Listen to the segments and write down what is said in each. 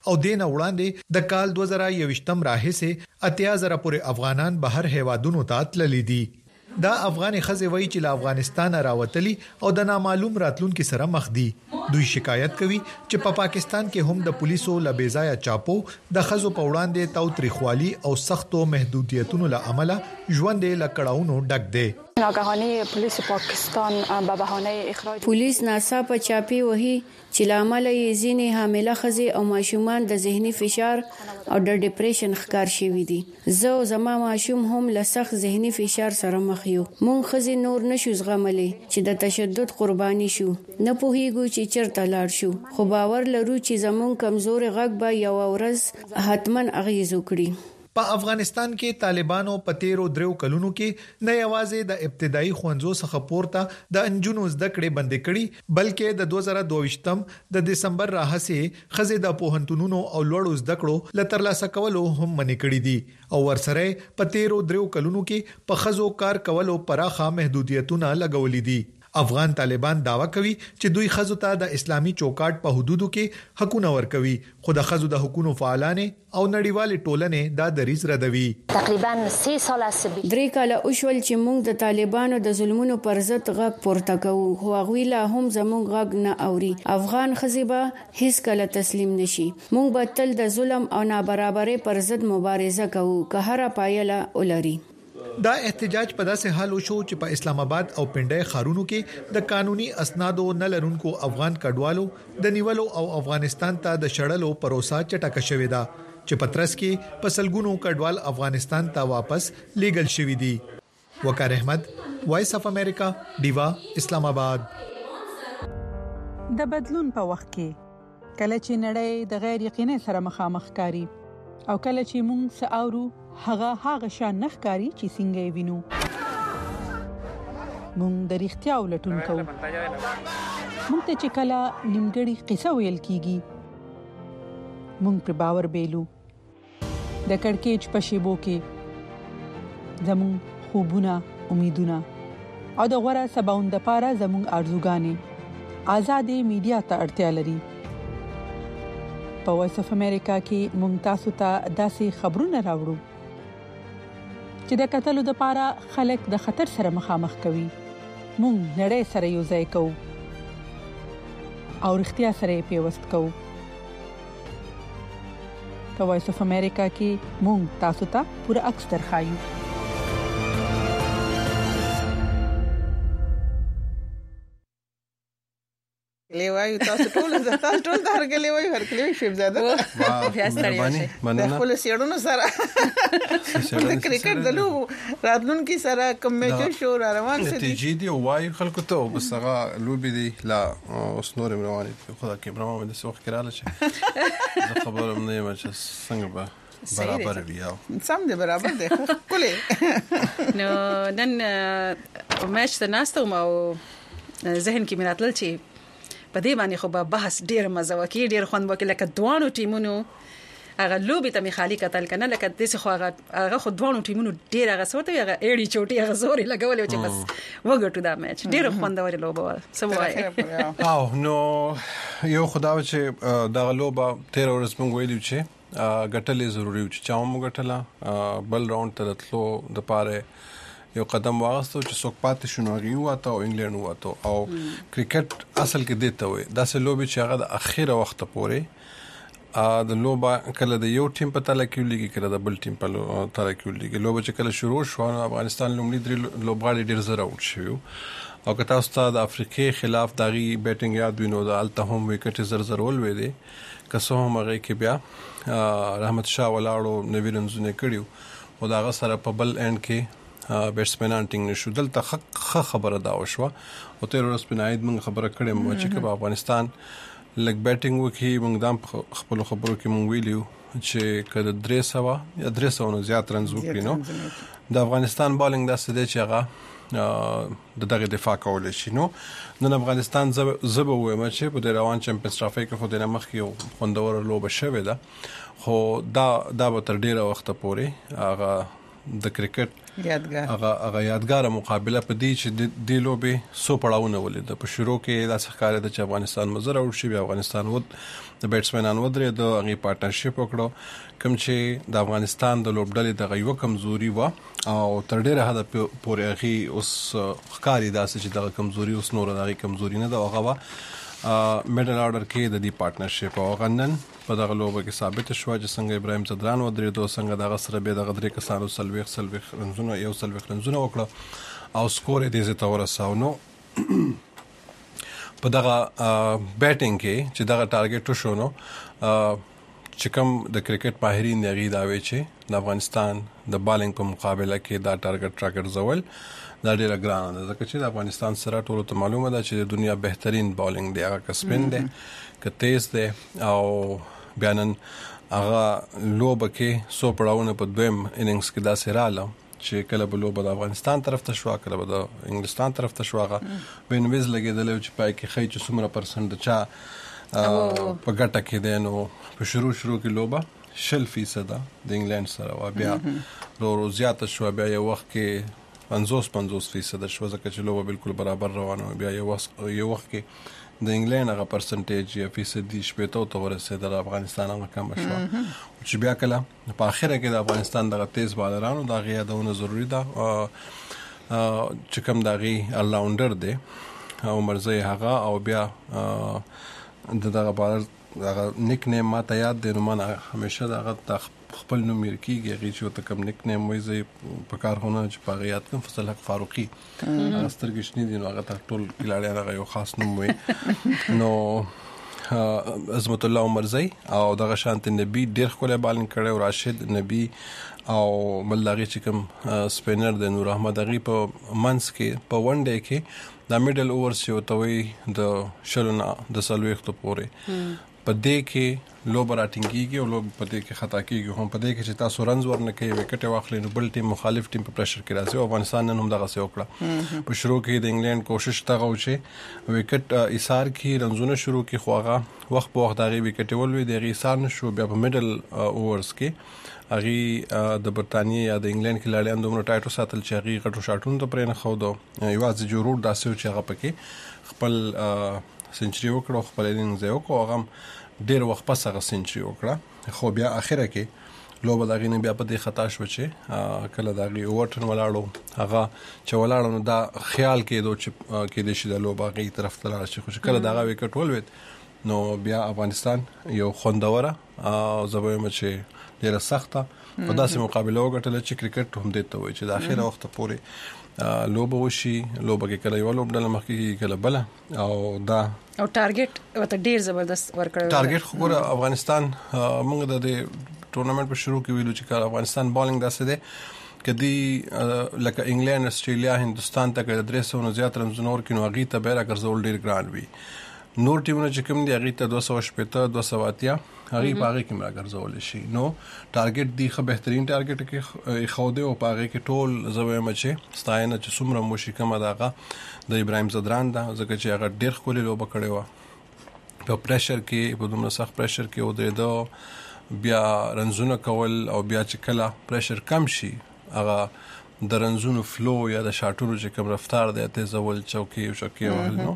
او دین وړاندې د کال 2021 راهیسه 80,000 پورې افغانان بهر هیوادونو ته تللي دي. دا افغان خزه وایي چې له افغانستان راوتلي او د نامعلوم راتلونکو سره مخ دي. دوی شکایت کوي چې په پاکستان کې هم د پولیسو لبیزایا چاپو د خزو په وړاندې تاوتریخوالي او سختو محدودیتونو له امله ژوند له کړهونو ډک دی. ناگهانی پلیس پاکستان به بهانه اخراج پولیس ناڅاپه چاپی وهي چې لامل یې ځینې حامله ښځې او ماشومان د ذهني فشار او د ډیپریشن ښکار شوي دي. زه او زما ماشوم هم له سخت ذهني فشار سره مخ یو. مونږ ښځې نور نشو زغملی چې د تشدد قرباني شو. نه پوهیږو چې چیرته لاړ شو، خو باور لرو چې زموږ کمزوري غږ به یو ورځ حتماً اغیز وکړي. په افغانستان کې طالبانو په 13 کلونو کې نه یوازې د ابتدایي ښوونځو څخه پورته د انجونو زده کړې بندې کړې، بلکې د 2022 د دسمبر راهیسې خزه د پوهنتونونو او لوړو زده کړو لترلاسه کولو هم منې کړې دي او ورسره په 13 کلونو کې په خزو کار کولو پراخه محدودیتونه لګولې دي. افغان طالبان داوا کوي چې دوی خزو ته د اسلامي چوکاټ په حدودو کې حقونه ورکوي، خو د خزو د حقوقو فعالان او نړیوال ټولنې دا دریځ ردوي. تقریبا 3 سال است 3 کاله اوشول چې موږ د طالبانو د ظلمونو پر ضد غږ پورته کوو، خو هغوی لا هم زموږ غږ نه اوري. افغان خزې به هیڅ کله تسلیم نشي. موږ به تل د ظلم او نابرابرۍ پر ضد مبارزه کوو که هر پایله ولري. دا احتجاج په داسې حال وشو چې په اسلام آباد او پنډای خارونو کې د قانوني اسنادو نه لرونکو افغان کډوالو د نیولو او افغانستان ته د شړلو پروسه چټکه شوې ده چې پترس کې په سلګونو کډوال افغانستان ته واپس لیګل شوي دي. وقار احمد، وایس اف امریکا، دیوا، اسلام آباد. د بدلون په وخت کې کله چې نړۍ د غیر یقیني سره مخامخ کاری او کله چې موږ ساورو هغه شان نخکاری چې څنګه یې وینو، موږ د رښتیا ولټون کوو. موږ ته چې کله نیمګړی قصه ویل کیږي موږ پر باور بیلو. د کڑکېچ په شیبو کې زموږ خوبونه، امیدونه او د غوړه سباوند لپاره زموږ ارزوګانې آزادې میډیا ته اړتیا لري. په وایس اف امریکا کې مونږ تاسو ته داسې خبرونه راوړو چې د قتلو د پاره خلک د خطر سره مخامخ کوي. مونږ نړۍ سره یو ځای کوو او اړتیا سره پیوست کوو. په وایس اف امریکا کې مونږ تاسو ته پوره عکس درخایو. لیوای تاسو ټول د هرګلې هرګلې شیب زاده بیا ستړي شي د خپل سیړونو سره د کرکټ د لوبو راتلونکي سره کوم میچ شو روان سي نتیجې دی وای خلکو ته بس هغه لوبي دی لا اوس نور رواني خدا کې برامه د سوخ کړاله شي د خبرم نه ما چې څنګه به برابر بیا سم دي برابر دي کولې نو نن میچ ته ناستم او ذهن کې مراتل چی په دې باندې خو به بحث ډیر مزه وکړي، ډیر خوند وکړي، لکه دوانو ټیمونو هغه لوبي ته مخالي کتل کنه، لکه د څه خو هغه خو دوانو ټیمونو ډیر هغه سوته هغه اړي چوټي هغه زوري لګولې چې بس وګټو دا میچ ډیر خوندور لوبه سموای. او نو یو خدای چې دا لوبه 13 ورځې مونږ ویلو چې ګټلې ضروری و چې چاوم ګټله بل راوند ته تلو د پاره یو قدم واغستو چې څوک پاتې شنو غي واته او انګلند واته او کرکټ اصل کې دیته وي داسې لوبي چې هغه د اخیره وخت پورې د لوبه کله د یو ټیم په تله کې لګي کله د بل ټیم په تله کې لګي. لوبه چې کله شروع شو افغانستان لومړی درې لوبغاړي ډیر زره اوټ شوی او که تاسو ته د افریقې خلاف دغه بیټینګ یاد وینو د الته هم وکټ زر ول وې دي که هم هغه کې بیا رحمت شاه ولاړو نوی رنزونه کړیو او دا سره په بل اند کې بیټسمنان ټینګ نشو. دلته خبره دا وشوه او تیر ورځ په نهایت موږ خبره کړې مو چې په افغانستان لګ بیټینګ وکي موږ د خپل خبرو کې موږ ویلو چې کله 300 یا 300 نو زیات رنز وکړي نو د افغانستان بالینګ داسې دی چې هغه د دغه دفاع کول شي. نو نن افغانستان زبه وایم چې په روان چمپیونز ټرافي کې خو د مخ یو خوندور لوبه شوه ده، خو دا به تر ډیره وخت پورې هغه د کرکټ یادګار هغه یادګار مقابله په دې چې د لوبې سو پړاونه ولید په شروع کې د ښکارې د افغانستان مزر او شی افغانستان ود د بیټسمنانو ودرې د هغه پارټنرشپ وکړو کوم چې د افغانستان د لوبډلې د غیو کمزوري و او تر ډیره حد پورې هغه اوس ښکاری داسې چې د کمزوري اوس نور د کمزوري نه دا هغه میډل آرډر کې د دې پارټنرشپ او غنن په دغه لوبه کې ثابت شو چې څنګه ابراهیم زدران و درې دوه څنګه دغه سره به دغه درې کسانو سلويخ رنزونه یو سلويخ رنزونه وکړه او سکور یې دې زته ورساو نو په دغه بیټینګ کې چې دغه ټارګټ شو نو چې کوم د کرکټ ماهرین دی دا وی چې د افغانستان د بالینګ په مقابله کې دا ټارګټ زول دا ډیره ګرانه ده ځکه چې د افغانستان سره ټولو ته معلومه ده چې د دنیا بهترین بالینګ دی هغه کسپین دی که تیز دی او بیانن هغه لوبه کې سو پړاونه په دویم اننګز کې دا سراله چې کله به لوبه د افغانستان طرف ته شو کله به د انګلستان طرف ته شو هغه وینویز لګیدل چې پای کې خی چې څومره پرسنټ چا په ګټه کې دی نو په شروع کې لوبه 0% د انګلند سره او بیا ورو زیات شو بیا یو وخت کې 50% شو ځکه چې لوبه بالکل برابر روانه بیا یو وخت کې د انګلند هغه پرسنټیج یا فیصدي شپته تو ورسېد د افغانستان هغه کم شو چې بیا کله په اخره کې د افغانستان دغه تیز بالرانو دا غیا دونه ضروری ده چې کوم دغه الراوندر دی او مرزي هغه او بیا دغه بالر دغه نیک نیم ما ته یاد دی نو ما همیشه دغه خپل نوم یې کیږي چې ته کوم نیک نیم وایي زه په کارونه چې په یاد کوم فضل حق فاروقي سترګشنی دي نو هغه ټول کلاړي هغه یو خاص نوم وي نو عظمت الله عمرزي او دغه شانت نبی ډیر خپل بالینګ کړي او راشد نبی او ملغی چې کوم سپینر د نور احمد اغي په منس کې په ون ډے کې د میډل اوورز یو توي د شلونه د سلويخت پورې په دې کې لوب راټینګيږي او لوب په دې کې خطا کیږي هم په دې کې چې تاسو رنز ورنه کوي وکټ واخلي نو بل ټیم مخالف ټیم په پریشر کې راځي او افغانستان نن هم دغه څه وکړه په شروع کې د انګلند کوشش تا غو چې وکټ ایثار کې رنزونه شروع کې خوغه وخت په وخت دغه وکټ ولوي دغه ایثار نشو بیا په میډل اوورز کې اغي د برتانیې یا د انګلند کې لاړیان دومره ټایټو ساتل چې اغي غټو شاټونو ته پرې نه خو دو یوازې جوړ داسې چې هغه پکې خپل سنچري وکړو خپل اننګز یو کو هغه ډیر وخت پس هغه سنچري وکړه خو بیا اخره کې لوبه دغه نه بیا په دې خطا شو چې کله دغه اوورټن ولاړو هغه چې ولاړو نو دا خیال کېدو چې کې د شي د لوبه غي طرف ته لاړ شي خو کله دغه وکټ ولوید نو بیا افغانستان یو خوندوره زبویم چې ډیره سخته په داسې مقابله وګټل چې کرکټ هم دې ته وایي چې د اخیره وخت پورې لوبه وشي لوبه کې کله یو لوب ډله مخکې کله بل او دا او ټارګټ وته ډیر زبردست ورکړل ټارګټ خو افغانستان موږ د ټورنمنت په شروع کې ویلو چې افغانستان بالینګ داسې دی کدي لکه انګلند استرالیا هندستان ته کې 300 نه زیات رنزونه ورکینو غي ته بیره ګرځول ډیر ګران وي نور ټیمونه چې کوم دی هغه ته 280 280 هغه پاغه کې مرګ ګرځول شي نو ټارګټ دی خو بهترین ټارګټ کې خوده او پاغه کې ټول زویم چې ستاینه چې څومره موشي کومه داغه د ابراهیم زدران دا ځکه چې هغه ډیر خولي لوبه کړې و په پریشر کې په دومره سخت پریشر کې و درېدو بیا رنزونه کول او بیا چې کله پریشر کم شي هغه د رنزونو فلو یا د شاټونو چې کوم رفتار دی ته زول چوکي وهل نو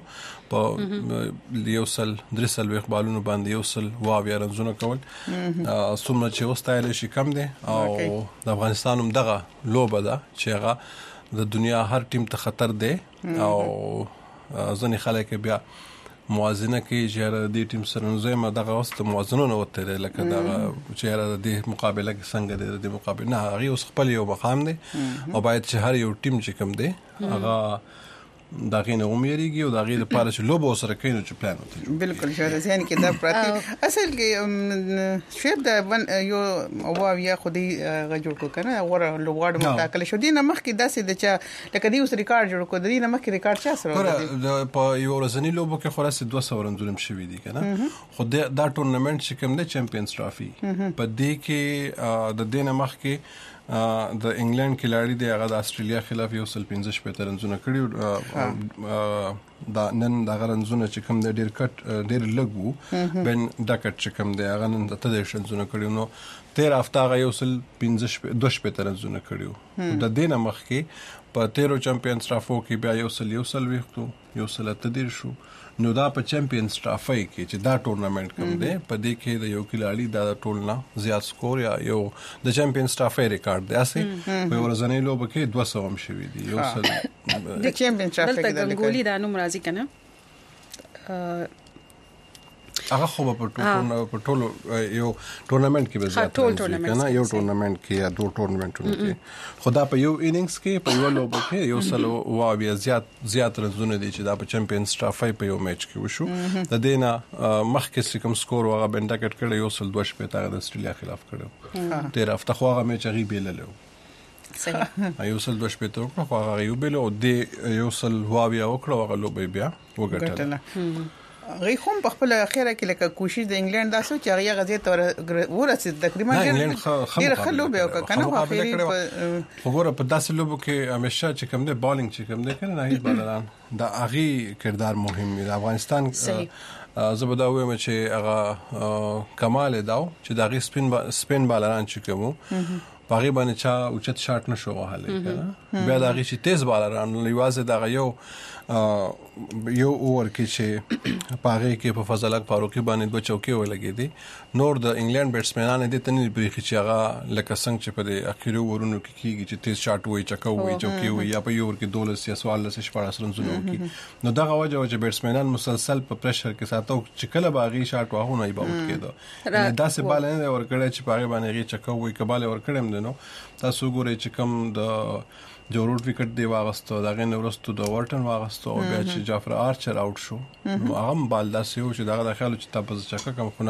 په یو سل درسل ویخ بالونو باندې یو سل واو رنزونه کول څومره چې وستایل شي کم دی او د افغانستان هم دغه لوبه ده چې هغه د دنیا هر ټیم ته خطر دی او ځنې خلک بیا موازنه کې چې د ټیم سره نوځم دغه واست موازنه نه وته لکه دا چې د مقابله کې څنګه د مقابله نه هغه اوس خپل یو مقام دی او باید چې هر یو ټیم چې کوم دی هغه دغه نه عمرېږي او دغه لپاره چې لوب وسره کینو چې پلان وته بالکل شاته ځین کې دا پراتی اصل کې شیب دا یو او یا خودي غجو کو کنه ور لوګړ متاکل شو دي نه مخ کې داسې د چا لکه دی اوس ریکارډ جوړ کو دی نه مخ کې ریکارډ چا سره په یو ورځنی لوبو کې خلاص 200 رنزونه شوي دي کنه خو دا ټورنمنت چې کوم دی چمپیونز ټرافي په دې کې د دینه مخ کې د انګلند کلاړي دی هغه د استرالیا خلاف یو سل 15 په رنزونه کړی دا نن د غرنزونه چې کوم د ډیر لګو بن ډکټ چې کوم دی هغه نن د تدې رنزونه کړی نو 13 هفته یو سل 15 په رنزونه کړیو د دینه مخ کې په 13 چمپیونز ټرافو کې بیا یو سل وختو یو سل تدیر شو نو دا په چمپیونز ټرافي کې چې دا ټورنمنت کوم دی په دې کې د یو کلاړي دا ټولنه زیات سکور یا یو د چمپیونز ټرافي ریکارډ دی اسې په ورځنۍ لوبه کې 200 هم شوی دی یو سل د چمپیونز ټرافي کې د ګولې د نوم راځي کنه هغه خو په ټول یو ټورنمنت کې به زیات کنه یو ټورنمنت کې یا دوه ټورنمنټونو کې خدا په یو انینګز کې په یو لوبه کې یو سل وا بیا زیات رنزونه دي چې دا په چمپیونز ټرافي په یو میچ کې وشو د دینه مخکې کوم سکور هغه بنډکټ کړي یو سل 2 په تاغ د استرالیا خلاف کړو 13 هفته خو هغه میچ غي بیللو صحیح یو سل 2 په تو خو هغه یو بیل او د یو سل وا بیا وکړو هغه لوبه بیا وګټل غي هم په خپل اخیره کې لکه کوشش د انګلند داسو چې هغه غزې تور ورسید تقریبا ډیر خلو به کنه خو اخیری وګوره په داسې لوبو کې همیشه چې کوم دی بالینګ چې کوم دی کنه نه هیڅ بالران دا اغي کردار مهم دی افغانستان زبدا وایم چې هغه کمال داو چې دا غي سپین بالران چې کوم باغی باندې چا اوچت شاټ نشو وهاله کنه بیا دا غي چې تیز بالران لوازه دا یو اور کې چې پاغه کې په فضل حق فاروقي باندې دوه چوکي ولګي دي نور د انګلند بیټسمنانو دي تنې بریخي چې هغه لکه څنګه چې په اخیری ورونو کې کیږي چې تیز شاټ وای چکو وای چوکي وای یا په یو ور کې 12 یا 14 رنزونه وکي نو دا غوجه چې بیټسمنان مسلسل په پریشر کې ساتو چې کله باغی شاټ واهونه ای باوت کېدو دا سه بال نه ورکړی چې پاغه باندې غي چکو وای کبال ورکړم نو تاسو ګورئ چې کم د جو روټ وکټ دی واغستو دا غن ورستو د ورټن واغستو او بیا چې جعفر آرچر اوټ شو نو هغه بال داسې و چې دا د خیال چې تاسو چکه کوم خو نه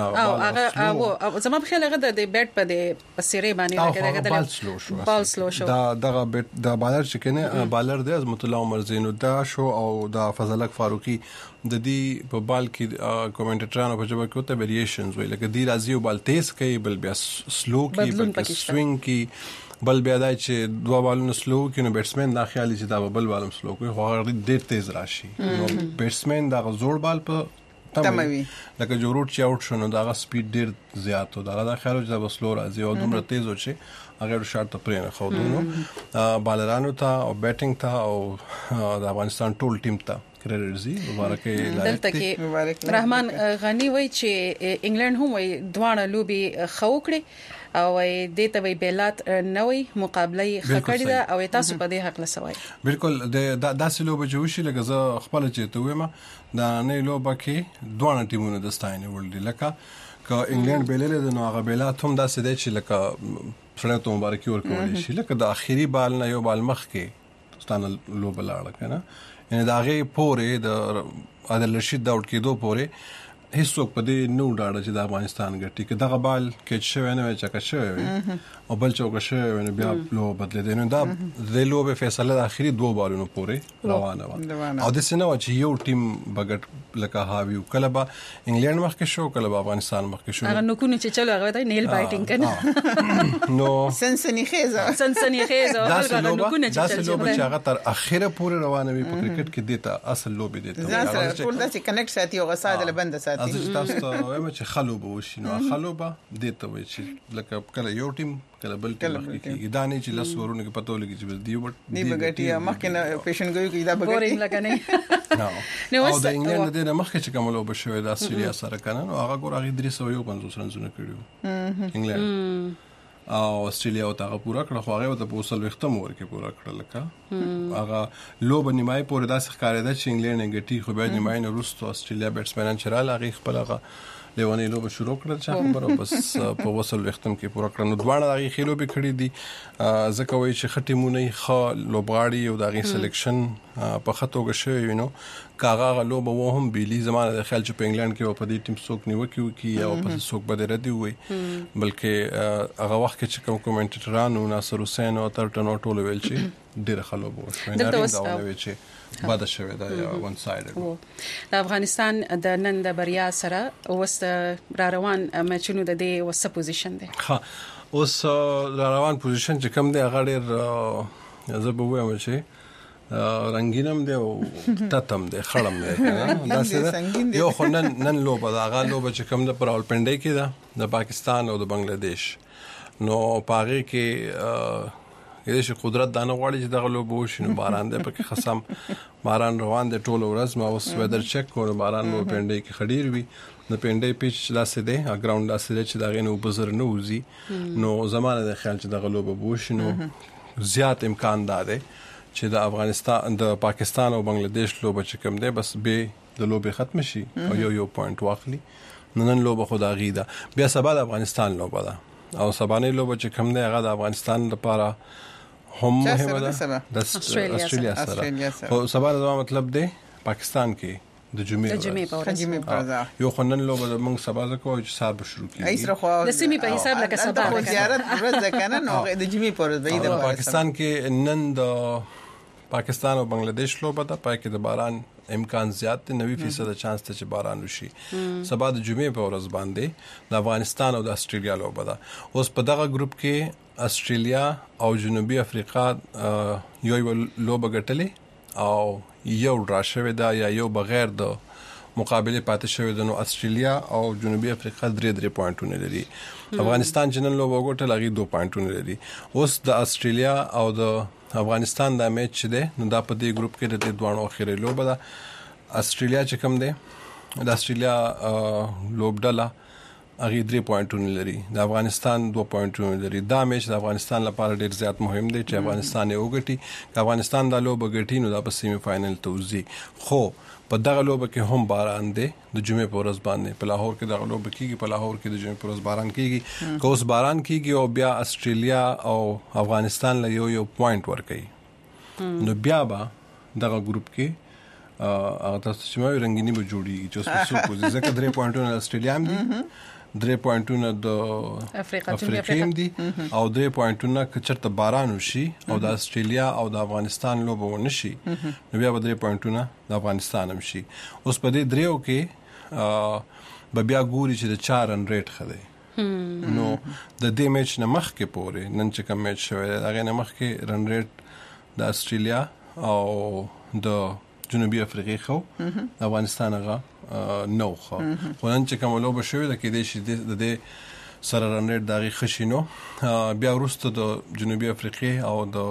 او زما په خیال هغه د بیټ په سری باندې راکړه دا بال سلو شو دا بیټ دا بالر چې کنه بالر دی عظمت الله عمر زینو دا شو او دا فضل حق فاروقي د دې په بال کې کومنټیټرانو په جواب کې وته ویریشنز وی لکه دی راځي او بال تیز کوي بل بیا سلو کوي بل سوینګ کوي بل بیا دای چې دوه بالونه سلو کینو بیټسمن دا خیالي چې دا بل بالم سلو کوي خو هغه ډیر تیز راشي نو بیټسمن دا زوړ بال په تموي لکه جو روټ چې اوټ شونه دا سپیډ ډیر زیات و دا خیال چې دا سلو راځي او دومره تیز و چې هغه شاټ ته پرې نه خو دونو بالرانو ته او بیټینګ ته او د افغانستان ټول ټیم ته کریډټزي مبارکي دلته کې رحمان غنی وای چې انګلند هم وای دوانه لوبي خو کړي او دې ته وی بیلات نوې مقابله خکړې ده او تاسو په دې حق لسوي بالکل د داسې لوبه جوړشي لکه زه خپل چې ته وایم دا نه لوبه کې دوه ټیمونه د ستاینې ولدي لکه که انګلند بیللې د نو هغه بیلات هم داسې دی چې لکه سره ته مبارکي ورکول شي لکه د اخیری بال نه یو بال مخ کې ستانه لوبه لاړه کنه ان دا غي پورې د عادل رشید دا وټ کېدو پورې هیڅوک په دې نو ډاډه چې د افغانستان ګټي کې دغه بال کې شوی نه وي چې شوی او بل چوک شوی نه بیا لو بدل دي نو دا د لوبه فیصله د اخري دوه بالونو پورې روانه و او د سينو چې یو ټیم بغټ لکه هاوی کله با انګلند مخ کې شو کله با افغانستان مخ کې شو هغه نو کو نه چې چلو هغه د نیل بایټینګ کنه نو سنسنی خیزه هغه نو کو نه چې لوبه چې هغه تر اخره پورې روانه وي په کرکټ کې دیتا اصل لوبه دیتا ځکه ټول د کنیکټ ساتي او غساده لبند ساتي از تاسو ته وایم چې خلوبه وشي نو خلوبه دیته وي چې لکه کله یو ټیم کله بل ټیم کې دا نه چې لاس ورونه کې پتو لګي چې دی بغټي مخکې نه پیشن ګوي کې دا بغټي لګنه او د انګلند د مخکې چې کومه لوبه شوې د استرالیا سره کنه نو هغه ګور هغه 350 رنونه کړیو انګلند او استرالیا او تا پورا کړه خو هغه ته په وصل وختم ورکه پورا کړه لکه هغه لوب نیمای پورې داسې ښکارېده چې انګلند ګټي خو بیا نیمای نه وروسته استرالیا بیټسمنان چرال هغه خپل هغه لیوانی لوب شروع کړل چې خبره بس په وصل وختم کې پورا کړه نو دواړه هغه خېلو به کړی دي ځکه وایي چې خټي مونږ نه خو لوبغاړي او دغه سلیکشن په خطوګه شوی نو کاغه لوب وو هم بیلی زمانه د خیال چې په انګلند کې په دې ټیم څوک نیوکیو کی او په څوک بده ردی وي بلکې هغه وخت کې چې کوم کومنټیټرانو ناصر حسین او تر ټنو ټول ویل چې ډېر خلوب وو شوی نه دا وی چې باد شوی دا ون سایډ. د افغانستان د نن د بریا سره اوس را روان میچونو د دې وسه پوزیشن دی. ها اوس را روان پوزیشن چې کوم دی هغه ډېر زه به وایم چې رنگینم دی او تتم دی خړم دی دا څه یو خو نن لوبه دا هغه لوبه چې کوم د راولپنډي کې ده د پاکستان او د بنگلاديش. نو پاره کې یې قدرت دانه غواړي چې دغه لوبه وشي. نو باران دی پکې خصم باران روان دی ټول ورځ ما اوس ویدر چک کړ باران نو پنډي کې خډیر وي د پنډي پیچ لاسه دی ګراوند لاسه دی چې دغه نو بزر نه وزي. نو زمانه د خیال چې دغه لوبه وشي نو زیات امکان ده چې د افغانستان د پاکستان او بنگلاديش لوبه چې کوم دی بس به د لوبه ختم شي او یو پوینټ واخلي. نن لوبه خدا غیدا بیا سبا د افغانستان لوبه ده او سبانه لوبه چې کوم دی هغه د افغانستان لپاره هم مهمه ده د استرالیا سره. او سبا دا مطلب دی پاکستان کې د جمعې پر یو خنن لوبه موږ سبا زکو چې سار به شروع کیږي د سیمې په حساب لکه سبا زیارت ورځ کنه نو د جمعې پر د پاکستان کې نن د پاکستان او بنگلاديش لوبه ده پای کې د باران امکان زیات دی 90% چانس ته چې باران وشي. سبا د جمعې په ورځ باندې د افغانستان او د استرالیا لوبه ده. اوس په دغه ګروپ کې استرالیا او جنوبي افریقا یو لوبه ګټلې او یو ډرا شوی دا یا یو بغیر د مقابله پاتې شوی د نو استرالیا او جنوبي افریقا 3 پوینټونه لري. افغانستان جنن لوبه ګټل هغه 2 پوینټونه لري. اوس د استرالیا او د افغانستان د میچ ده نو دا په دې ګروپ کې د دوه اخیری لوبه ده. استرالیا چې کوم ده د استرالیا لوبډله هغه 3 پوینټونه لري د افغانستان 2 پوینټونه لري. دا میچ د افغانستان لپاره ډیر زیات مهم دی چې افغانستان یې وګټي. که افغانستان دا لوبه ګټي نو دا په سیمی فائنل ته وځي. خو په دغه لوبه کې هم باران دی د جمعې په ورځ باندې په لاهور کې دغه لوبه کیږي. په لاهور کې د جمعې په ورځ باران کیږي. که اوس باران کیږي او بیا استرالیا او افغانستان له یو پوینټ ورکړي نو بیا به دغه ګروپ کې هغه تاسو چې مې رنگینی به جوړیږي چې اوس څه کوي ځکه 3 پوینټونه استرالیا هم دي 3 پوینټونه د افریقا هم دي او 3 پوینټونه کچرته باران وشي او د استرالیا او د افغانستان لوبه ونشي نو بیا به 3 پوینټونه د افغانستان هم شي. اوس په دې دریو کې بیا ګوري چې د 4 رن ریټ خدي نو د دې میچ نه مخ کې پورې نن چې کوم میچ شوی هغه نه مخ کې رن ریټ د استرالیا او د جنوبي افریقا خو افغانستان هغه نو خو نن چې کوم لوبه شوی د کې د دې سره رن ریټ دغه خشینو بیا وروسته د جنوبي افریقا او د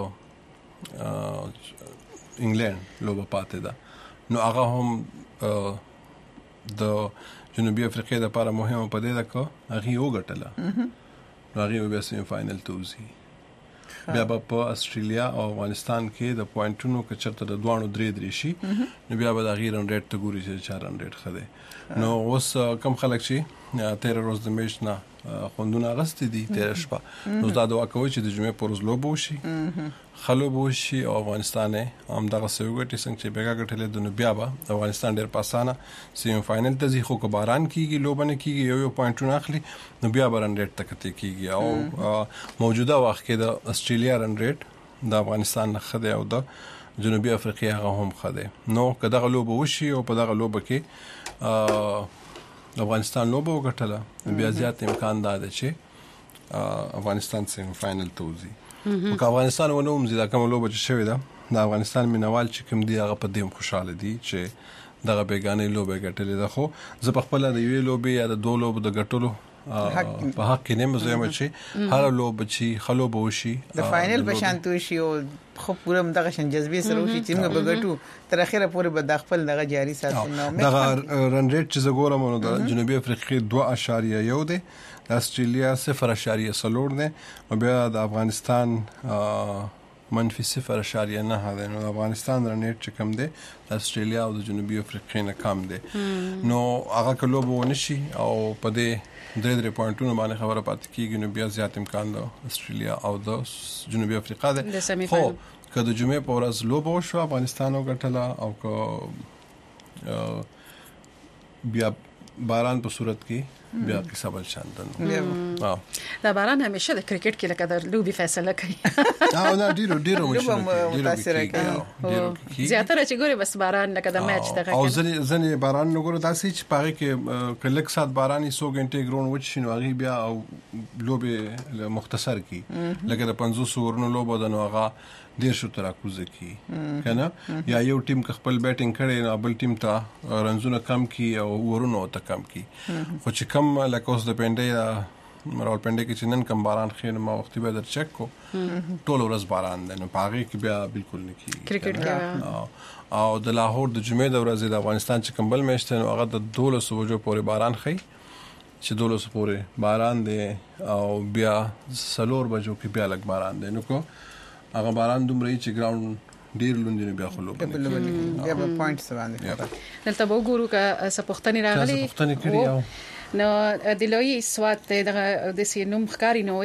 انګلند لوبه پاتې ده نو هغه هم د جنوبي افریقا لپاره مهمه پدې ده چې هغه وګټله نو هغه بیا سیمی فائنل ته وځي. بیا په استرالیا او افغانستان کې د پوینټونو کې چرته د دوانو 3 شي نو بیا به د غیر رن ریټ ته ګوري چې 4 رن ریټ خده. نو اوس کم خلک شي 13 ورځې د میچ نه خوندونه غستې دي 13 شپه نو دا دعا کوي چې د جمعې پر ورځ لوبه وشي خلوب وشي او افغانستان هم دغه سوګټي څنګه چې بیګا غټلې د نو بیا به افغانستان ډېر پاسانه سیمی فائنل ته ځي. خو که باران کیږي لوبه نه کیږي یو پوینټونه اخلي نو بیا رن ریټ تکته کیږي او موجوده وخت کې د استرالیا رن ریټ د افغانستان نه خده او د جنوبي افریقا هغه هم خده. نو که دغه لوبه وشي او په دغه لوبه کې افغانستان لوبه وګټله بیا زیات امکان ده چې افغانستان سیمی فائنل ته وځي. که افغانستان ونه ومزي دا کوم لوبه چې شوی ده د افغانستان مینوال چې کوم دی هغه په دې خوشاله دي چې دغه بیگانه لوبه ګټلې ده. خو زه په خپل د یوې لوبې یا د دوه لوبو د ګټلو په حق کې نه مزه چې هر لوبه چې خلوب وشي د فائنل به شانتو شي او خو پوره دغه شان جذبه سره وشي چې موږ بغټو تر اخره پورې به د خپل دغه جاری ساتو نو دغه رن ریټ چې زګورم نو د جنوبي افریقا 2.1 دی د استرالیا 0.4 دی او بیا د افغانستان منفي 0.9 ده نو افغانستان رنیټ چې کم دی د استرالیا او د جنوبي افریقا نه کم دی نو هغه کلوب ونشي او په دې 3 پوینټونو باندې خبره پاتې کیږي نو بیا زیات امکان ده استرالیا او د جنوبي افریقا ده. خو که د جمعې په ورځ لوبه وشو افغانستان وګټله او که بیا باران په صورت کې بیا قصه بل شاندن دا باران همیشه د کرکټ کې لکه د لوبي فیصله کوي نه ډیرو متاثر کوي زیاتره چې ګوري بس باران لکه د میچ دغه او ځنې باران نه ګوري داسې چې پاره کې کلک سات باران 100 غنټه ګرون وچ شنو هغه بیا او لوبي مختصر کی لکه د 500 ورنو لوبه د نوغه ډیر شو تراکوزه کی کنه یا یو ټیم خپل بیټینګ کړي نو بل ټیم ته رنزونه کم کی او ورونو ته کم کی خو چې کم لکه اوس د پنده مرول پنده کې چې نن کم باران خیر ما وختي به در چک کو ټول ورځ باران دی نو پاغي کې بیا بالکل نه کی کرکټ کې او د لاهور د جمعې د ورځې د افغانستان چې کمبل میچ ته هغه د 12 بجو پورې باران خي چې 12 پورې باران دی او بیا 3 بجو کې بیا لګ باران دی نو کو هغه باران دومره چې ګراوند ډیر لوندې بیا خلو بیا په پوینټس باندې دلته وګورو که سپوختنی راغلي نو د لوی سواد د سینوم ښکاری نو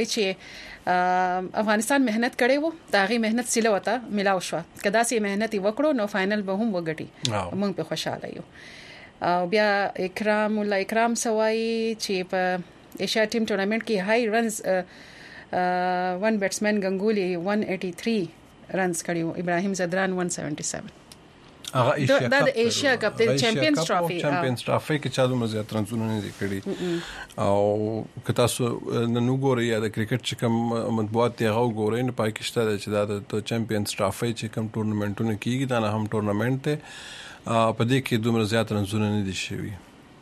چې افغانستان مهنت کړي وو دا غي مهنت سیله وته ملاو شو کدا سي مهنت وکړو نو فائنل به هم وګټي موږ په خوشاله یو او بیا اکرام سوای چې په ایشیا ټیم ټورنمنت کې هاي رنز ون بیټسمن غنگولی 183 رنز کړیو ابراهیم زدران 177 هغه د ایشیا کپ د چیمپیونز ټرافي کې چا دومره زیات رنزونه نه کړي او که تاسو نن وګورئ یا د کرکټ چې کوم مطبوعات دی هغه وګورئ نو پاکستان چې د چیمپیونز ټرافي چې کوم ټورنمنټونه کیږي دا نه هم ټورنمنت ته په دې کې دومره زیات رنزونه نه دي شوي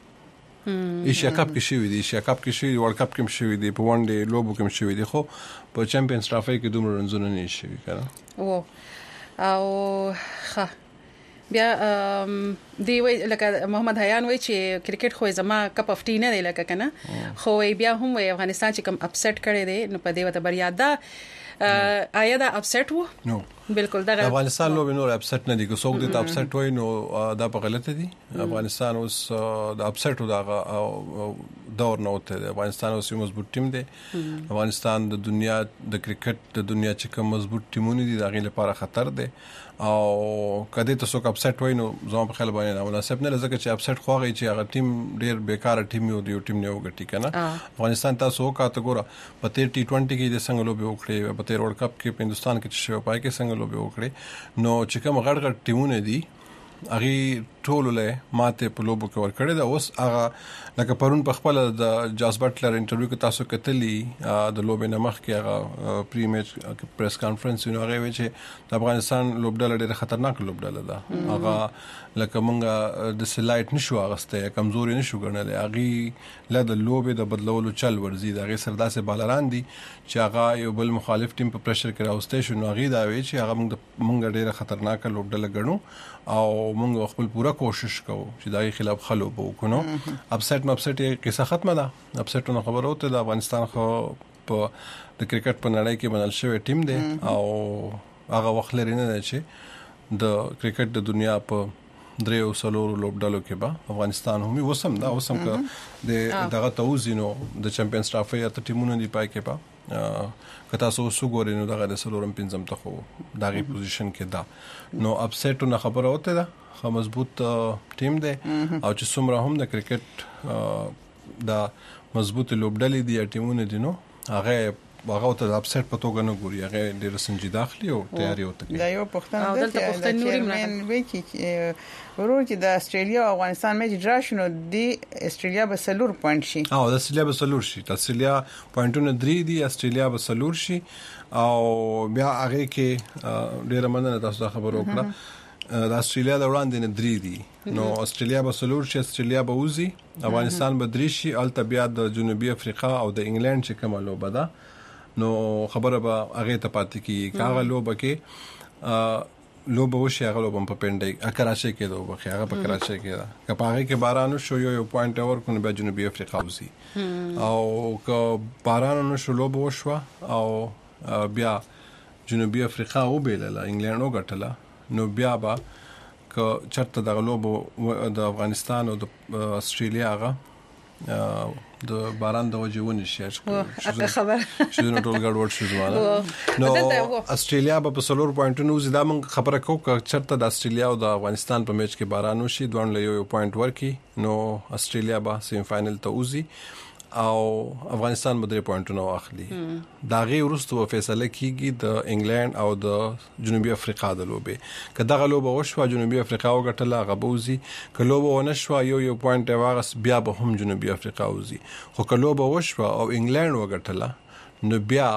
ایشیا کپ کې شوی دی ایشیا کپ کې شوی ورلد کپ کې شوی دی په ون ډے لوبو کې شوی دی خو په چیمپیونز ټرافي کې دومره رنزونه نه شوي کنه او ښه بیا دی وی لکه محمد حیان وی چې کرکټ خو زما کپ اف ټی نه دی لکه کنه خو بیا هم وی افغانستان چې کوم اپسیټ کړي دی نو په دې وته بریا ده آیا دا اپسیټ وو نو بالکل دا افغانستان لوب نور اپسیټ نه دي کو څوک دې اپسیټ وای نو دا په غلطه دي افغانستان اوس د اپسیټ دا دور نه وته افغانستان اوس یو مضبوط ټیم دی افغانستان د دنیا د کرکټ د دنیا چې کوم مضبوط ټیمونه دي دا غي لپاره خطر دی او کله ته څوک اپسیټ وای نو زما په خیال باندې مناسب نه لږه چې اپسیټ خوغی چې هغه ټیم ډیر بیکاره ټیم یو دی ټیم نه وګټي کنه افغانستان تاسو کاټګورا په 30-20 کې د څنګه لوبي وکړي په ورلد کپ کې په هندستان کې چې شو پای کې څنګه لوبي وکړي نو چې کوم غړ ټیمونه دي اغه ټول له ماته په لوبو کې ور کړی دا اوس هغه لکه پرون په خپل د جاس بټلر انټرویو کې تاسو کتلی د لوبې نمخ کې هغه پری میچ پریس کانفرنس نو هغه وی چې د افغانستان لوبډل ډېر خطرناک لوبډل ده هغه لکه مونږه د سلایټ نشو اغسته کمزوري نشو ګڼل هغه له د لوبې د بدلولو چل ورزي د هغه سرداسه بالران دي چې هغه یو بل مخالف ټیم په پریشر کې راوستي شو نو هغه دا وی چې هغه مونږ ډېر خطرناک لوبډل ګڼو او مونږ خپل پورا کوشش کوو چې دغه خلاف خلو وکړو اپسیټ کیسه ختمه ده اپسیټونه خبره وته د افغانستان خو په د کرکټ په نړۍ کې بنل شوی ټیم دی او هغه وخت لري نه چې د کرکټ د دنیا په دریو سلور لوبډالو کې به افغانستان هم وسم کا دغه توزینو د چیمپیونز ټرافي ته ټیمونه دی پای کې به کته سو وګورئ نو دغه د سلورم پنځم ته خو دغه پوزیشن کې دا نو اپسیټونه خبره وته ده خو مضبوط ټیم دی او چې څومره هم د کرکټ دا مضبوط لوبډلې دي ټیمونه دي نو هغه ته اپسیټ په توګه نه ګوري هغه ډېر سنجیده اخلي او تیاری وته دا یو پښتنه ده چې چیرمن وی چې ورور چې د استرالیا او افغانستان میچ ډرا شنو دی استرالیا به سلور پوینټ شي او د استرالیا به سلور شي د استرالیا پوینټونه 3 دي استرالیا به سلور شي او بیا هغه کې ډېر مننه تاسو خبرو کړه د استرالیا د وړاندې نه 3 دي نو استرالیا به سلور شي استرالیا به وزي افغانستان به 3 شي الته بیا د جنوبي افریقا او د انګلند چې کومه لوبه ده نو خبره به هغه ته پاتې کی هغه لوبه کې لوبه وشي هغه لوبه په پنډي کراچي کې دوه هغه په کراچي کې ده کپاغه کې باران شو یو پوینټ اور کو به جنوبي افریقا وسی او که باران نو شو لوبه وشو او بیا جنوبي افریقا او بیلله انګلند او غټله نو بیا با که چرته د لوبه د افغانستان او د استرالیا هغه د باران د وجې ونی شي اته خبر چې نو ټول ګډوډ شو زمانه نو استرالیا په سلور پوینټونو زیاده من خبره کو چرته د استرالیا او د افغانستان په میچ کې باران وشي دوه له یو پوینټ ورکی نو استرالیا به سیمی فائنل ته وځي او افغانستان به 3 پوینټونه واخلي دا غي ورستو فیصله کیږي د انګلند او د جنوبي افریقا د لوبې کله غلوبه وشو جنوبي افریقا وګټله غبوزي کلوبه ونشو یو پوینټ واغس بیا به هم جنوبي افریقا وځي خو کلوبه وشو او انګلند وګټله نو بیا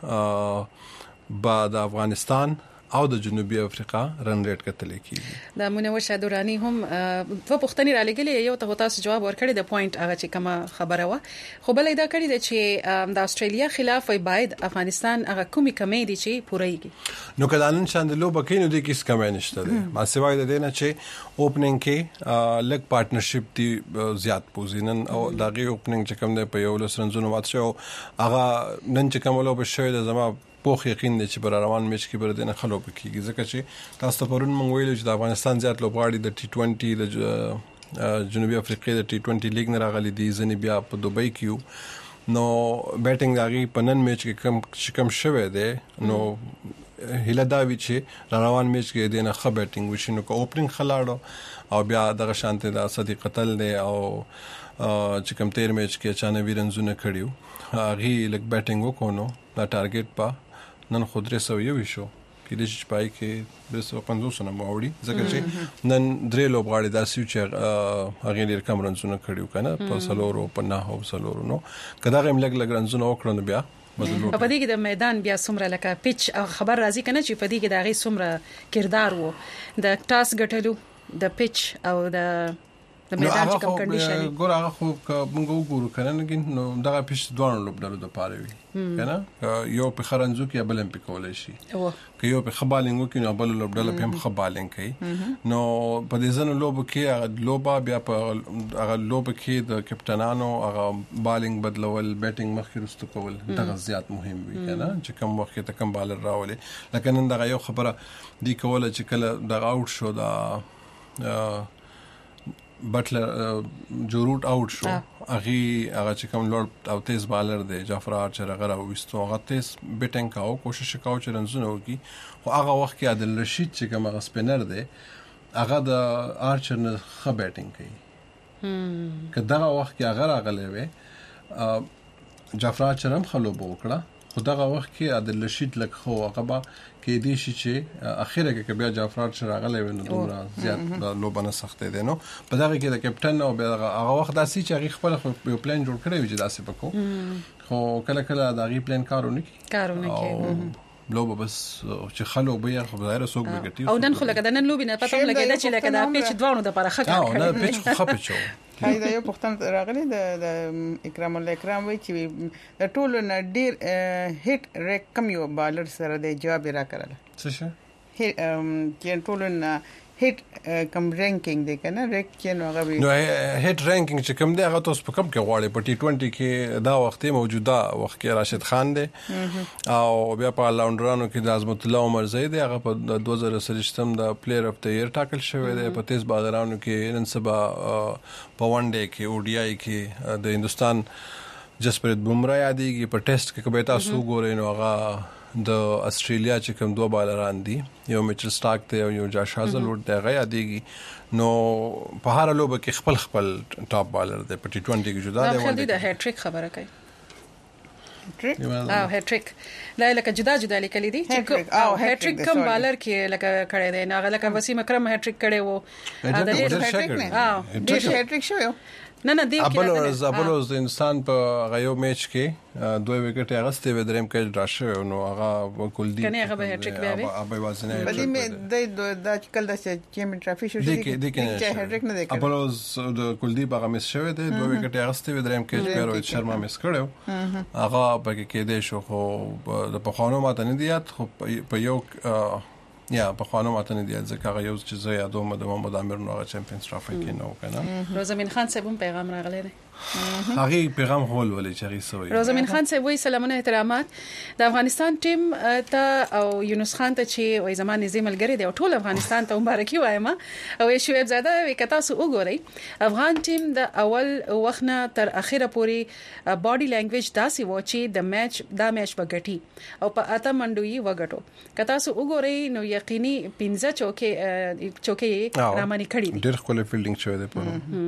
بعد افغانستان او د جنوبي افریقا رن ریټ کتل کیږي د منور شادورانی هم په پښتني را لګلې یو ته تاسو جواب ورکړی د پوینټ هغه چې کومه خبره و خو بل دا کړی د چې د استرالیا خلاف باید افغانستان هغه کومي کمې دي چې پوره نو کدانن شاندلو بکینو د کیس کمې نشته ده ما سوای د دینه چې اوپننګ کې لګ پارټنرشپ دی زیات پوزینن او دغه اوپننګ چې کوم دی په یو لسرنځونو مات شو هغه نن چې کوملو به شوی د زما پوخ یقین دی چې بر روان میچ کې بر دینه خلو پکېږي ځکه چې تاسو ته پرون مونږ ویل چې د افغانستان زیات لوبغاړي د ټي 20 د جنوبي افریقا د ټي 20 لیګ نه راغلي دي ځنې بیا په دوبۍ کې نو بیټینګ داغي پنن میچ کې کم شوه دی نو هیله دا وی چې روان میچ کې دینه خه بیټینګ وشي نو کو اوپننګ خلاړو او بیا دغه شانته د صدیق قتل دی او چې کوم تیر میچ کې چانه ویرنزونه کړیو هغه لک بیټینګ وکونو دا ټارګټ په نن خو 300 شو کې د شپای کې 250 نه موړي ځکه چې نن درې لوبغاړي داسې چې هغه ډیر کم رنزونه کړیو کنه په سلورو په نه هو سلورو نو کدا غیم لګ رنزونه وکړو بیا په دې کې د میدان بیا څومره لکه پیچ خبر راځي کنه چې په دې کې د غي څومره کردار وو د ټاس ګټلو د پیچ او د میدان چې کوم کنډیشن ګور هغه خو موږ وګورو کنه نو دغه پیش دوه لوبډلو د پاره وي کنه یو په خرنزو کې بل هم پکولای شي که یو په خبالینګو کې نو بل لوبډل په هم خبالینګ کوي نو په دې ځنه لوب کې هغه لوبا بیا په هغه لوب کې د کپټانانو هغه بالینګ بدلول بیټینګ مخکې رستو کول دغه زیات مهم وي کنه چې کوم وخت ته کوم بالر راولي لکه نن دغه یو خبره دی کوله چې کله دغه اوټ شو دا بټلر جو روټ اوټ شو هغه چې کوم لوړ او تیز بالر دی جعفر آرچر هغه وستو هغه تیز بیټینګ کاو کوشش وکاو چې رنزونه وکي خو هغه وخت کې عادل رشید چې کوم هغه سپینر دی هغه د آرچر نه ښه بیټینګ کوي کله هغه وخت کې هغه راغلی وي جعفر آرچر هم خلو وکړه خو دغه وخت کې عادل رشید لک خو هغه با کې دي چې اخیره کې بیا جعفر آرچر راغلی ونه دومره زیات لوبانه سخت دي نو په دغه کې د کپټن او هغه وخت داسې چې هغه خپل یو پلان جوړ کړی و چې داسې پکو خو کله کله دا غي پلان کارونه کوي لوبه بس چې خلو به خو ظاهر سوق بګټي او نن خو لکه د نن لوبینه پته لګیدا چې لکه دا پیچ دوانو د لپاره خکار کړی نه پیچ خو خپچو دا یو پښتون راغلی د اکرام الله اکرام وای چې د ټولو نه ډیر هټ ریک کم یو بالر سره د جواب را کړل څه شه چې ټولو نه هټ کم رینکینګ دی کنه ریک چې نو هغه نو هټ رینکینګ چې کم دی هغه تاسو په کم کې غواړي په ټي 20 کې دا وخت موجوده وخت کې راشد خان دی او بیا په لاونډرانو کې د عظمت الله عمر زید هغه په 2023 د پلیئر اف د ایئر ټاکل شوی دی په تیز بالرانو کې نن سبا په ون ډے کې او ډی آی کې د هندستان جسپریت بمراه یادېږي په ټیسټ کې کبه تاسو ګورئ نو هغه د استرالیا چې کوم دوه بالران دي یو میچل سٹارک ته او یو جاش هازلوډ ته غیا دیږي نو په هر لوبه کې خپل ټاپ بالر دی په ټي 20 کې جدا دی ولې د هټریک خبره کوي هټریک دا لکه جدا لیکل دي چې هټریک کوم بالر کې لکه کړي دی نه لکه وسیم اکرم هټریک کړي وو دا ډېر هټریک شو نه دی کې ابلوز د انسان په غيو میچ کې دوه وکټ اغسته و دریم کې راشه نو هغه کلدی کنه هغه به هټریک بیا وي ابي وازنه بلی مې د کل د چیمپیون ټرافي شو چې هټریک نه دی ابلوز د کلدی هغه مس شوی دی دوه وکټ اغسته و دریم کې پیرو شرما مس کړو هغه په کې دی شو خو د پخوانو ماته نه دیات خو په یو یا په خوانو ماته نه دی ځکه یو چې زه یادوم د محمد عامر نو چمپیونز ټرافي کې نو کنه روزمین خان صاحب هم پیغام راغلی دی هغه پیغام هول ولې چې هغه سوي روزمین خان صاحب وی سلامونه احترامات د افغانستان ټیم ته او یونس خان ته چې وای زمانه زملګری دی او ټول افغانستان ته مبارکي وایم او شعیب زاده وکتا سو وګورئ افغان ټیم د اول وختنه تر اخره پوري باډي لانګویج داسې و چې د میچ بغټي او په اته منډوي وګټو کتا سو وګورئ نو یقیني 15 چوکي رامانی کړی دي ډېر خپل فیلډینګ شوی دی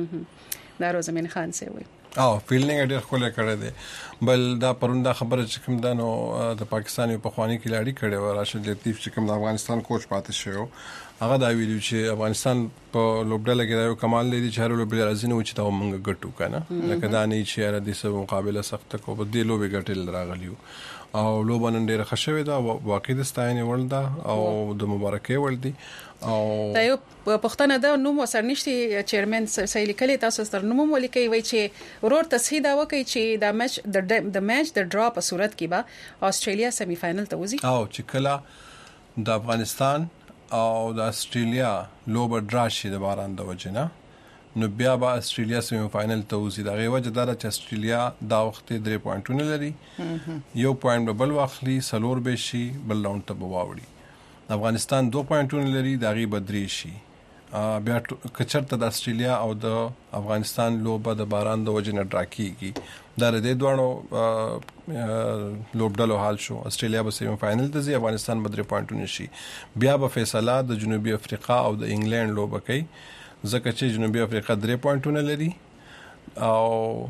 په دا روزمین خان سے وي فیلډینګ ډېر خپل کړی دی بل دا پروندا خبره چې کوم دا نو د پاکستاني په خواني کلاړي کړي و راشد لطیف چې کوم د افغانستان کوچ پاتې شو هغه دا ویلو چې افغانستان په لوبډله کې دا کمال لري چې هر لوبډله راځي نو چې دا موږ ګټو کنه لکه دا نه چې را دي سره مقابله سخت کو په دې لوبې ګټل راغلیو او لوبنن ډېر ښه شوی دا واقعي د ستاینې ول دا او د مبارکي ول دي او دا یو پښتنه دا نوم وسرنشتي چیرمن سېلی کلی تاسو سره نوم ولیکي وای چې ورور تصحیح دا وکي چې دا میچ د میچ د ډرا په صورت کې به استرالیا سیمی فائنل ته وځي او چې کله د افغانستان او د استرالیا لوب ډرا شي د باران د وجنه نو بیا به استرالیا سیمی فائنل ته وځي دا غوړه جدار چې استرالیا دا وخت 3 پوینټونه لري یو پوینټ به بل واخلي سلور به شي بل راوند ته بواوړي افغانستان 2 پوینټونه لري دا غي بدري شي بیا کچرته د استرالیا او د افغانستان لوبه د باران د وجنه ډرا کیږي دا د دوه لوبډلو حال شو استرالیا به سیمی فائنل ته ځي افغانستان به 3 پوینټونه شي بیا به فیصله د جنوبي افریقا او د انګلند لوبه کوي ځکه چې جنوبي افریقا 3 پوینټونه لري او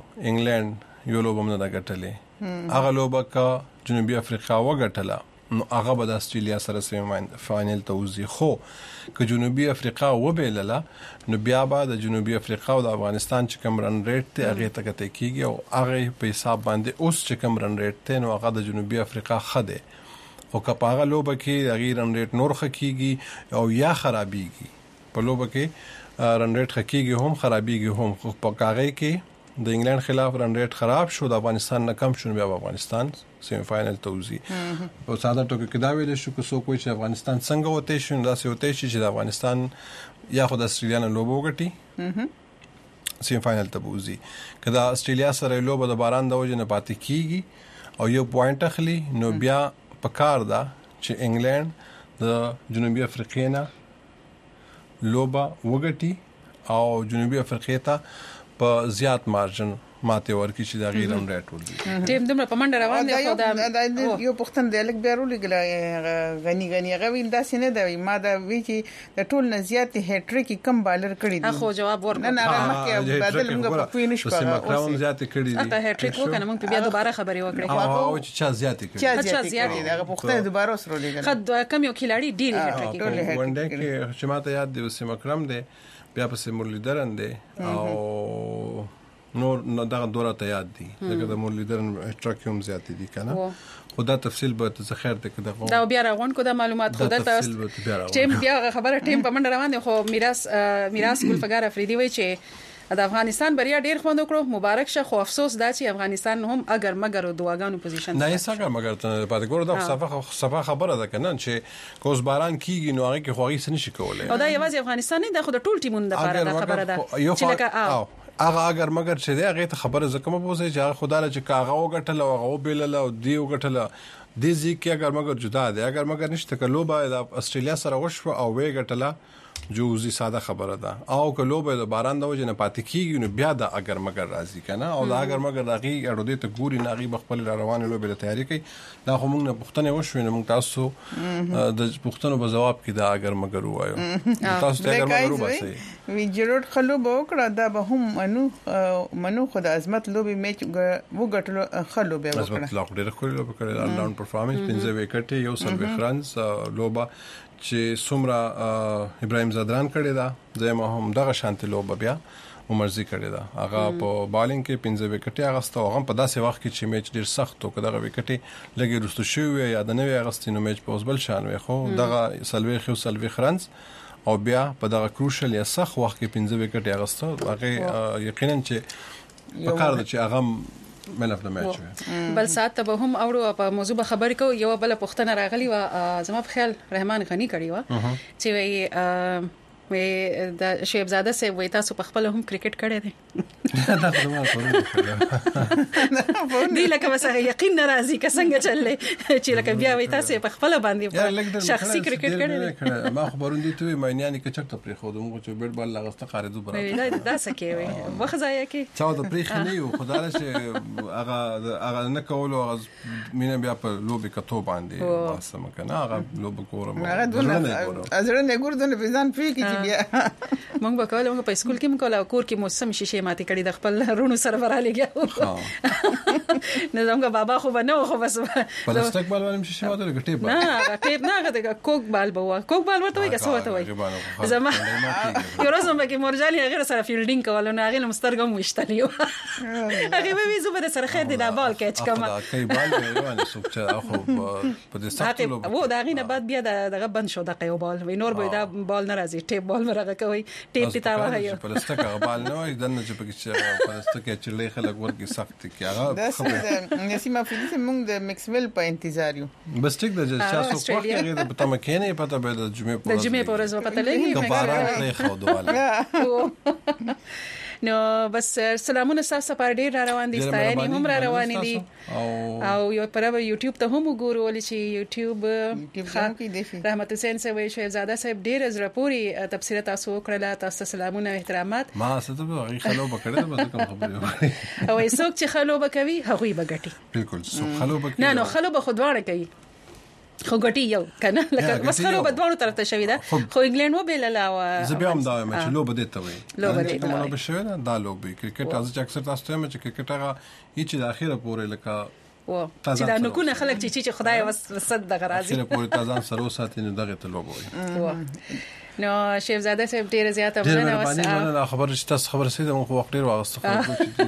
انګلند یو لوبه نه غټلې هغه لوبه کا جنوبي افریقا وګټله نو هغه به د استرالیا سره سیمی فائنل ته وځي خو که جنوبي افریقا وبېلله نو بیا به د جنوبي افریقا او د افغانستان چې کم رن ریټ ته هغه ته کته کیږي او هغه په حساب باندې اوس چې کم رن ریټ ته نو هغه د جنوبي افریقا خده او که په هغه لوبه کې هغه رن ریټ نور خکېږي او یا خرابېږي په لوبه کې رن ریټ خکېږي هم خرابېږي هم خو په کاغذ کې د انګلند خلاف رن ریټ خراب شو د افغانستان نه کم شو بیا افغانستان سیمی فائنل ته وځي او ساده ټکو کې دا ویل شو چې څوک چې افغانستان څنګه وته شي دا څه وته شي چې د افغانستان یا خو د استرالیا نه لوبو غټي سیمی فائنل ته وځي کله استرالیا سره لوبه د باران د وجه نه پاتې کیږي او یو پوینټ اخلي نو بیا پکار دا چې انګلند د جنوبي افریقا نه لوبه وګټي او جنوبي افریقا ته په زیات مارجن ماته ورکی چې دا غیر هم ریټ وردي ټیم دمر په منډه روان دی خو دا یو پښتن دی لکه بیا ورولې غني غوین دا سینه دی ما دا وی چې د ټول نه زیات هټریک کم بالر کړی دی خو جواب ورکړ نه مخکې بدل موږ په فینیش په مکراون زیات کړی دی هغه هټریک وکنه موږ بیا دوباره خبرې وکړې او چې چا زیات کړی چا زیات دی هغه پښتن دوباره سره لګل خد کم یو کھلاڑی ډیر هټریک کړی ونډه کې چې ماته یاد دی وسه مکرم دی بیا په مرلیدرن دی او نور نه دا دوره ته یاد دي دغه د مرلیدرن ټرکیوم زیات دي کنه خدا تفصیل به ته خیر ته کده دا بیا راغون کو د معلومات خو دلته ټیم بیا خبره ټیم په منډه روان دي خو میراث ګلفګار افریدي وای چې د افغانستان بریا ډیر خوند وکړو مبارک شه خو افسوس دا چې افغانستان هم اگر مگر دواګانو پوزیشن نه یې څنګه مگر ته پاتې ګور دا صفه خبره ده کنه چې کوس باران کیږي نو هغه کې خوغي سن شي کولای او دا یوازې افغانستان نه د خود ټول ټیمونو لپاره دا خبره ده چې لکه هغه اگر مگر چې دی هغه ته خبره زکه مو بوزي چې خدای چې کاغه وګټل او هغه بیلل او دی وګټل د ځکه اگر مگر جدا دی اگر مگر نشته کلو به د استرالیا سره وشو او وی ګټله جوزي ساده خبره ده او کلو به د باران د وجه نه پاتې کیږي نو بیا د اگر مگر راځي کنه او دا اگر مگر راغي اړو دې ته ګوري ناغي بخپل روانه لوبه له تیاری کوي دا خو موږ نه پښتنه وشو نه موږ تاسو د پښتنو په جواب کې دا اگر مگر وایو تاسو ته اگر مگر وباسي وی جوړ خلو به وکړه دا به هم منو خدای عظمت لوبي میچ وګټلو خلو به وکړه عظمت لا ډېر خو لوبه کړل آل راوند پرفارمنس 15 وکټ یو سلوي فرانس لوبه چې سمرا ابراهيم زادران کړی دا زما هم دغه شانت لوبه بیا عمرزي کړی دا هغه په بالینګ کې 15 وکټي اغسته هغه په داسې وخت کې چې میچ ډیر سخت او دغه وکټي لګي رستو شوی یا د نوې اغستینو میچ په اوسبل شان وي خو دغه سلوي فرانس او بیا په دغه کروشل یا سخت وخت کې 15 وکټي اغسته هغه یقینا چې په کار د چې هغه من اف د میچ بل ساعت ته هم اورو په موضوع خبرې کو یو بل پښتنه راغلی و زما په خیال رحمان غنی کړی و چې وی مې د شعیب زاده صاحب وای تاسو په خپل هم کرکټ کړی دی دا خدمه کوي دی لکه وسه یقین ناراضي که څنګه چللې چې لکه بیا وای تاسو په خپل باندې شخصي کرکټ کړی دی ما خبرون دي ته مېنیانی کې چرته پرې خو دمو چې بیٹ بال لغسته خارجو برابر دا سکه وي وخت ځای کې چا د پرې خنه یو خدای چې هغه نه کولو مینه بیا په لوبي کتو باندې واسه مکنه هغه لوب کورم هغه دونه نه ګوردونه په ځان پی کې بیا مونږ به کوله مونږ په اسکول کې مونږ کوله کور کې موسم شیشه ماتې کړي د خپل رونو سره ورالې نه زموږ بابا خو بنو خو بس پلاستیک بال باندې شیشه ماتې کړي نه ټیپ نه غته کوک بال بوا کوک بال ورته وای کسو ورته وای زما یو ورځ مې کې مورجالي غیر سره فیلډینګ کول نو هغه مسترګم وشتلیو هغه به زوبره سره خیر دی دا بال کېچ کما کوي بال یو نه سوچ اخو په دې سختو لوب وو دا غینه بعد بیا دغه بند شو د قیو بال وینور به دا بال ناراضي ټیپ بال مرغه کوي ټیپ تی تا وایو پلاستیک بال نه وای دنه چې پکې پلاستیک چې لې خلک ورګي سخت کی هغه نسیمه فلیس موږ د میکسویل په انتظار یو بس ټیک د چې تاسو خو کې د پته مکه نه پته به د جمعې په ورځ پته لګي باران پرې خو دواله نو بس سلامونه تاسو په ډیر را روان دي ستاینې هم را روان دي او یو پر یوټیوب ته هم وګورئ ولې چې یوټیوب رحمت حسین صاحب شعیب زاده صاحب ډیر زړه پوري تفسیر تاسو وکړه تاسو سلامونه احترامات ما ستو هغه خلو بکړه به کوم خبره او څوک چې خلو بکوي هغه بغټي بالکل څوک خلو بکړي نه نو خلو به خودواره کوي خو ګټي یو کنه لکه مسخره بدوانو طرف ته شوی دا خو انګلند و بیل لا و زبې هم دا چې لوب دې ته وي لوب دې ته لوب شوی دا لوب کرکټ از چې اکثر تاسو ته چې کرکټ هغه هیڅ د اخیره پورې لکه و چې دا نو کو نه خلک چې خدای وسد د غرازي اخیره پورې تازه سرو ساتي نه دغه ته لوب وي نو شیف زاده صاحب ډیره زیاته مننه وسه خبر چې تاسو خبر سي د مخ وخت ډیر واغسته خو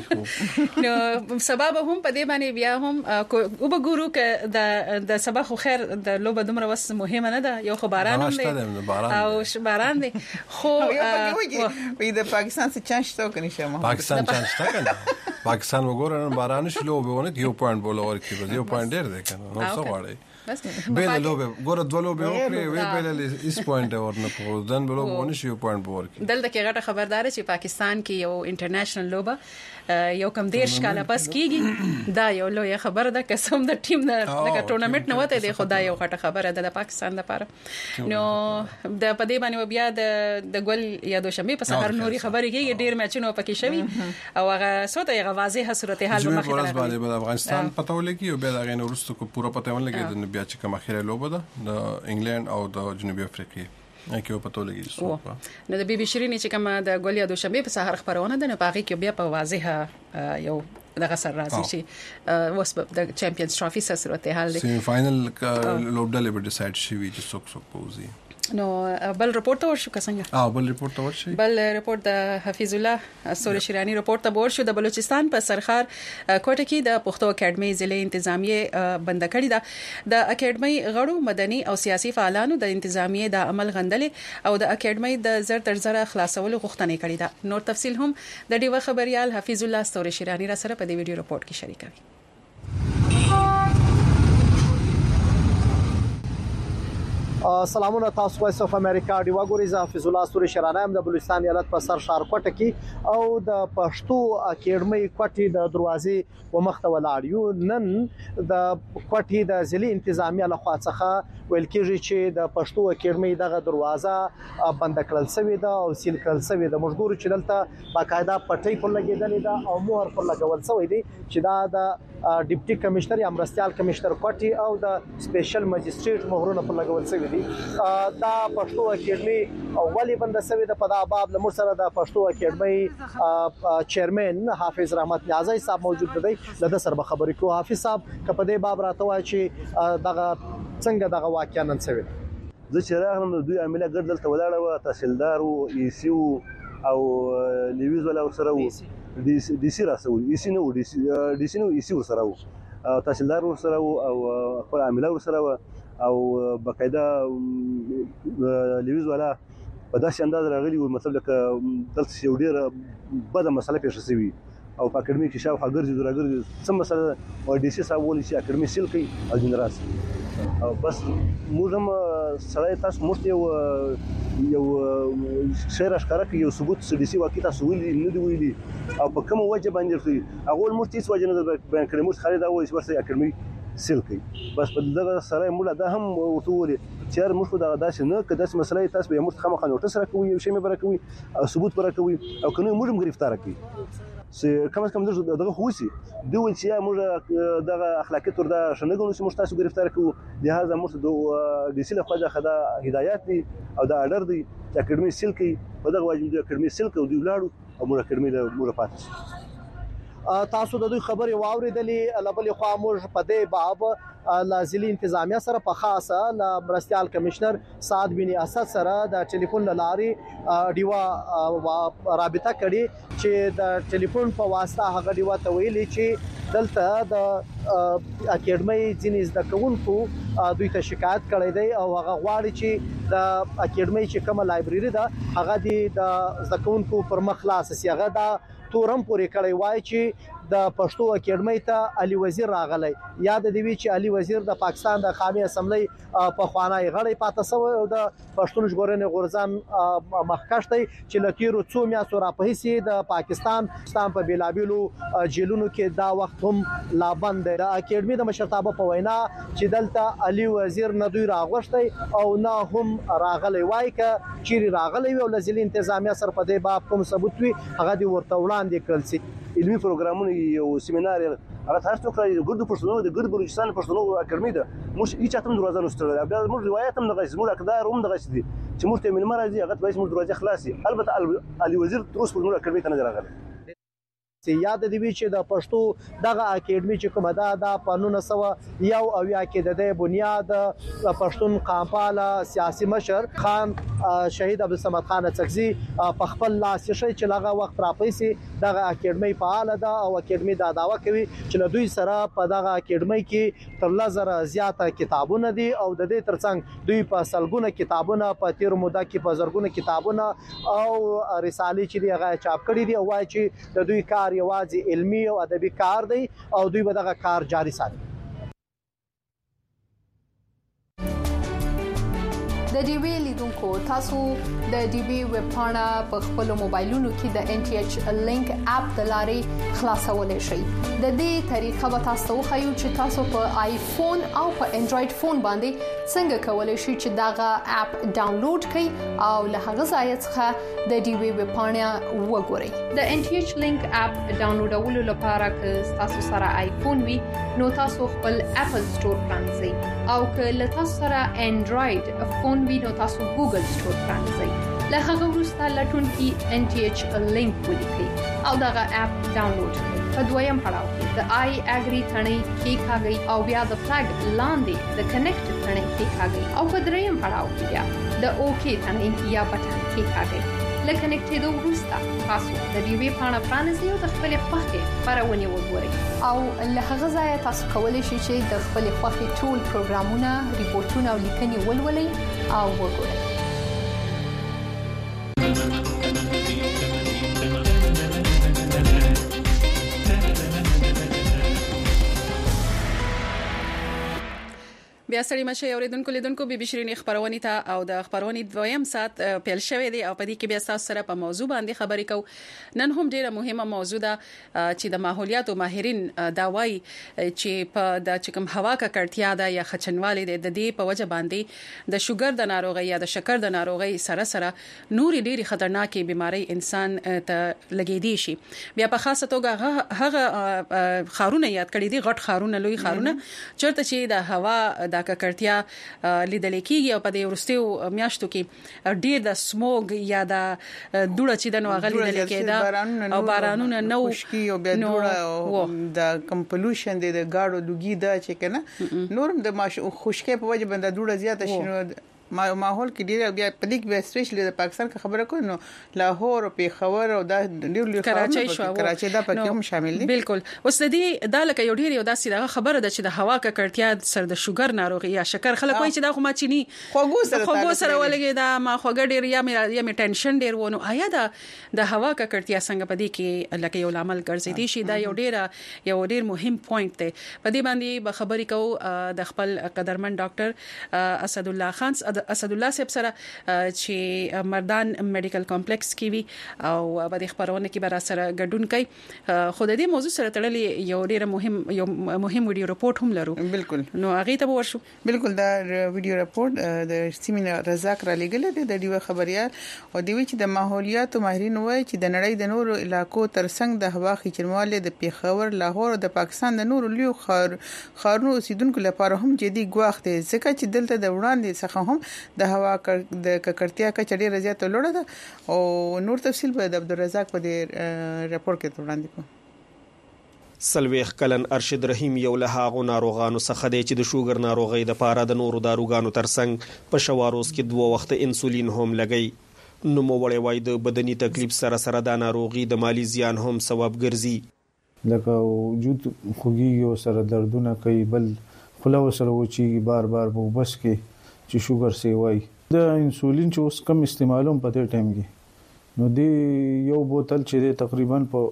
نو سبب هم په دې باندې بیا هم او به ګورو ک د سبا خو خیر د لوب دومره وس مهمه نه ده یو خو باران هم دی او باران دی خو وي د پاکستان څخه چانس تو کني شمه پاکستان چانس تا کنه پاکستان وګورن باران شلو به ونه یو پوینټ بول اور کی یو پوینټ ډیر دی کنه نو څه واړی بیل لوبه ګور د لوبه وکړي وی بیل اس پوینټ ورنه په دن لوبه ونه شي پوینټ ورکی دلته کې غټه خبردار چې پاکستان کې یو انټرنیشنل لوبه یو کم دیش کاله پس کیږي دا یو لوی خبره ده قسم د ټیم د ټورنمنت نه وته دی خدای یو غټه خبره ده د پاکستان لپاره نو د پدې باندې بیا د ګل یا دوشنبه په سحر نوري خبرې کېږي ډیر میچونه پکې شوي او هغه سوته یو واضحه صورتحال په مخه راغلی د افغانستان پته ولګي او بیا هغه نورستو کو پوره پته ولګي د بیا چې کوم اخیره لوبه ده د انګلند او د جنوبي افریقا کې په پته لګي نو د بي بي شيرين چې کوم د ګولیا دوشنبه په سحر خبرونه ده نه پاږي کې بیا په واضحه یو دغه سر راځي چې وس د چمپionز ټرافي سره صورتحال دي سیمی فائنل لوبډلې به ډیسایډ شي چې څوک پوزي نو بل رپورت ورشو څنګه بل رپورت ورشي بل رپورت د حفیظ الله سوري شیرانی رپورت ورشو د بلوچستان په سرخار کوټه کې د پښتو اکیډمي ضلع انتظامیه بند کړی ده د اکیډمي غړو مدني او سیاسي فعالانو د انتظامیه د عمل غندلې او د اکیډمي د زر تر زر خلاصولو غوښتنه کړې ده نور تفصيل هم د ډیوه خبريال حفیظ الله سوري شیرانی را سره په دې ویډیو رپورت کې شریکوي سلامونه تاسو وایس اف امریکا دی وګورئ حفیظ الله سوري شرانه د بلوچستان ایالت په سر شهر کوټه کې او د پښتو اکیډمي کوټې د دروازې و مخته ولاړ یو نن د کوټې د ضلع انتظامیه له خوا څخه ویل کېږي چې د پښتو اکیډمي دغه دروازه بند کړل شوې ده او سیل کړل شوې ده مجبور چې دلته باقاعده پټۍ پر لګېدلې ده او مهر پر لګول شوی دی چې دا د ډیپټي کمشنر یا مرستيال کمشنر کوټي او د سپیشل ماجستریټ مهرونه پر لګول شوی دي دا پښتو اکیډمي اولی بند شوی د په باب لمر سره د پښتو اکیډمي چیرمن حافظ رحمت نیازی صاحب موجود دی لده سره خبرې کو حافظ صاحب کپدې باب راته وای چې دغه څنګه دغه واقعیا نن شوی زه چې راغلم دوی عامله ګرځل ته ولاړه و تحصیلدار او ایسی او لیویز ولا سره و ډي سي راسو ای سي نو ډي سي نو ای سي سره و تحصیلدار سره او خپل عامله سره او بقاعده لیویز ولا په داسې انداز راغلی و مطلب لکه دلته یو ډیر بده مسله پیښه شوې او په اکیډمي کې شاوخوا ګرځي څه مسله او ډي سي صاحب ولې چې اکیډمي سیل کوي او جنراس بس موږ هم سړی تاسو مرته یو شعر اشکاره کې یو ثبوت سديسي واقعي تاسو ویلي نه دی ویلي او په کوم وجه باندې کوي اول مرته هیڅ وجه نه بیان کړی موږ خالد اول ورسې اکرمي سیل کوي بس په دغه سره موږ دا هم ورته ویلي چې موږ خو دا داسې نه کده مسله تاسو به موږ خامخا نوټس راکوي یو شی مې برکوي او ثبوت برکوي او کنه موږ هم گرفتار کوي سه کم از کم دغه خوسي دوی چې موږ دغه اخلاقی تور دا شنګونو چې موږ تاسو گرفتار کوو لہذا موږ د سیل خو دا خدا هدایت دي او دا اډر دي چې اکیډمي سیل کوي په دغه واجب دي اکیډمي سیل کوي دوی لاړو او موږ اکیډمي له موږ پاتې تاسو د دوی خبرې واوریدلې لبل خو موږ په دې باب لازلي انتظامیه سره په خاصه ل مرستيال کمشنر سعد بن اسد سره د ټلیفون لاري ډیوا رابطه کړي چې د ټلیفون په واسطه هغه ډیوا ته ویلي چې دلته د اکیډمي ځینې زده کوونکو دوی ته شکایت کړی دی او هغه غواړي چې د اکیډمي چې کومه لایبرری ده هغه د زده کوونکو پر مخ خلاص سي هغه دا تورم پورې کړی وای چې د پښتو اکیډمي ته علي وزیر راغلی یاد دی چې علي وزیر د پاکستان د قومي اسمبلی په خوانای غړی پاتې سو او د پښتون ژغورنې غورځان مخکښتي چې لتیرو څو میاشتو را په هیڅ د پاکستان په بیلابیلو جیلونو کې دا وخت هم لا بند د اکیډمي د مشرتابه په وینا چې دلته علي وزیر نه دوی راغښتي او نه هم راغلی وای ک چیرې راغلی او لزلي انتظامیه سره په دې باب کوم ثبوت وي هغه دی ورته وړاندې کړل سي علمي پروګرامونه یو سیمینار هغه تاسو ته کړی ګرد پښتنو د ګرد بلوچستان پښتنو اکیډمي ده موږ هیڅ اتم دروازه نشته بیا موږ روایت هم دغه زموږ اقدار هم دغه دي چې موږ ته ملمر راځي هغه به موږ دروازه خلاصي البته علي وزیر تر اوسه موږ اکیډمي ته نه راغلی یاد دی چې د پښتو دغه اکیډمي چې کومه ده د 1901 کې د بنیاد پښتون قامپاله سیاسي مشر خان شهید عبدالصمد خان اڅکزي په خپل لاس شي چې لغه وخت راپېسي دغه اکیډمي فعال ده او اکیډمي دا داوا کوي چې له دوی سره په دغه اکیډمي کې تر لزر زیاته کتابونه دي او د دې ترڅنګ دوی په سلګونه کتابونه په تیر موده کې په زرګونه کتابونه او رسالې چې هغه چاپ کړي دي او وايي چې د دوی کار یوازې علمي او ادبي کار دی او دوی به دغه کار جاري ساتي د ډي وی لیدونکو تاسو د ډي وی ویب پاڼه په خپل موبایلونو کې د ان ټي ایچ لینک اپ د لارې خلاصولای شئ د دې طریقه به تاسو خو چې تاسو په آیفون او په انډراید فون باندې څنګه کولای شئ چې دغه اپ ډاونلوډ کړئ او له هغه ځای څخه د ډي وی ویب پاڼه وګورئ د ان ټي ایچ لینک اپ ډاونلوډولو لپاره که تاسو سره آیفون وي نو تاسو خپل اپل سٹور پرانځئ او که له تاسو سره انډراید فون وي نو تاسو ګوګل سٹور پرانځئ له هغه وروسته لټون کې ان ټي ایچ لینک ولیکئ او دغه اپ ډاونلوډ کړئ په دویم پړاو کې د آی اګری ثنې کې کاږي او بیا د فلګ لاندې د کنیکټ ثنې کې کاږي او په دریم پړاو کې بیا د اوکی ثنې یا بټن کې کاږي لکه کنیکټېدو وروسته تاسو د ډي وی پاڼه پرانیزئ او د خپل خوښې خبرونه وګورئ او له هغه ځای تاسو کولی شئ چې د خپل خوښې ټول پروګرامونه ریپورتونه او لیکنې ولولئ او وګورئ بیا سړی مشه اوریدونکو لیدونکو بي بي شيرين خبرونه ته او د خبرونه دویم سات پیل شوې دي او په دې کې بیا تاسو سره په موضوع باندې خبرې کوو نن هم ډیره مهمه موضوع ده چې د ماحولیات او ماهرین دا وایي چې په د چکم هوا ککړتیا ده یا خچنواله ده د دې په وجه باندې د شوګر د ناروغي یا د شکر د ناروغي سره سره نور ډیره خطرناکې بيمارۍ انسان ته لګېدي شي بیا په خاصه توګه هغه خارونه یاد کړی دي غټ خارونه لوی خارونه چرته چې د هوا د ککړتیا لیدل کېږي او په دې ورستیو میاشتو کې ډیر د سموګ یا د دوړه چې د نوغلي لیدل کېده او بارانونه نو خشکي او بیا دوړه د کمپلوشن د گاډو لوګي دا چې کنه نورم د خشکي په وجه باندې دوړه زیاته شنو ماحول کې ډیر بیا پدې کې سپیشلی د پاکستان خبره کوي نو لاهور او پیښور او د ډیر کراچي دا پکې هم شامل دي. بالکل. اوس د دې د لکه یو ډیر یو داسې خبره ده چې د هوا ککړتیا سره د شوګر ناروغي یا شکر خلک وایي چې دا خو ما چینی خوګو سره ولګي دا ما خوګ ډیر یا می ټینشن ډیر ونه آیا دا د هوا ککړتیا څنګه پدې کې لکه یو عمل ګرځي شي دا یو ډیر مهم پوینټ دی. پدې باندې به خبرې کوو د خپل قدرمن ډاکټر اسد الله خان اسد الله صاحب سره چې مردان میډیکل کمپلیکس کې وی او په دې خبرونه کې به سره ګډون کوي. خو د دې موضوع سره تړلې یو ډیر مهم ویډیو رپورت هم لرو. بالکل. نو هغه ته ورشو. بالکل دا ویډیو رپورت د سیمینار رزاق را لګل دي د دیو خبريال او دی چې د ماحولیات ماهرین وایي چې د نړۍ د نورو علاقو ترڅنګ د هوا خچرمواله د پیښور لاهور او د پاکستان د نورو لیو خارونو اوسیدونکو لپاره هم جدي ګواښ دی ځکه چې دلته د وړاندې څخه هم د هوا د ککړتیا کچه ډیره زیاته لوړه ده او نور تفصیل به د عبدالرزاق په دې رپورت کې وړاندې کوم. سلويخ کلن ارشد رحیم یو له هغو ناروغانو څخه دی چې د شوګر ناروغي د پاره د نورو داروګانو ترڅنګ په شواروز کې 2 وخت انسولین هم لګي. نو موړې وای د بدني تکلیف سره سره د ناروغي د مالی زیان هم سبب ګرځي لکه وجود خوږي سره دردونه کوي بل خلا سره وچی بار بار بس کې چې شوګر سی وای د انسولین چې اوس کم استعمالوم په دې ټایم کې نو دی یو بوتل چې تقریبا په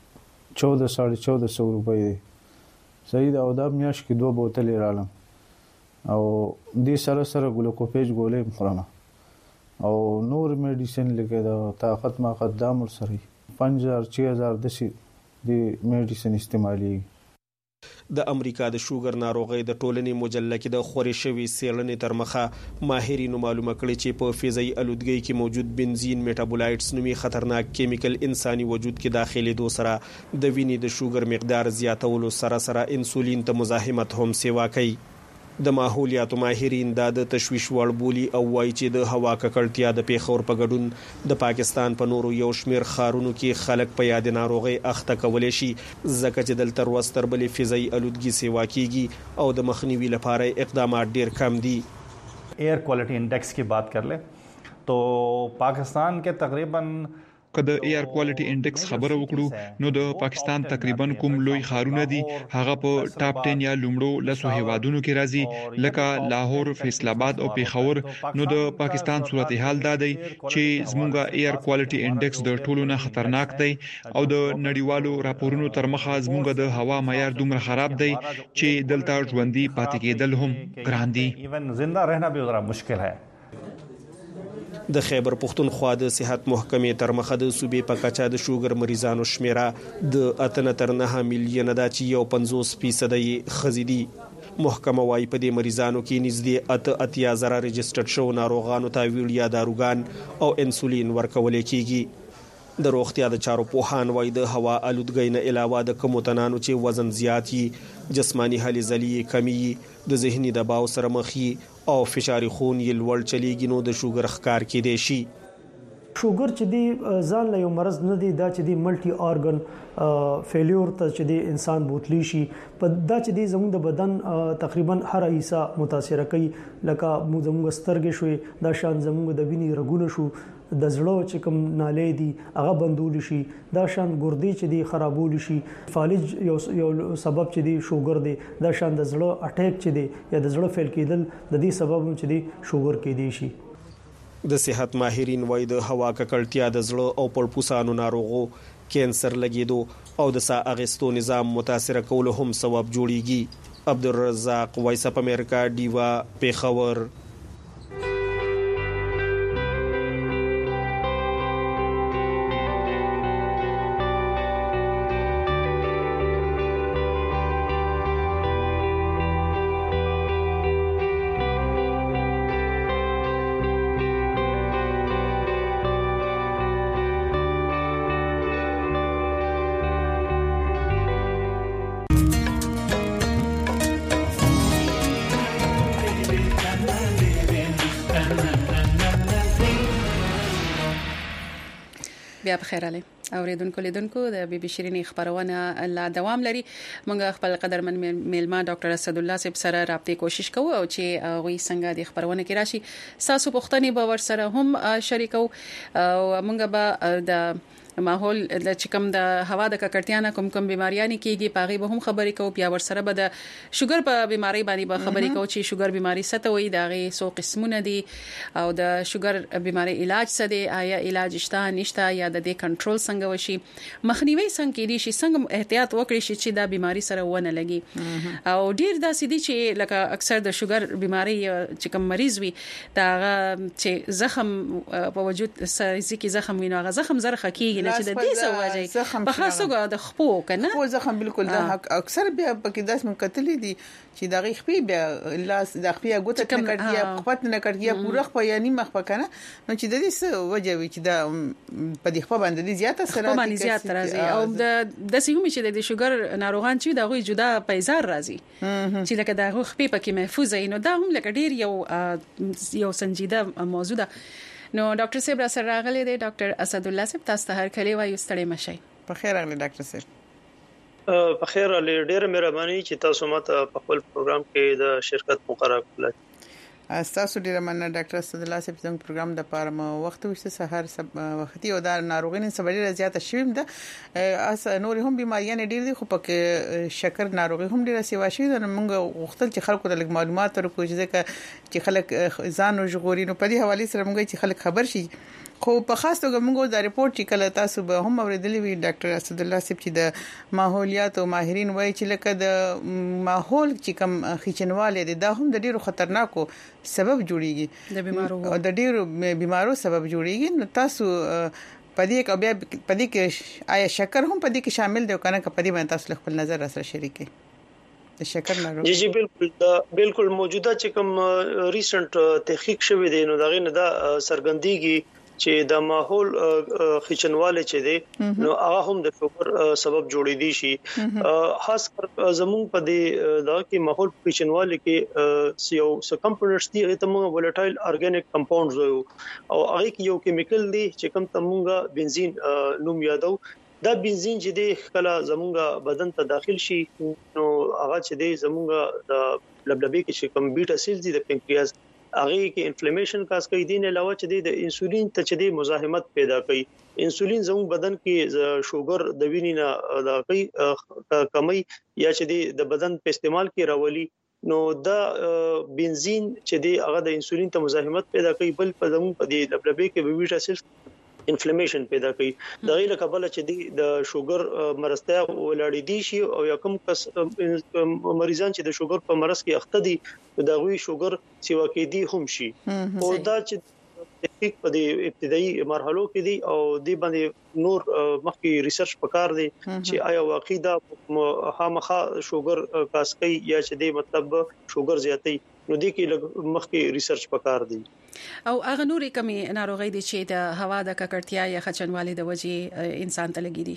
1400 روپۍ دی صحیح دا او دا میاش کې 2 بوتلې رالم او دې سره سره ګلوکوفیج ګولې خورم او نور میډیسن لکه دا طاقت ما قدام ور سره 5000 6000 د میډیسن استعمالي. د امریکا د شوګر ناروغي د ټولنې مجله کې د خوري شوی سیړنې تر مخه ماهرینو معلومه کړي چې په فضایي الودګۍ کې موجود بنزین میټابولایټس نومي خطرناک کیمیکل انساني وجود کې داخلي دو سره د وینې د شوګر مقدار زیاتولو سره سره انسولین ته مزاحمت هم سیوا کوي. د ماحولیاتو ماهرین دا د تشویش وړ بولی او وایي چې د هوا ککړتیا د پیښور په ګډون د پاکستان په نورو یو شمیر خارونو کې خلک په یاد ناروغي اخته کولای شي ځکه چې دلته وروستر بلې فضایي الودګي سیوا کیږي او د مخنیوي لپاره اقدامات ډیر کم دي. Air quality index की बात कर ले तो पाकिस्तान के तकरीबन که د ایر کوالټي انډیکس خبره وکړو نو د پاکستان تقریبا کوم لوی خارونه دي هغه په ټاپ 10 یا لومړو لسو هیوادونو کې راځي لکه لاهور، فیصل آباد او پیښور. نو د پاکستان صورتحال دا دی چې زموږه ایر کوالټي انډیکس د ټولو نه خطرناک دی او د نړیوالو راپورونو تر مخه زموږه د هوا معیار دومره خراب دی چې دلته ژوندۍ پاتې کېدل هم ګران دي. ایون زنده रहना भी ذرا मुश्किल है. د خیبر پختونخوا د صحت محکمې تر مخه د صوبې په کچه د شوګر مریضانو شمیره د 8.9 میلیون دا چې 50% خزي دي. محکمه وايي په دې مریضانو کې نږدې 8.0 ريجسترډ شو ناروغانو ته ویړیا داروګان او انسولین ورکول کیږي. د روغتیا د چارو پوهان وايي د هوا الودګۍ نه علاوه د کموتنانو چې وزن زیات وي، جسمانی هلې ځلې کمی، د ذهني دباو سره مخ او فشار خون یې لوړ چلیږي نو د شوګر ښکار کېدای شي. شوګر چې دی ځان له یو مرض نه دی دا چې دی ملټي اورګن فیلیور ته چې دی انسان بوتلی شي په دا چې دی زموږ د بدن تقریبا هر حصہ متاثر کوي لکه زموږ سترګې شوي دا شان زموږ د وینې رګونه شو د زړه چې کوم نالې دي هغه بندول شي دا شان ګردې چې دی خرابول شي فالج یو سبب چې دی شوګر دی دا شان د زړه اٹیک چې دی یا د زړه فیل کېدل د دې سبب چې دی شوګر کې دی شي. د صحت ماهرین وايي د هوا ککړتیا د زړه او پړپوسانو ناروغو، کینسر لګیدو او د ساه اخیستو نظام متاثر کول هم سبب جوړیږي. عبدالرزاق وایس اپ امریکا دیوا پیښور. بیا بخیر علي. اوریدونکو لیدونکو د بي بي شيرين خبرونه لا دوام لري. موږ خپل قدرمن میلما ډاکټر اسد الله صاحب سره رابطې کوشش کوو او چې غوي څنګه د خبرونه کې راشي تاسو پوښتنې به ور سره هم شریکو او موږ به د ماحول د چکم د هوا د ککړتیا نه کوم بیماریاں کیږي پاغي به هم خبرې کوو بیا ور سره به د شوګر په بیماری باندې به خبرې کوو چې شوګر بیماری څه ته وایي دا غي سو قسمونه دي او د شوګر بیماری علاج څه دی آیا علاج شته نشته یا د دې کنټرول څنګه وشي مخنیوي څنګه کیدی شي څنګه احتیاط وکړي شي چې دا بیماری سره ونه لګي او ډیر داسې دي چې لکه اکثر د شوګر بیماری چې کوم مریض وي دا چې زخم په وجود سایزي کې زخم ویني هغه زخم زرخه کیږي نه چې د دې سواجي په خاصه د خپو کنه خو زخم بالکل دا اکثر بیا پکې داس من کتلې دي چې دا غي خپې بیا لاس د خپې غوته کړیا خپت نه کړیا پوره خپې یعنی مخ پکنه نو چې د دې وجه وي چې دا په دې خپه باندې زیاته سره باندې زیات راځي او د سیمه چې د شوګر ناروغان چې دا غوي جدا پیزار راځي چې لکه دا خپې پکې محفوظ وي نو دا هم لکه ډیر یو سنجیده موضوع ده. نو ډاکټر صاحب را سره راغلي دی ډاکټر اسد الله صاحب تاسو ته هر کله وایو ستړي مشي. په خیر راغلی ډاکټر صاحب. په خیر علي ډیره مهرباني چې تاسو ماته په خپل پروګرام کې د شرکت مقرره کړل. تاسو ډیره مننه ډاکټر اسد الله صاحب زموږ پروګرام د پاره وخت وشته سحر وختي او د ناروغین سبب زیاته شویم ده اس نور هم بیماریاں ډیر دي خو پکې شکر ناروغي هم ډیره سیوا شي نو موږ وختل چې خلکو د معلومات ورکو چې خلک ځان او ژغوري نو په دې حواله سره موږ چې خلک خبر شي خو په خاص توګه موږ د ریپورت چې کله تاسو به هم اوریدلی وی ډاکټر اسد الله صاحب چې د ماحولیات او ماهرین وایي چې لکه د ماحول چې کم خچنواله دي دا هم د ډیرو خطرناکو سبب جوړیږي د بیمارو د ډیرو بیمارو سبب جوړیږي نو تاسو پدې کې بیا پدې کې آیا شکر هم پدې کې شامل دی کنه پدې باندې تاسو خپل نظر سره شریکي د شکر ناروغي جی بالکل موجوده چې کوم ریسنت تحقیق شوی دی نو دا غي نه دا سرګندېږي چې د ماحول خچنواله چې دی نو هغه هم د شوګر سبب جوړې دي شي خاص کر زموږ په دې دا کې ماحول خچنواله کې یو کمپوننټس دي هغه ته ولټایل ارګانیک کمپاونډز او هغه کې یو کیمیکل دی چې کوم تمونګه بنزین نوم یادو دا بنزین چې دی کله زمونږ بدن ته داخل شي نو هغه چې دی زمونږ د لبلبې کې چې کوم بیټا سیلز دي د پنکریاس هغه کې انفلیمیشن کاس کوي دین علاوه چې د انسولین ته چې د مزاحمت پیدا کوي انسولین زموږ بدن کې شوګر د وینې نه د کوي کمی یا چې د بدن په استعمال کې راولي نو دا بنزین چې دی هغه د انسولین ته مزاحمت پیدا کوي بل په زموږ په دې لبلبې کې بیټا سیلز انفلیمیشن پیدا کوي د غیر قبل چې د شوګر مرستیا ولاړې دي شي او یا کوم کس مریضان چې د شوګر په مرز کې اخته دي د غوي شوګر سیوا کې دي هم شي او دا چې تحقیق په دې ابتدایي مرحلو کې دي او د باندې نور مخکې ریسرچ پکار دي چې آیا واقعي دا خامخا شوګر کاس کوي یا چې د مطلب شوګر زیاتې نو دې کې مخکې ریسرچ پکار دي او هغه نورې کمی ناروغي دي چې د هوا د ککړتیا یا خچنوالي د وجې انسان ته لګي دي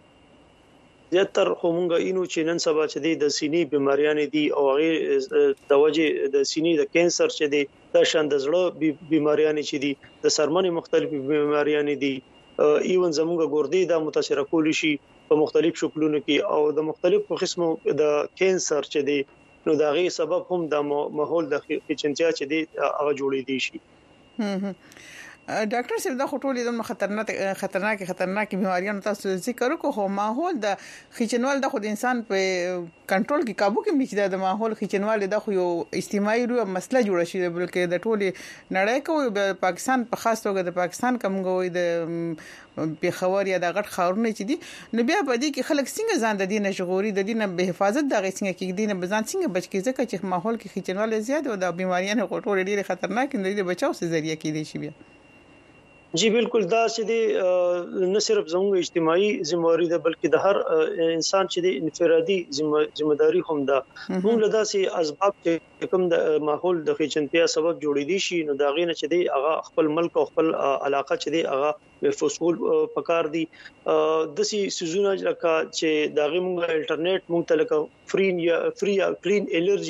زیاتره همغه اینو چې نن سبا چې د سینې بیماریاں دي او غیر د وجې د سینې د کانسر چې دي د شان د زړه بیماریاں چې دي د سرمنې مختلف بیماریاں دي ایون زموږه ګردې د متاثر کول شي په مختلف شکلونو کې او د مختلفو قسمو د کانسر چې دي نو دا غي سبب هم د ماحول د خچنتیا چې دی هغه جوړې دي شي. ډاکټر صاحب دا خټولې د خطرناک بیماریاں تاسو ذکر وکړو خو ماحول د خچنوال د خود انسان په کنټرول کې काबू کې میچ د ماحول خچنوال د خو یو اجتماعي روح مسله جوړه شي بلکې د ټولي نړۍ کوي پاکستان په خاص توګه د پاکستان کومګوي د پیښور یا د غټ خاورونه چې دي نو بیا په دې کې خلک څنګه ځان د دینه شغوري د دینه به حفاظت د غیڅنګ کې دینه بزان څنګه بچ کی ځکه چې ماحول کې خچنوال زیات او د بیماریاں غټول ډیره خطرناک دي د بچاو سره ذریعہ کې دي شي بیا جی بالکل دا چې دی نه صرف زموږ اجتماعي ذمہواری ده بلکې د هر انسان چې دی انفرادي ذمہداري هم ده موږ له داسې اسباب چې کوم د ماحول د خېچنتیا سبب جوړې دي شي نو دا غینه چې دی هغه خپل ملک او خپل علاقه چې دی هغه محفوظ پکار دي د سيزونه لکه چې دا غوږ الټرنیټ مونږ ته لکه فری یا کلین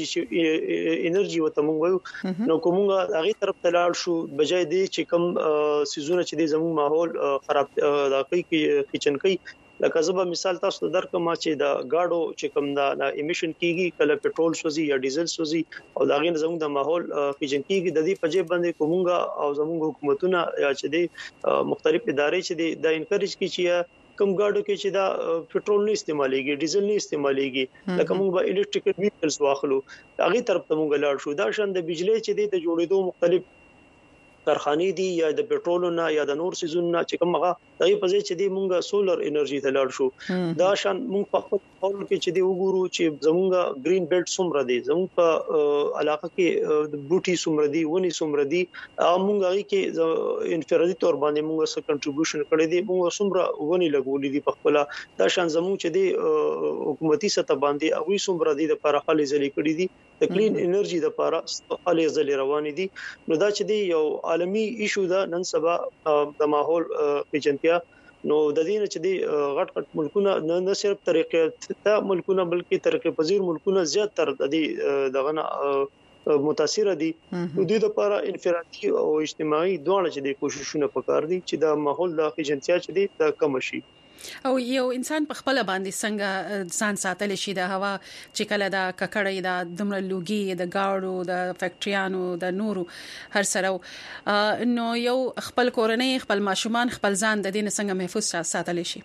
انرژي وته مونږ وایو نو کومه هغه طرف ته لاړ شو بجای دی چې کوم سيزونه چې دی زموږ ماحول خراب دا کوي کچن کوي لکه زبا مثال تاسو درکم چې دا گاډو چې کوم دا امیشن کیږي کله پټرول سوزي یا ډیزل سوزي او دا غین زموږ د ماحول کیجن کیږي د دې په جيب باندې کومه او زموږ حکومتونه یا چې دي مختلف ادارې چې دي دا انکریج کی چې کم گاډو کې چې دا پټرول نه استعماليږي ډیزل نه استعماليږي لکه موږ به الکتریک ویکلز واخلو هغه طرف ته موږ لاړ شو دا شان د بجلی چې د جوړېدو مختلف کارخانې دي یا د پټرول نه یا د نور سيزونو چې کومه دغه په ځای چې دی مونږه سولر انرژي ته لاړ شو دا شان مونږ په خپل ټول کې چې دی وګورو چې زمونږه گرین بیلټ سومره دي زموږ په علاقه کې د بوټي سومره دي ونی سومره دي مونږه کې انفرادي تور باندې مونږه څه کنټریبیوشن کړی دی مونږه سومره ونی لګولې دي په خپل دا شان زموږ چې دی حکومتي سطح باندې هغه سومره دي د پرخالي ځلې کړی دي د کلین انرژي د لپاره خالي ځلې روان دي نو دا چې دی یو عالمي ایشو دا نن سبا د ماحول پیچنتیا نو د دې چې دی غټ ملکونه نه صرف طریقې ته ملکونه بلکې طریقې پذیر ملکونه زیات تر د دې دغه متاثر دي د دې لپاره انفرادي او اجتماعي دوه چې دی کوششونه وکړ دي چې د ماحول د پیچنتیا چې دی د کم شي او یو انسان په خپل باندې څنګه ځان ساتل شي د هوا چې کله دا ککړې دا دمر لوګي د گاړو د فیکټریانو د نورو هر سره نو یو خپل کورنۍ خپل ماشومان خپل ځان د دې څنګه محفوظ ساتل شي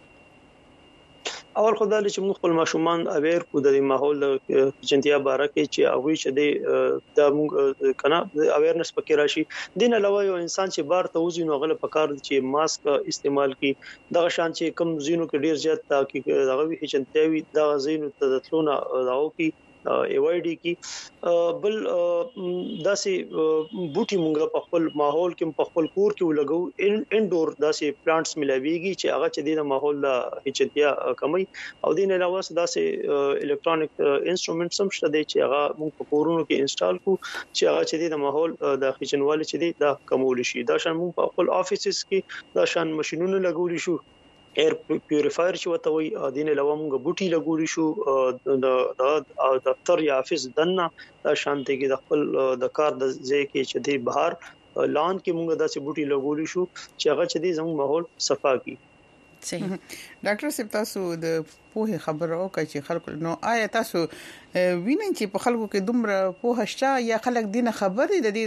اول خدای چې موږ خپل ماشومان اویر کو د ماحول چنتیا باره کې چې هغه چې د موږ کنه اویرنس پکې راشي دین علاوه یو انسان چې بار ته وځي نو غل پکار چې ماسک استعمال کی دغه شان چې کم زینو کې ډیر زیات تا کې دغه وی چنتیا وی دغه زینو ته تلونه راو کی ایوایډي کی بل داسې بوټي مونږه په خپل ماحول کې په خپل کور کې ولګو انډور داسې پلانټس ملويږي چې هغه چې د ماحول د هچتیا کمی او دین علاوه داسې الکترونیک انسټرومنټس هم شته چې هغه مونږ په کورونو کې انسټال کو چې هغه چې د ماحول د خچنوالي چې د کمول شي دا شان مونږ په خپل افیسز کې دا شان ماشينونه لګول شو ایر پیوریفایر چې وته وي دین علاوه موږ بوټي لګولې شو د دفتر یا افیس دنه شانتي کې د خپل د کار د ځای کې چې د بهر لان کې موږ داسې بوټي لګولې شو چې هغه چې د زموږ ماحول صفا کی صحیح ډاکټر صاحب تاسو د پوهه خبرو کوي چې خلکو نو آیا تاسو وینئ چې په خلکو کې دومره پوهه شته یا خلک دینه خبرې د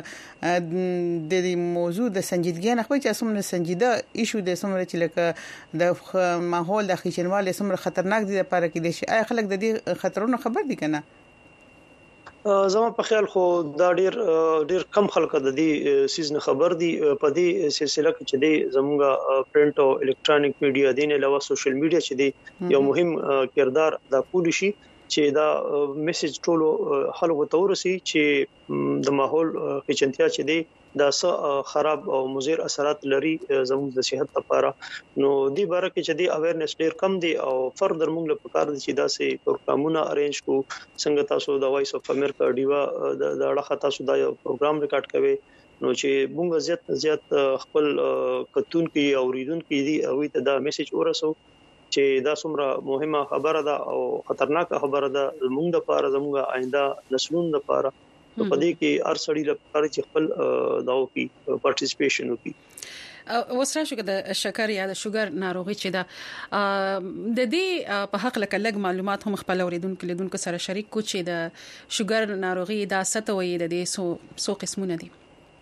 دې موضوع د سنجیدګۍ نه خو چې اسمه سنجیده ایشو د سمره چې لکه د ماحول د خېچنوالي سمره خطرناک دي لپاره کې دي آیا خلک د دې خطرونو خبر دي کنه زما په خیال خو دا ډیر کم خلک د دې سیزن خبر دي په دې سلسله کې چې د زموږه پرنٹ او الکترونیک میډیا دین علاوه سوشل میډیا چې دی یو مهم کردار د پولیسي چې دا میسج ټولو خلکو ته ورسي چې د ماحول پیچنتیا چې دی دا خراب او مضر اثرات لري زموږ د صحت لپاره نو دې باره کې چې دی اویرنس ډیر کم دی او فردر موږ له پکار دي چې دا سه پروګرامونه ارینج کو څنګه تاسو د وایس اف امریکا دیوا د اړه تاسو دا یو پروګرام ریکارډ کوي نو چې موږ زیات خپل کتون کې اوریدون کې دی او ته دا میسج ورسو چې دا څومره مهمه خبره ده او خطرناک خبره ده موږ د لپاره زموږ آینده نسلونو لپاره په دې کې ارسړی لپاره چې خپل داو کې پارټیسپیشن وکړي وسره شو د شکر یا د شوګر ناروغي چې دا د دې په حق لکه معلومات هم خپل اوریدونکو سره شریک کو چې د شوګر ناروغي دا ستوي د دې سو قسمونه دي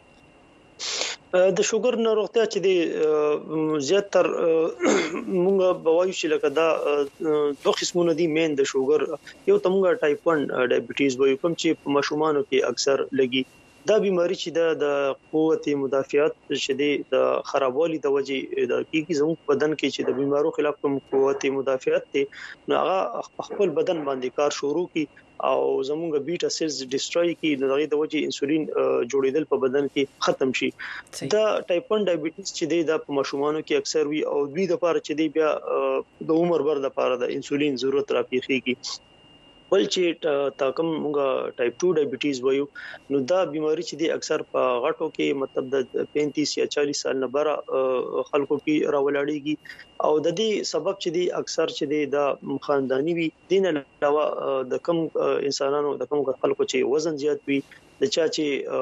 د شوګر ناروغتیا چې دی زیاتره موږ بوایو چې لکه دا دوه قسمونه دي مین د شوګر یو ته موږ ټایپ 1 ډایبټیز وایو کوم چې په ماشومانو کې اکثر لګي دا بیماری چې د قوت مدافعت چې د خرابوالي د وجې د کیږي زموږ بدن کې چې د بیمارو خلاف کوم قوت مدافعت ته هغه خپل بدن باندې کار شروع کی او زموږ بیټا سیلز ډیسټروي کی د وجې انسولین جوړیدل په بدن کې ختم شي دا ټایپ 1 ډایبټیز چې د ماشومانو کې اکثر وي او دوی د لپاره چې بیا د عمر بر د لپاره د انسولین ضرورت راپېخيږي بل چې تا کوم موږ ټایپ 2 ډایبټیز وایو نو دا بيماري چې دی اکثر په غټو کې مطلب د 35 یا 40 سال نه بره خلکو کې راولاړيږي او د دې سبب چې دی اکثر چې دی د خاندانی وي دین علاوه د کم انسانانو د کم خلکو چې وزن زیات وي د چا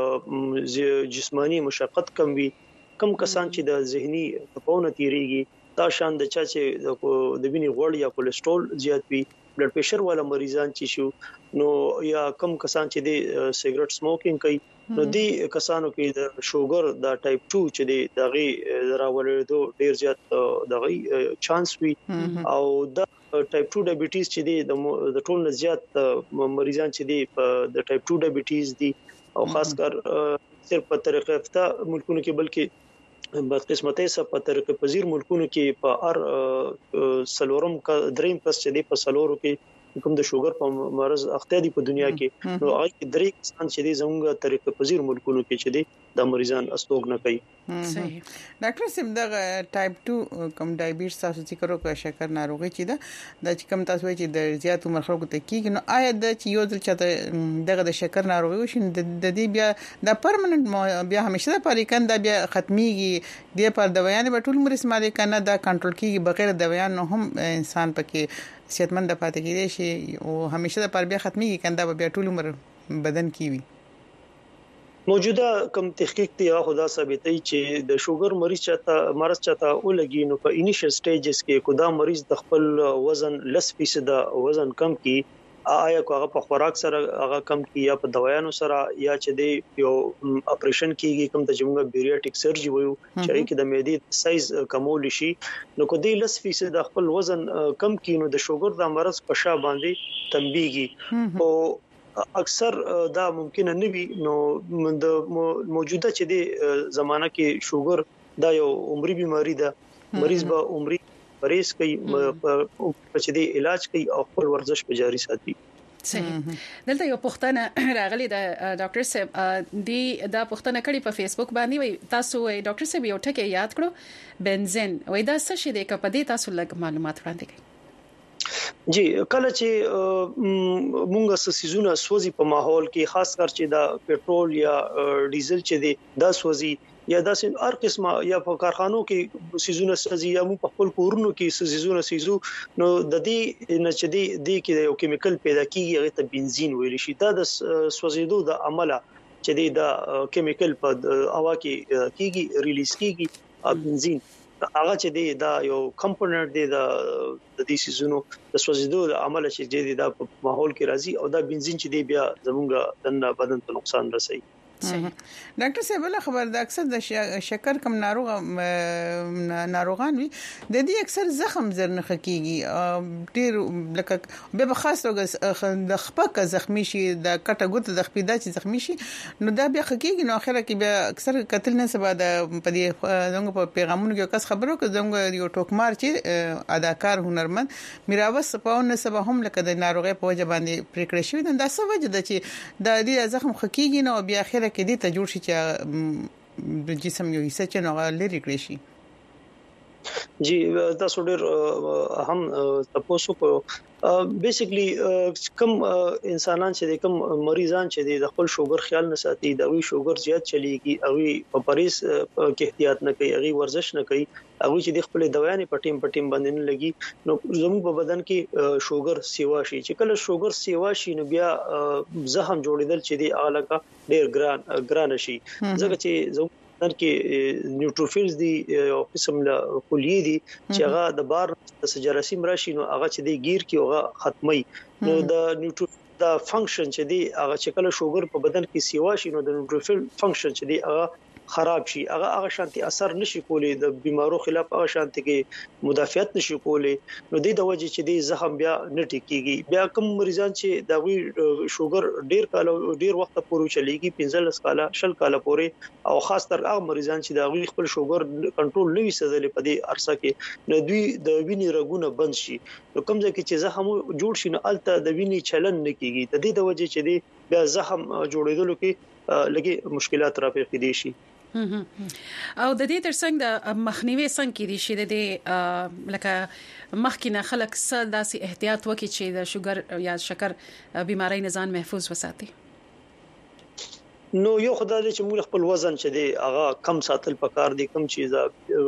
چې جسمانی مشقت کم وي کم کسان چې د ذهني تپونه تیریږي دا شان د چا چې د وینې غوړ یا کولیسټرول زیات وي بلډ پريشر والا مریضان چې شو نو یا کم کسان چې د سیګریټ سموکینګ کوي نو دي کسانو کې د شوګر د ټایپ 2 چې د دغه راولېدو ډیر زیات دغه چانس وي او د ټایپ 2 ډایبټیز چې د ټول نه زیات مریضان چې د ټایپ 2 ډایبټیز دي او خاص کر صرف په طریقه یافته ملکونو کې بلکې بدقسمتۍ سره په طریقه پذیر ملکونو کې په ار سلورم کا دریم کس چې دی په سلورو کې کوم د شوګر په مرز اخته دي په دنیا کې نو هغه درې کسان چې دی زموږ طریقه پذیر ملکونو کې چې دی د مریضان استوګ نه کوي صحیح ډاکټر سیم د ټایپ 2 کوم ډایبټیز تاسو ذکر وکړ شکر ناروغي چې دا چې کوم تاسو چې د زیات عمر خلکو ته کیږي نو آیا د چې یو ځل چې دغه د شکر ناروغي وشي د دې بیا د پرمننت بیا همیشه لپاره کنده بیا ختميږي د پر دوايان په ټول مریض باندې کنه دا کنټرول کیږي بغیر دوايان نو هم انسان پکې صحتمند پاتې کیږي شي او همیشه لپاره بیا ختميږي کنده بیا ټول عمر بدن کیوي موجوده کم تحقیق دی خدا ثابتای چې د شوګر مریض چاته ولګي نو په انیشل سټیجز کې کو دا مریض د خپل وزن 10% وزن کم کی آیا کو هغه په خوراک سره هغه کم کی یا په دوايانو سره یا چې دی یو اپریشن کیږي کوم د جمله بیریاټیک سرجری وایو چې کې د معدې سایز کمول شي نو کو دی 10% د خپل وزن کم کی نو د شوګر د مرض په شا باندې تنبیږي او اکثر دا ممکن نه وي نو د موجوده چې د زمانہ کې شوګر دا یو عمري بيماري ده مریض به عمري پرهیز کوي چې د علاج کوي او خپل ورزش په جاري ساتي صحیح دلته یو پوښتنه راغلی د ډاکټر صاحب دی دا پوښتنه کړې په فیسبوک باندې وي تاسو وي ډاکټر صاحب یو ټکی یاد کړو بنزین وای دا څه شي دی کپه دی تاسو لږ معلومات وړاندې کړئ جی کله چې مونږه سيزونه سوځي په ماحول کې خاص کر چې دا پېټرول یا ډیزل چې دی دا سوځي یا دا هر قسمه یا په کارخانو کې سيزونه سوځي یا په خپل کورونو کې سيزونه سيزو نو د دې نه چې دی کې یو کیمیکل پیدا کیږي هغه ته بنزین ویل شي دا د سوځیدو د عمله چې دی دا کیمیکل په هوا کې کیږي ریلیز کیږي بنزین هغه چې دی دا یو کمپوننت دی د دې سيزونو د سوځیدو د عمل چې دی دا په ماحول کې راځي او دا بنزین چې دی بیا زموږ د بدن ته نقصان رسوي ډاکټر صاحب له خبر د اکثر د شکر کم ناروغان وي د دې اکثر زخم زر نه خکېږي ډیر لکه به خاص توګه د خپک زخمی شي د کټه ګوت د خپیدا چې زخمی شي نو دا بیا خکېږي نو اخره کې بیا اکثر قتل نه سبا د پدې زنګ په پیغامونو کې کس خبرو کې زنګ یو ټوکمار چې اداکار هنرمند میراوس په نو سبا هم لکه د ناروغي په وجه باندې پریکړه شوی دا څه وجه ده چې د دې زخم خکېږي نو بیا اخره کې دې ته جوړ شي چې د جسم یو حصہ چې نو لري کړی شي جی تاسو ډېر هم تاسو کو بیسیکلی کم انسانان چې کم مریضان چې د خپل شوګر خیال نه ساتي د وی شوګر زیات چلیږي او په پریس کې احتیاط نه کوي هغه ورزش نه کوي هغه چې د خپل دوايانې پټیم باندې نه لګي نو زموږ په بدن کې شوګر سیوا شي چې کله شوګر سیوا شي نو بیا زخم جوړیدل چې دی اعلی کا ډېر ګران شي ځکه چې نن کې نیوټروفیلز دي او قسم له کلیې دي چې هغه د بار د سجراسیم راشي نو هغه چې دی گیر کې هغه ختمي نو د نیوټروفیل د فنکشن چې دی هغه چې کله شوګر په بدن کې سیوا شي نو د نیوټروفیل فنکشن چې دی هغه خراب شي هغه شانتي اثر نشي کولی د بیمارو خلاف هغه شانتي کې مدافعت نشي کولی نو د وجه چې دی زخم بیا نه ټیکيږي بیا کوم مریضان چې دا وی شوګر ډیر وخت پورې چلیږي 15 کاله 10 کاله پورې او خاص تر هغه مریضان چې دا وی خپل شوګر کنټرول نه وسدل په دې عرصه کې نو دوی د وینې رګونه بند شي نو کوم ځکه چې زخم جوړ شي نو الته د وینې چلن نه کیږي د دې د وجه چې دی بیا زخم جوړېدل کې لګي مشکلات را پیښ کېدي شي او د دې ترڅنګ د مخنیوي څنګه کې دي چې د لکه مخکینه خلک څه داسې احتیاط وکړي چې د شوګر یا شکر بيمارۍ نه ځان محفوظ وساتي. نو یو خدای چې موږ خپل وزن چې دی هغه کم ساتل پکار دي، کم چیزه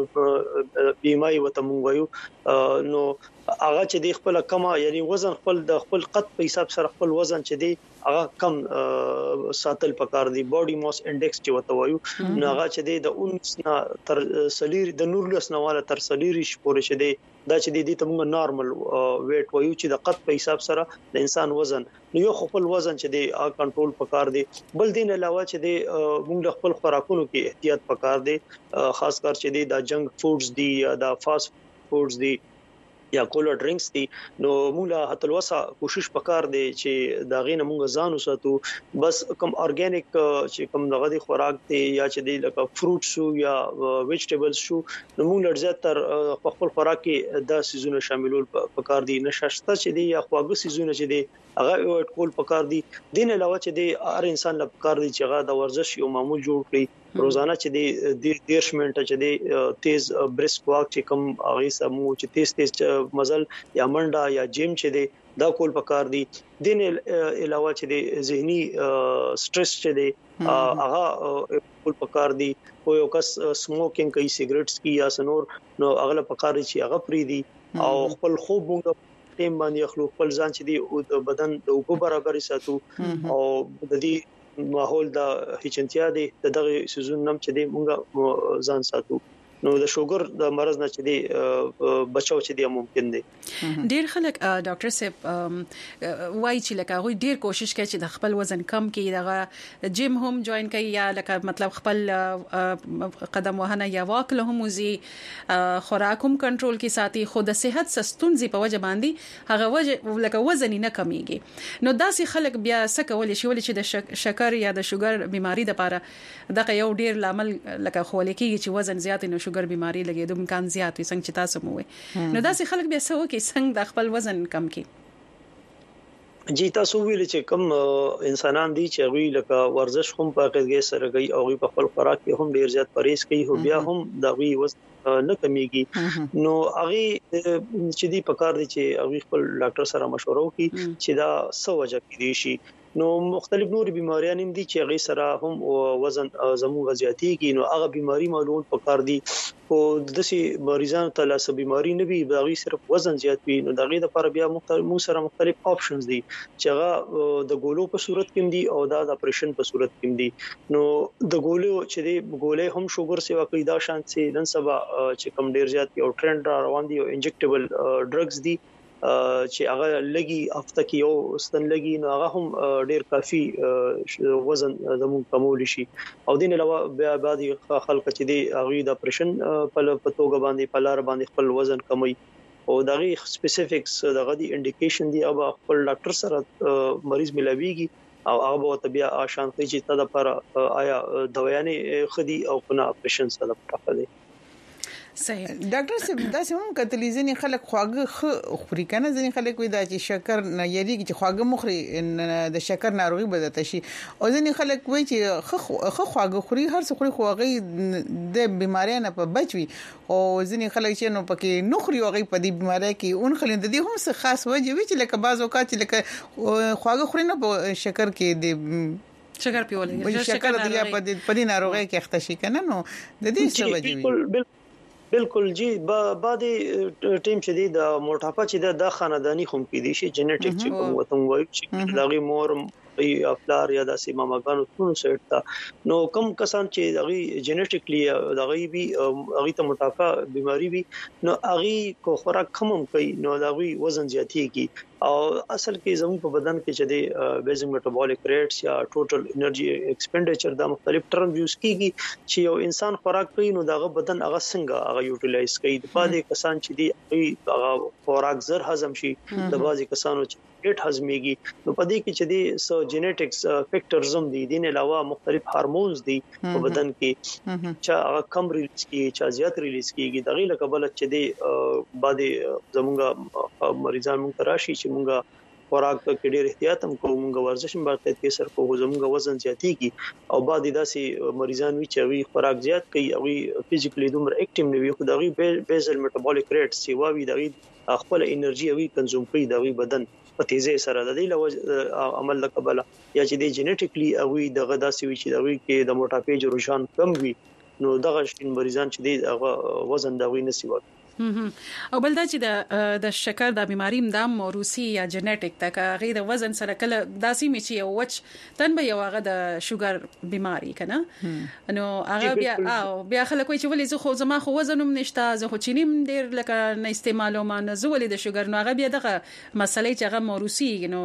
بیمای وته موږ وایو نو هغه چې دی خپل کما یعنی وزن خپل د خپل قد په حساب سره خپل وزن چې دی هغه کم ساتل پکار دي. باډي ماس انډیکس چې وته وایو نو هغه چې دی د 19 نه تر سلیر د 19 نواله تر سلیریش پورې چې دی دا چې دی ته موږ نارمل ویټ وایو چې د قد په حساب سره د انسان وزن نو یو خپل وزن چې دی کنټرول پکار دی. بل دین علاوه چې دی موږ خپل خوراکونو کې احتیاط پکار دی، خاص کر چې دی دا جنک فودز دی یا دا فاست فودز دی یا کولا ډرینکس دي نو موږ هتلوسه کوشش وکړ دي چې دا غینه موږ ځان وساتو. بس کوم اورګانیک چې کوم دغه د خوراک دي یا چې دی لکه فروټس یا ویجیټیبلز شو نو موږ لږ تر خپل خوراک کې دا سيزونه شاملول وکړ دي. نشاسته چې دی یا خواږه سيزونه چې دی هغه وټ کول پکار دي. دین علاوه چې دی هر انسان لپاره پکار دي چې هغه د ورزش یو معمول جوړ کړي. روزانه چې دی 10 منټه چې دی تیز بریسک واک چې کوم هغه سمو چې تیز مزل یا منډه یا جیم چې دی دا کول پکار دي. دین علاوه چې دی ذهني سټرس چې دی هغه کول پکار دي. خو یو کس سموکینګ کوي، سیګریټس کی یا سنور نو هغه پکار دي چې هغه پری دي او خپل خوب موږ ټیم باندې خپل خپل ځان چې دی او بدن د اوبو برابر ساتو او د دې ماحول د هچنتیا دی دغه سيزون نم چې دی مونږه ځان ساتو نو د شوګر د مرز نه چې دی بچاو چې دی ممکن دی. ډیر خلک ډاکټر صاحب وایي چې لکه غوي ډیر کوشش کوي چې د خپل وزن کم کړي، دغه جیم هم جوائن کوي یا لکه مطلب خپل قدم وهنه یا واک له هم وزي خوراک هم کنټرول کې ساتي، خو د صحت سستونزي په وجه باندې هغه وجه لکه وزن نه کمیږي. نو داسې خلک بیا څه کول شي ولې چې د شکر یا د شوګر بيماري د لپاره دغه یو ډیر لامل لکه خول کېږي چې وزن زیات نه شوګر بيماري لګي د امکان زیات وي څنګه چې تاسو مو وي. نو داسې خلک بیا څه وکي څنګه د خپل وزن کم کړي؟ جی تاسو ویل چې کوم انسانان دي چې غوي لکه ورزش هم په کې سره کوي او په خپل خوراک کې هم ډیر زیات پرهیز کوي خو بیا هم د غوي وزن نه کمیږي نو هغه چې دی پکار دي چې هغه خپل ډاکټر سره مشوره وکړي چې دا څه وجه کېدی شي. نو مختلف نور بیماریاں هم دي چې هغه سره هم وزن زموږ غزياتيږي نو هغه بیماری معلومات پکار دي او د سي مریضانو ته لاس بیماری نه وي باغی صرف وزن زیات وي نو دغه لپاره بیا مختلف آپشنز دي چې هغه د ګولو په صورت کې دي او د اپریشن په صورت کې دي. نو د ګولو چې دی ګولې هم شوګر سیوا کوي دا شان سي نن سبا چې کم ډیر زیات یو ټرند روان دي او انجکټیبل ډرګز دي چې هغه لګي هفته کې یو ستن لګي نو هغه هم ډیر کافي وزن زموږ کمول شي. او دین علاوه بیا بعضي خلک چې دی هغه د اپریشن په توګه باندې په لار باندې خپل وزن کموي او دغه سپیسیفکس دغه دی انډیکیشن دی او خپل ډاکټر سره مریض ملاويږي او هغه به بیا آشان کوي چې تاسو لپاره آیا دوايانې خدي او کنه اپریشن سره پکاره دي. صحیح ډاکټر صاحب دا سم کتلی ځنی خلک خواږه خوري کنه ځنی خلک وي دا چې شکر نه یریږي چې خواږه مخري د شکر ناروغي بدته شي او ځنی خلک وي چې خواږه خوري هر څه خوري خواږه د بیماریاں نه په بچوي او ځنی خلک چې نو پکې نخري او غي په دې بیماری کې اون خلک د دې هم څه خاص وجه وي چې لکه بعض اوقات لکه خواږه خوري نه په شکر کې د شکر پیولې شکر د یا په دې ناروغي کې اختشي کنه نو د دې څه وجه بالکل جی بعد ټیم چې دی د موټاپا چې د خاندانی خوم کې دي شي جنټیک چې کوم وته وایي چې دغه مور یا فلار یا د سیمامګانو ټول سیټ تا نو کم کسان چې دغه جنټیکلی دغه وی هغه ته موټاپا بیماری وي نو هغه کو خوراک کم کوي نو دغه وزن زیاتېږي او اصل کې زموږ په بدن کې چې د بیزیک میټابولیک ریټس یا ټوټل انرژي ایکسپینډیچر دا مختلف ټرم یوز کیږي چې یو انسان خوراک کوي نو دغه بدن هغه څنګه هغه یوټیلایز کوي. د باندې کسان چې دی هغه خوراک زر هضم شي د بازي کسانو چې ډېر هضميږي نو په دې کې چې دی سو جینټکس فیکټرز هم دي دین علاوه مختلف هارمونز دي په بدن کې چې هغه کم ریلیز کیږي چې زیات ریلیز کیږي دغه لکه بل چې دی باندې زموږه مریضان مونږ راشي چې مونږه خوراک کې ډېر احتیاط هم کوو، موږ ورزش هم باید کې سر کوو، زموږ وزن زیاتېږي او بعد داسې مریضان وي چې وی خوراک زیات کوي او فزیکلی دومره اکټیو نه وي، خو دغه بیزل میټابولیک ریټ سیوا وي، دغه خپل انرژي وی کنزوم کوي دغه بدن په تیزه سره د دې عمل لقبله یا چې د جینټیکلی او دغه داسې وي چې دغه کې د موټاپیج رجحان کم وي، نو دغه شین مریضان چې د وزن دغه نسی وي. او بل دا چې د شکر د بیماری د موروثي یا جنټیک تک غیر د وزن سره کله داسې می چې وچ تن به یو هغه د شوګر بیماری کنه، نو هغه بیا خلک وایي چې ولې زه خو زما خو وزنم نشته، زه خو چینیم ډیر لکه نه استعمالوم، نه زه ولې د شوګر، نو هغه بیا دغه مسلې چې هغه موروثي نو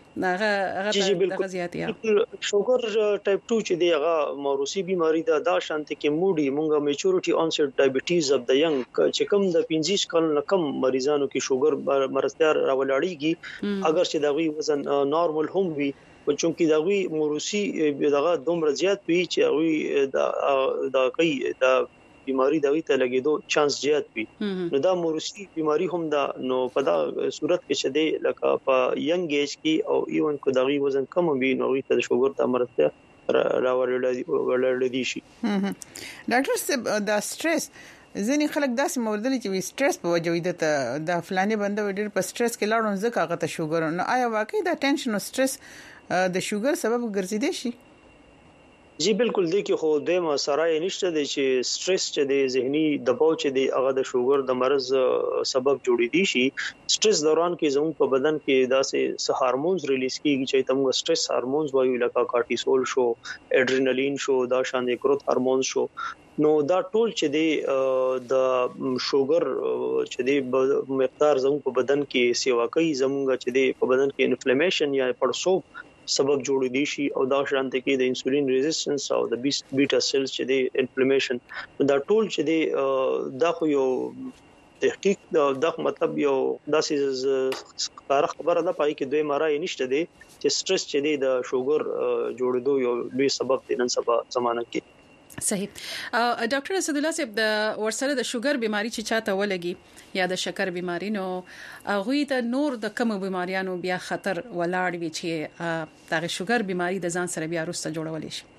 هغه د غزياتیا شوګر ټایپ 2 چې دی هغه موروثي بیماری دا شانته کې موډي مونږه میچورټي اونسټ ډایبټیز اف د ینګ چې کوم د 15 کال نه کم مریضانو کې شوګر مرستيار راولاړيږي، اگر چې دغه وزن نارمل هم وي، چونکی دغه موروثي دغه دومره زیات وي چې دا کوي دا بیماری دغه ته لګیدو چانس زیات وي، نو دا موروثي بیماری هم دا نو په دا صورت کې چې دی لکه په ینګ ایج کې او ایون کو دغه وزن کم وي، نو د شوګر ته مرسته راوړل دي شي. ډاکټر صاحب دا سټرس ځینې خلک داسې موردل چې سټرس په وجه وي د فلاني بنده ډېر په سټرس کې لاړون ځکه هغه ته شوګر، نو آیا واقعي دا ټینشن او سټرس د شوګر سبب ګرځیدي شي؟ جی بالکل دی کې خو د مسارای نشته د چې سټرس چې د ذهني دباو چې د هغه د شوګر د مرز سبب جوړی دي شي. سټرس دوران کې زموږ په بدن کې داسې هارمونز ریلیز کیږي چې تمغه سټرس هارمونز وایو لکه کارټیسول شو، اډرینالین شو، دا شان د گروث هارمون شو، نو دا ټول چې د شوګر چې د مقدار زموږ په بدن کې سیوا کوي، زموږ چې د په بدن کې انفلیمیشن یا پړسوب سبب جوړ دي شي او دا شانته کې د انسولین ریزिस्टेंस او د بیټا سیلز چې د انفلیمیشن دا ټول چې د خو یو تحقیق دا مطلب یو داسې کار خبره ده پای کې دوی مارای نشته دي چې سټرس چې د شوګر جوړېدو یو لوی سبب دی نن سبا زمانه کې. صحیح. ډاکټر اسد الله صاحب د ورسره د شوګر بیماری چې چاته ولګي یا د شکر بیماری، نو هغه ته نور د کوم بیماریانو بیا خطر ولاړ وي چې د شوګر بیماری د ځان سره بیا وروسته جوړول شي؟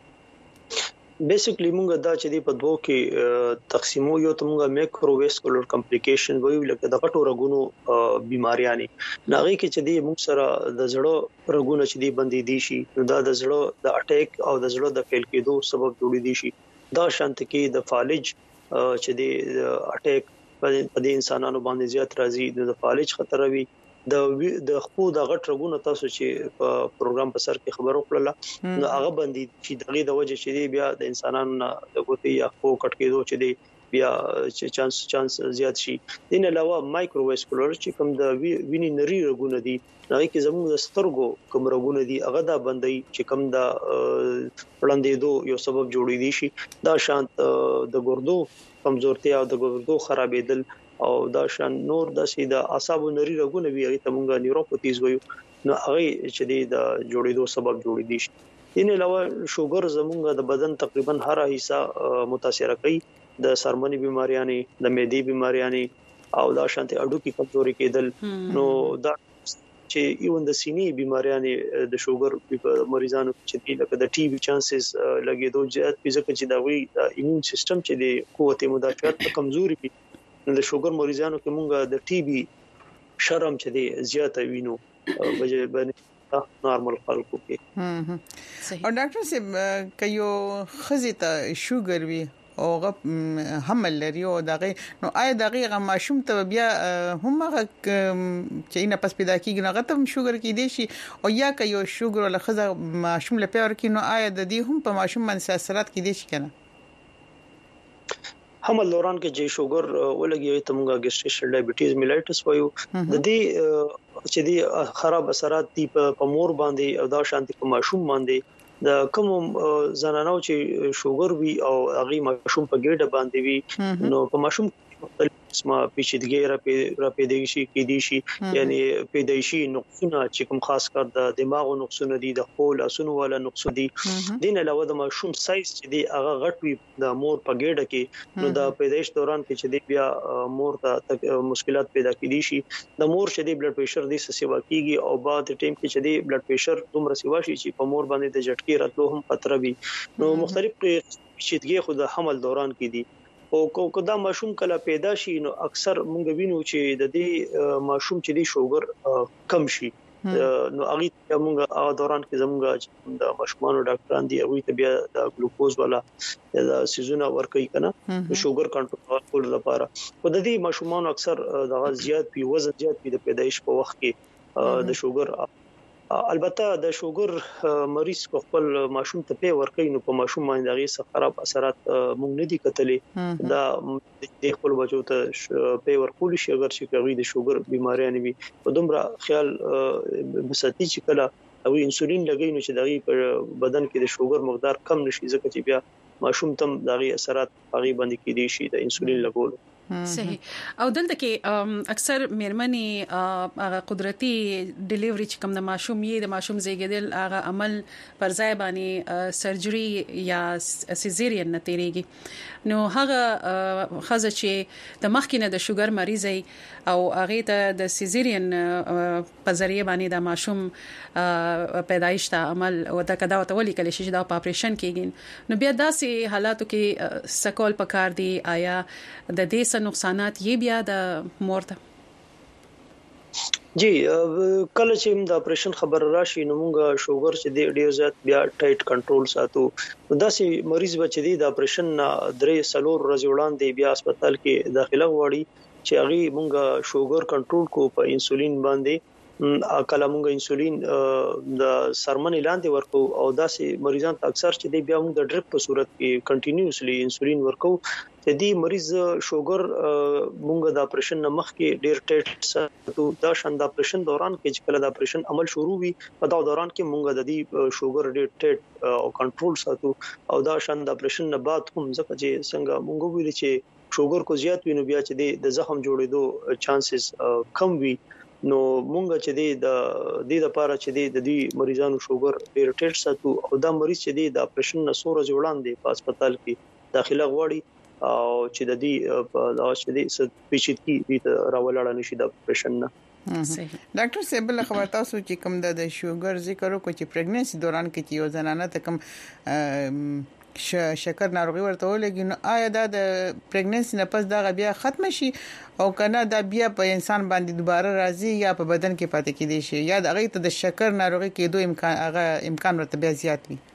بیسیکلی مونږ دا چې په دوه کې تقسیمو، یو ته مونږه مایکروواسکولر کمپلیکیشن وایو لکه د غټو رګونو بیماریانه، ناغي کې چې د موږ سره د زړه رګونه چې دی بندي دي شي، دا د زړه د اٹیک او د زړه د فیل کېدو سبب جوړي دي شي. دا شانت کې د فالج چې د اٹیک په د انسانانو باندې زیات راځي، د فالج خطر وي، د خپو د غټ رګونو تاسو چې په پروګرام په سر کې خبرو کړله نو هغه باندې چې دغه د وجه چې بیا د انسانانو د ګوتې یا خپو کټ کېدو چې دی بیا چې چانس زیات شي. دین علاوه مایکروواسکولر چې کوم د ویني نری رګونه دي، هغه کې زموږ د سترګو کوم رګونه دي هغه دا بندي چې کوم د پړندېدو یو سبب جوړې دي شي. دا شانت د ګردو کمزورتیا او د ګردو خرابېدل او دا شان نور د سیده اعصابو نری رګونه وی هغه تمونګه نیوروپاتیز وایو، نو هغه چې د جوړېدو سبب جوړې دي شي. ان علاوه شوګر زمونږ د بدن تقریبا هر حصہ متاثر کوي، د سرمنی بیماریانه، د معدې بیماریانه او دا شانته اډو کې کمزوري کېدل، نو دا چې ایون د سینې بیماریانه د شوګر مریضانو چې لکه د ټي بي چانسز لګېدو زیات ځکه چې دا وی ایمون سیستم چې د قوت مدافعت کمزوري وي، د شوګر مریضانو کې مونږه د ټي بي شرم چې دی زیات وینو بجې باندې نارمل خلکو کې. صحیح. او ډاکټر صاحب کيو خزيته شوګر وي او حمل لري او دغه نو آیا دغه ماشوم ته بیا هم هغه چې نه پس پیدا کیږي هغه ته شوګر کې دي شي او یا کيو شوګر له خزه ماشوم له پیور کې نو آیا د دې هم په ماشوم باندې اثرات کې دي شي کنه؟ حمل دوران کې چې شوګر ولګي ته مونږه ګیسټریشنل ډایبټیز میلایټس وایو، د دې چې دی خراب اثرات دي په مور باندې او دا شانتي په ماشوم باندې. د کوم زنانو چې شوګر وي او هغه ماشوم په ګډه باندې وي، نو په ماشوم قسمه پیچیدګي را پیدایشي کې دي شي یعنی پیدایشي نقصونه چې کوم خاص کر د دماغ نقصونه دي د خول اسونو والا نقص دي دین علاوه د ماشوم سایز چې دی هغه غټ وي د مور په ګډه کې نو د پیدایش دوران کې چې دی بیا مور ته مشکلات پیدا کیدي شي د مور چې دی بلډ پريشر دي سیوا کیږي او بعد ټیم کې چې دی بلډ پريشر دومره سیوا شي چې په مور باندې د جټکی راتلو هم خطر وي نو مختلف پیچیدګي خو د حمل دوران کې دي او کو دا ماشوم کله پیدا شي نو اکثر مونږ وینو چې د دې ماشوم چې دی شوګر کم شي نو هغه مونږ دوران کې زموږ د ماشومانو ډاکټران دي هغه ته بیا د ګلوکوز والا د سيزونه ورکوي کنه د شوګر کنټرول کول لپاره په د دې ماشومانو اکثر د زیات پی وزن زیات پی د پیدایش په وخت کې د شوګر البته د شوګر مریض خپل ماشوم ته پی ورکوي نو په ماشوم باندې دغه څه خراب اثرات مونږ نه دي کتلې دا د خپل بچو ته پی ورکول شي اگر چې کوي د شوګر بيماري نه وي په دومره خیال بساتي چې کله او انسولین لګي نو چې دغه په بدن کې د شوګر مقدار کم نشي ځکه چې بیا ماشوم تم دغه اثرات هغه باندې کېدي شي د انسولین لګول صحیح او دلته کې اکثر مېرمنې هغه قدرتي ډیلیوري چې کوم د ماشوم یې د ماشوم زیږیدل هغه عمل پر ځای باندې سرجري یا سیزیرین نه تیریږي نو هغه خزه چې د مخکینه د شوګر مریض او هغه ته د سیزیرین په ذریعہ باندې د ماشوم پیدایش ته عمل او د کدا وتولي کله شي دا اپریشن کېږي نو بیا داسې حالاتو کې سکول پکار دی آیا د دې نقصانات یې بیا د مور ته جی کله چې د اپریشن خبر راشي نو موږ شوګر چې د ډیر زیات بیا ټایټ کنټرول ساتو داسې مریض بچ دی د اپریشن 3-4 ورځې وړاندې بیا هسپتال کې داخله غواړي چې هغه موږ شوګر کنټرول کو په انسولین باندې کله موږ انسولین د سرمن لاندې ورکو او داسې مریضان ته اکثر چې دی بیا موږ د ډریپ په صورت کې کنټینیوسلی انسولین ورکو چې دی مریض شوګر موږ د اپریشن مخ کې ډیر ټیټ ساتو دا شند اپریشن دوران کې چې کله د اپریشن عمل شروع وي په دا دوران کې موږ د دې شوګر ډیر ټیټ او کنټرول ساتو او دا شند اپریشن نه بعد هم ځکه چې څنګه موږ ویل چې شوګر کو زیات وینو بیا چې د زخم جوړېدو چانسز کم وي نو مونږ چې د دې لپاره چې د دې مریضانو شوګر ډیر ټیټ ساتو او دا مریض چې د اپریشن نه سور جوړاندې په هسپتال کې داخله غواړي او چې د دې په لاسه دې پیچیدګي د راولاړ نشي د اپریشن نه صحیح ډاکټر صاحب له خبر تاسو چې کوم د شوګر ذکر وکړو چې پریګننسي دوران کې چې یو زنانه ته کوم شکر ناروغي ورته ولګي نو آیا دا د پریګننسي نه پس دا بیا ختم شي او کنه دا بیا په انسان باندې دوباره راځي یا په بدن کې پاتې کیدي شي یا د هغه ته د شکر ناروغي کېدو امکان ورته بیا زیات وي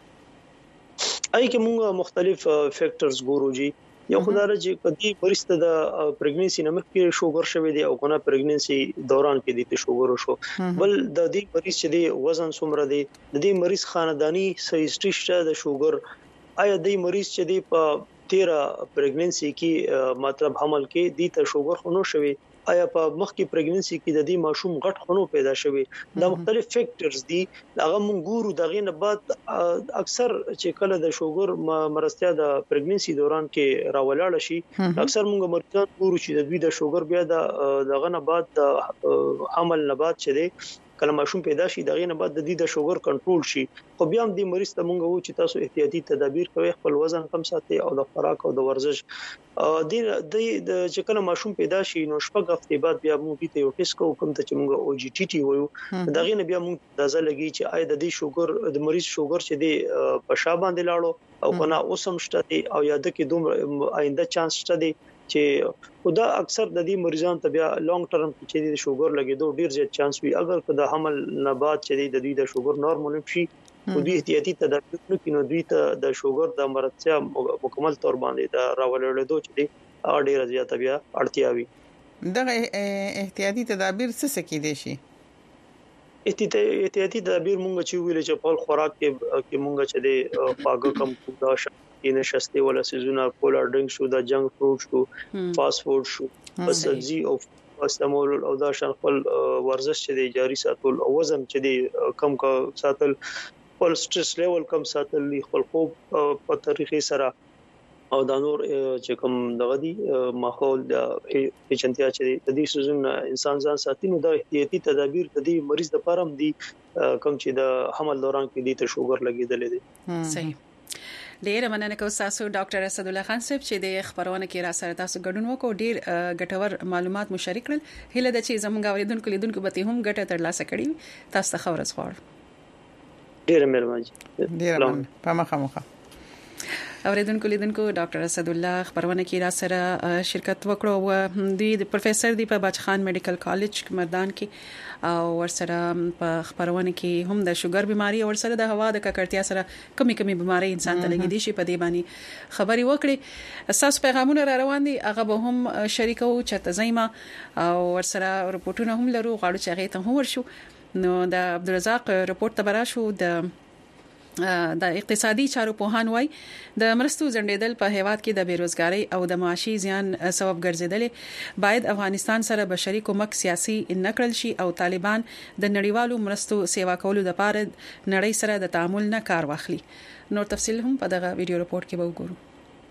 اې کې موږ مختلف فیکټرز ګورو جی یو خدای چې کدي پرسته د پریګننسي نه مخکې شوګر شوی دی او کنه پریګننسي دوران کې د شوګر شو بل د دې مریض چې دی وزن څومره دی د دې مریض خاندانی هیستوري شته د شوګر آیا د مریض چې دی په 13 پریګننسي کې مطلب حمل کې د ته شوګر خونو شوی آیا په مخکې پریګننسي کې د دې ماشوم غټ خونو پیدا شوی دا مختلف فیکټرز دي هغه مونږ ګورو دغه نه بعد اکثر چې کله د شوګر مرستیا د پریګننسي دوران کې راولاړ شي اکثر مونږ مرتان ګورو چې د دوی د شوګر بیا دغه نه بعد د حمل نه بعد چې دی کله ماشوم پیدا شي دغه نه بعد د دې د شوګر کنټرول شي خو بیا هم د مریض ته مونږ وو چې تاسو احتیاطي تدابیر کوئ خپل وزن کم ساتئ او د خوراک او د ورزش د چې کله ماشوم پیدا شي نو شپږ هفتې بعد بیا موږ ته یو ټیسټ کوو کوم ته چې موږ او جی ټی ټي وایو دغه نه بیا موږ اندازه لګی چې آیا د دې شوګر د مریض شوګر چې دی په شا باندې لاړو او کنه اوسم شته او یا د کې دوم آینده چانس شته دی چې خدا اکثر د دې مریضان ته بیا لانګ ټرم چې د شوګر لګیدو ډیر زیات چانس وي اگر که د حمل نه بعد چې د دوی د شوګر نورمال شي او دوی احتیاطي تدابیر نکوي دوی ته د شوګر د مرتیا مکمل تور باندې د راولېدو چې دی ډیر زیات بیا اړتیا وي دغه احتیاطي تدابیر څه کېدي شي احتیاطي تدابیر مونږ چې ویل چې په خوراک کې مونږ چې د پاګه کم کودا کې نشسته ولا سيزونه کولر ډرینګ شو د جنک فروټ شو فاست فود شو بس سبزي او استعمال او دا شان خپل ورزش چې دی جاری ساتل او وزن چې دی کم کا ساتل خپل سټرس لیول کم ساتل خپل خوب په طریقې سره او د نور چې کوم دغه دي ماحول د پیچنتیا چې د دې سيزونه انسان ځان ساتي نو د احتیاطي تدابیر د دې مریض د پرم دي کوم چې د حمل دوران کې دي ته شوګر لګیدل دي صحیح ډیر مننه کوم تاسو ډاکټر اسد الله خان صاحب چې د خبرونه کې را سره تاسو ګډون وکړو ډیر ګټور معلومات مشارک کړل هله د چې زموږ اوریدونکو لیدونکو به هم ګټه ترلاسه کړي تاسو ته خبرز غواړم ډیر مهرباني ډیر مننه په مخه اوریدونکو لیدونکو ډاکټر اسد الله خبرونه کې را سره شرکت وکړو د پروفیسور دی په بچخان میډیکل کالج مردان کې او ورسره په خبرونه کې هم د شوګر بيماري او ورسره د هوا د ککړتیا سره کمی بيماري انسان ته لګي دي شي په دې باندې خبري وکړي اساس پیغامونه را روان دي هغه به هم شریکو چته زېما او ورسره رپورټونه هم لرو غواړو چې هغه ته هم ورشو نو د عبدالرزاق رپورت تبرا شو د اقتصادي چارو په هان وای د مرستو زندیدل په هیواد کې د بیروزګاری او د معاشي زیان سبب ګرځیدل باید افغانستان سره بشري کومک سیاسي نکړل شي او طالبان د نړیوالو مرستو سیوا کولو لپاره نړۍ سره د تعامل نه کار واخلي نور تفصیل هم په دغه ویډیو رپورت کې به وګورو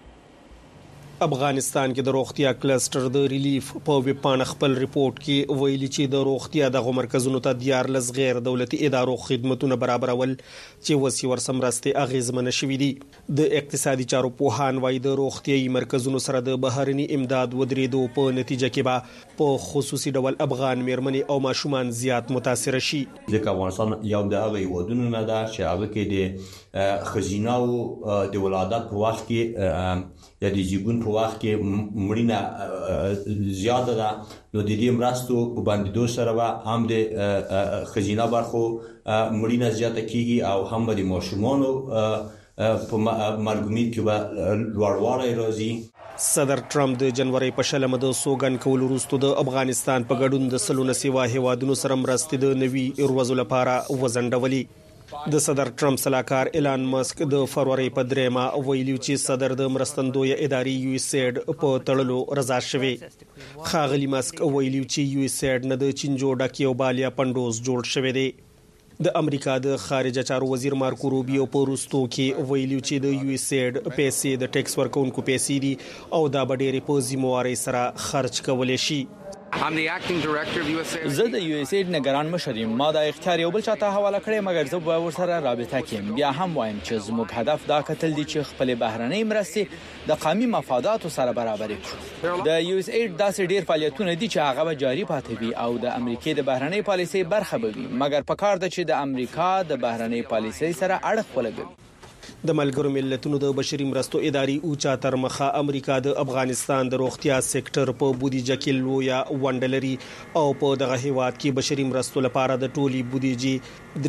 افغانستان کې د روغتیا کلستر د ریلیف په ویبپاڼه خپل ریپورت کې ویلي چې د روغتیا د مرکزونو ته 14 غیر دولتي ادارو خدماتونه برابرول چې وسی ورسمرستي اغیزمن شوې دي د اقتصادي چارو په هان وای د روغتيایي مرکزونو سره د بهرني امداد ودرېدو په نتیجه کې به په خصوصي ډول افغان میرمنې او ماشومان زیات متاثر شي ځکه افغانستان یو د هغه ودونو نه ده چې هغه کې د خزینه او د ولادت په وخت کې یا د زیګون په وخت کې مړینه زیاته ده نو د دې مرستو په باندې سره به هم د خزینه برخو مړینه زیاته کیږي او هم د ماشومانو په مرګومید کې به لوړوالی راځي صدر ټرمپ د جنوري په شلمه د سوګن کول وروسته د افغانستان په ګډون د سلونه سیوا هیوادونو سره مرستې د نوي ورځو لپاره وزندولي د صدر ټرمپ صلاحکار ایلان ماسک د فروری په 3 ویلي چې صدر د مرستندوی ادارې یو اس ایډ په تړلو رضا شوی خاغلی ماسک ویلي چې یو اس ایډ نه د چینجو ډکیو بالیا پندوز جوړ شوی دی د امریکا د خارجه چارو وزیر مارکو روبیو په روستو کې ویلي چې د یو اس ایډ پیسې د ټیکس ورکونکو پیسې دي او دا ډېری په ذمہواري سره خرج کولای شي زه د یو اس ایډ نگران مشر یم ما د اختیار یو بل چاته حواله کړی مګر زه به ورسره رابطه کوم بیا هم وایم چې زموږ هدف دا کتل دي چې خپل بهرنۍ مرستې د قومي مفاداتو سره برابر کړو د یو اس ایډ داسې ډیر فعالیتونه دي چې هغه به جاري پاتې وي او د امریکای د بهرنۍ پالیسۍ برخه به وي مګر په کار ده چې د امریکا د بهرنۍ پالیسۍ سره اړخ ولګوي د ملګرو ملتونو د بشري مرستو ادارې او چا تر مخه امریکا د افغانستان د روغتیا سېکټر په بودیجه کې لویا وندلري او په دغه هیواد کې بشري مرستو لپاره د ټولي بودیجه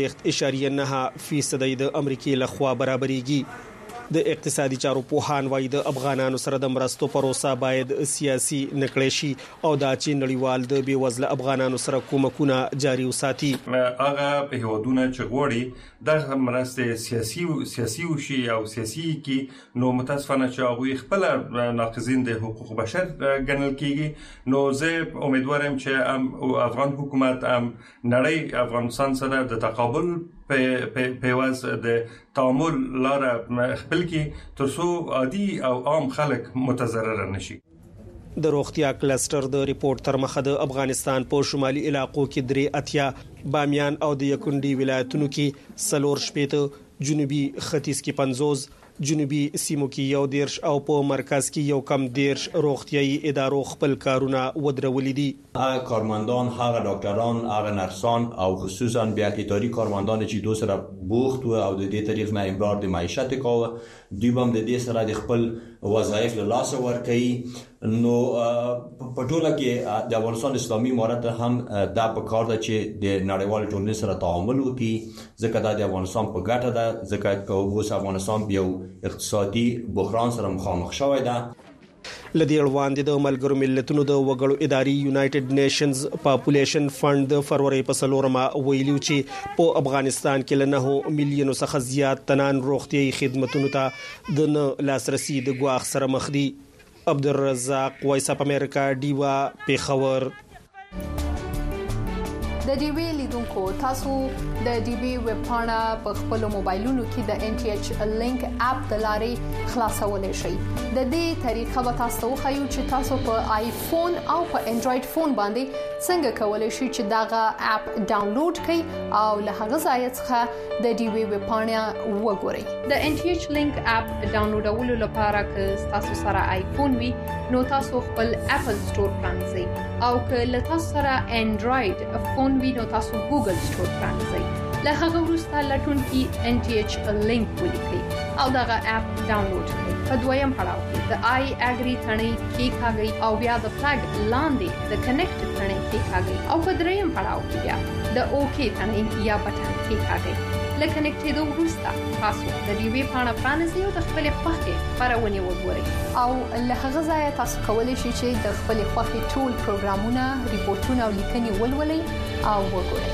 3.9% د امریکای لخوا برابرېږي د اقتصادي چارو په هان وای د افغانانو سره د مرستو پروسه باید سیاسي نکړې شي او دا چې نړیوال د بیوزله افغانانو سره کومکونه جاري وساتي هغه په هودونه چې غوړي د مرستې سیاسي او شي او سیاسي کې نو متاسفانه چې هغه خپل ناقضین د حقوق بشر ګڼل کیږي نو زه امیدوارم چې افغان حکومت نړۍ افغانستان سره د تقابل په واس د تعامل لاره خپل کې ترڅو عادي او عام خلک متضرر نشي د روغتیا کلستر د ریپورت تر مخه د افغانستان په شمالي علاقو کې 3 بامیان او د یکونډي ولایتونو کې 4 جنوبي ختیځ کې 50 جنوبي سیمو کې 1 او په مرکز کې 1 روغتيایي ادارو خپل کارونه ودرولې دي هغه کارمندان هغه ډاکټران هغه نرسان او خصوصا بیا اداري کارمندان چې دوی سره بوخت او د دې طریق نه امرار د معیشت کوه دوی هم د دې سره د خپل وظایف له لاس ورکړي نو په ټوله کې د افغانستان اسلامي امارت هم دا په کار ده چې د نړیوال ټولنې سره تعامل وکړي ځکه دا د افغانستان په ګټه ده ځکه اوس افغانستان یو اقتصادي بحران سره مخامخ شوی ده لدی اړوند د ملګرو ملتونو د وګړو ادارې یونایټډ نیشنز پاپولیشن فند د فروری په 4 ویلو چې په افغانستان کې له 9 میلیونو څخه زیات تنان روغتيایي خدماتو ته د لاسرسي د ګواښ سره مخ دي عبدالرزاق وایس اپ امریکا دیوا پیښور د ډي وی لیدونکو تاسو د ډي وی ویب پاڼه په خپل موبایلونو کې د ان ټي ایچ لینک اپ د لارې خلاصولای شئ. د دې طریقه به تاسو خو چې تاسو په آیفون او په انډراید فون باندې څنګه کولای شئ چې داغه اپ ډاونلوډ کړئ او له هغه ځای څخه د ډي وی ویب پاڼه وګورئ. د ان ټي ایچ لینک اپ ډاونلوډولو لپاره که تاسو سره آیفون وي نو تاسو خپل اپل سٹور پرانځئ او که له تاسو سره انډراید فون وي نو تاسو ګوګل سٹور پرانځئ. له هغه وروسته لټون کې ان ټي ایچ لینک ولیکئ او دغه اپ ډاونلوډ کړئ. په دویم پړاو کې د آی اګری ثنې کې کاږئ او بیا د فلګ لاندې د کنیکټ ثنې کې کاږئ او په دریم پړاو کې بیا د اوکی ثنې یا بټن کې کاږئ. لکه کنیکټېدو وروسته تاسو د ډي وی پاڼه پرانځئ او د خپل خوښې خبرونه وګورئ او له هغه ځای تاسو کولی شئ چې د خپل خوښې ټول پروګرامونه، ریپورتونه او لیکنې ولولئ او وګورئ.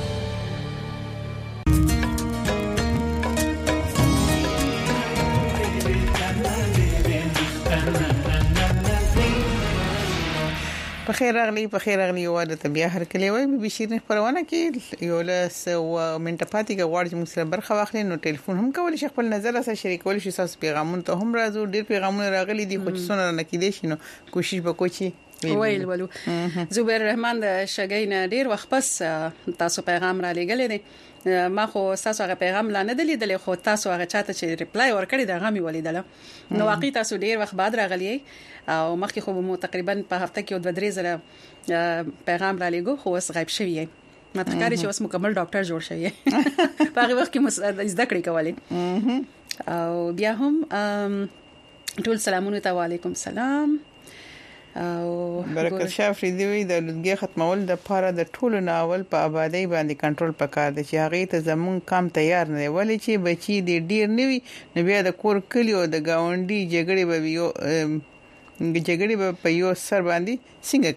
بخیر اغلی واده طبيعه هر کلی وای بي شیرین خبرونه کې یو لاس او منټه پاتې غواړي چې موږ سره برخه واخلي نو ټلیفون هم کولی شي خپل نظر سره شریکول شي. تاسو پیغامونه ته هم راځو، ډیر پیغامونه راغلي دي خو چې څونه نه کېدې شي نو کوشش وکړئ. ویل ولو زبیر رحمان د شګین ډیر وخت پس تاسو پیغام را لګلې دي. ما خو تاسو هغه پیغام لا نه دلیدل خو تاسو هغه چاته چې ریپلای ورکړی دا غامي ولیدل نو واقعي تاسو ډیر وخت بعد راغلی او مخکې خو مو تقریبا په هفته کې 2-3 زره پیغام را لګو خو اوس غایب شوی ما تکاري چې اوس مکمل ډاکټر جوړ شوی په هغه وخت کې زده کړې کولې او بیا هم ټول سلامونه ته وعلیکم سلام او برکت شاه فریدی د لږه ختمول د پاره د ټولو ناول په آبادی باندې کنټرول پکار دی چې هغه ته زمون کم تیار نه ولی چې بچي د ډیر نوي نو بیا د کور کلیو د گاونډي جګړې به په یو سر باندې څنګه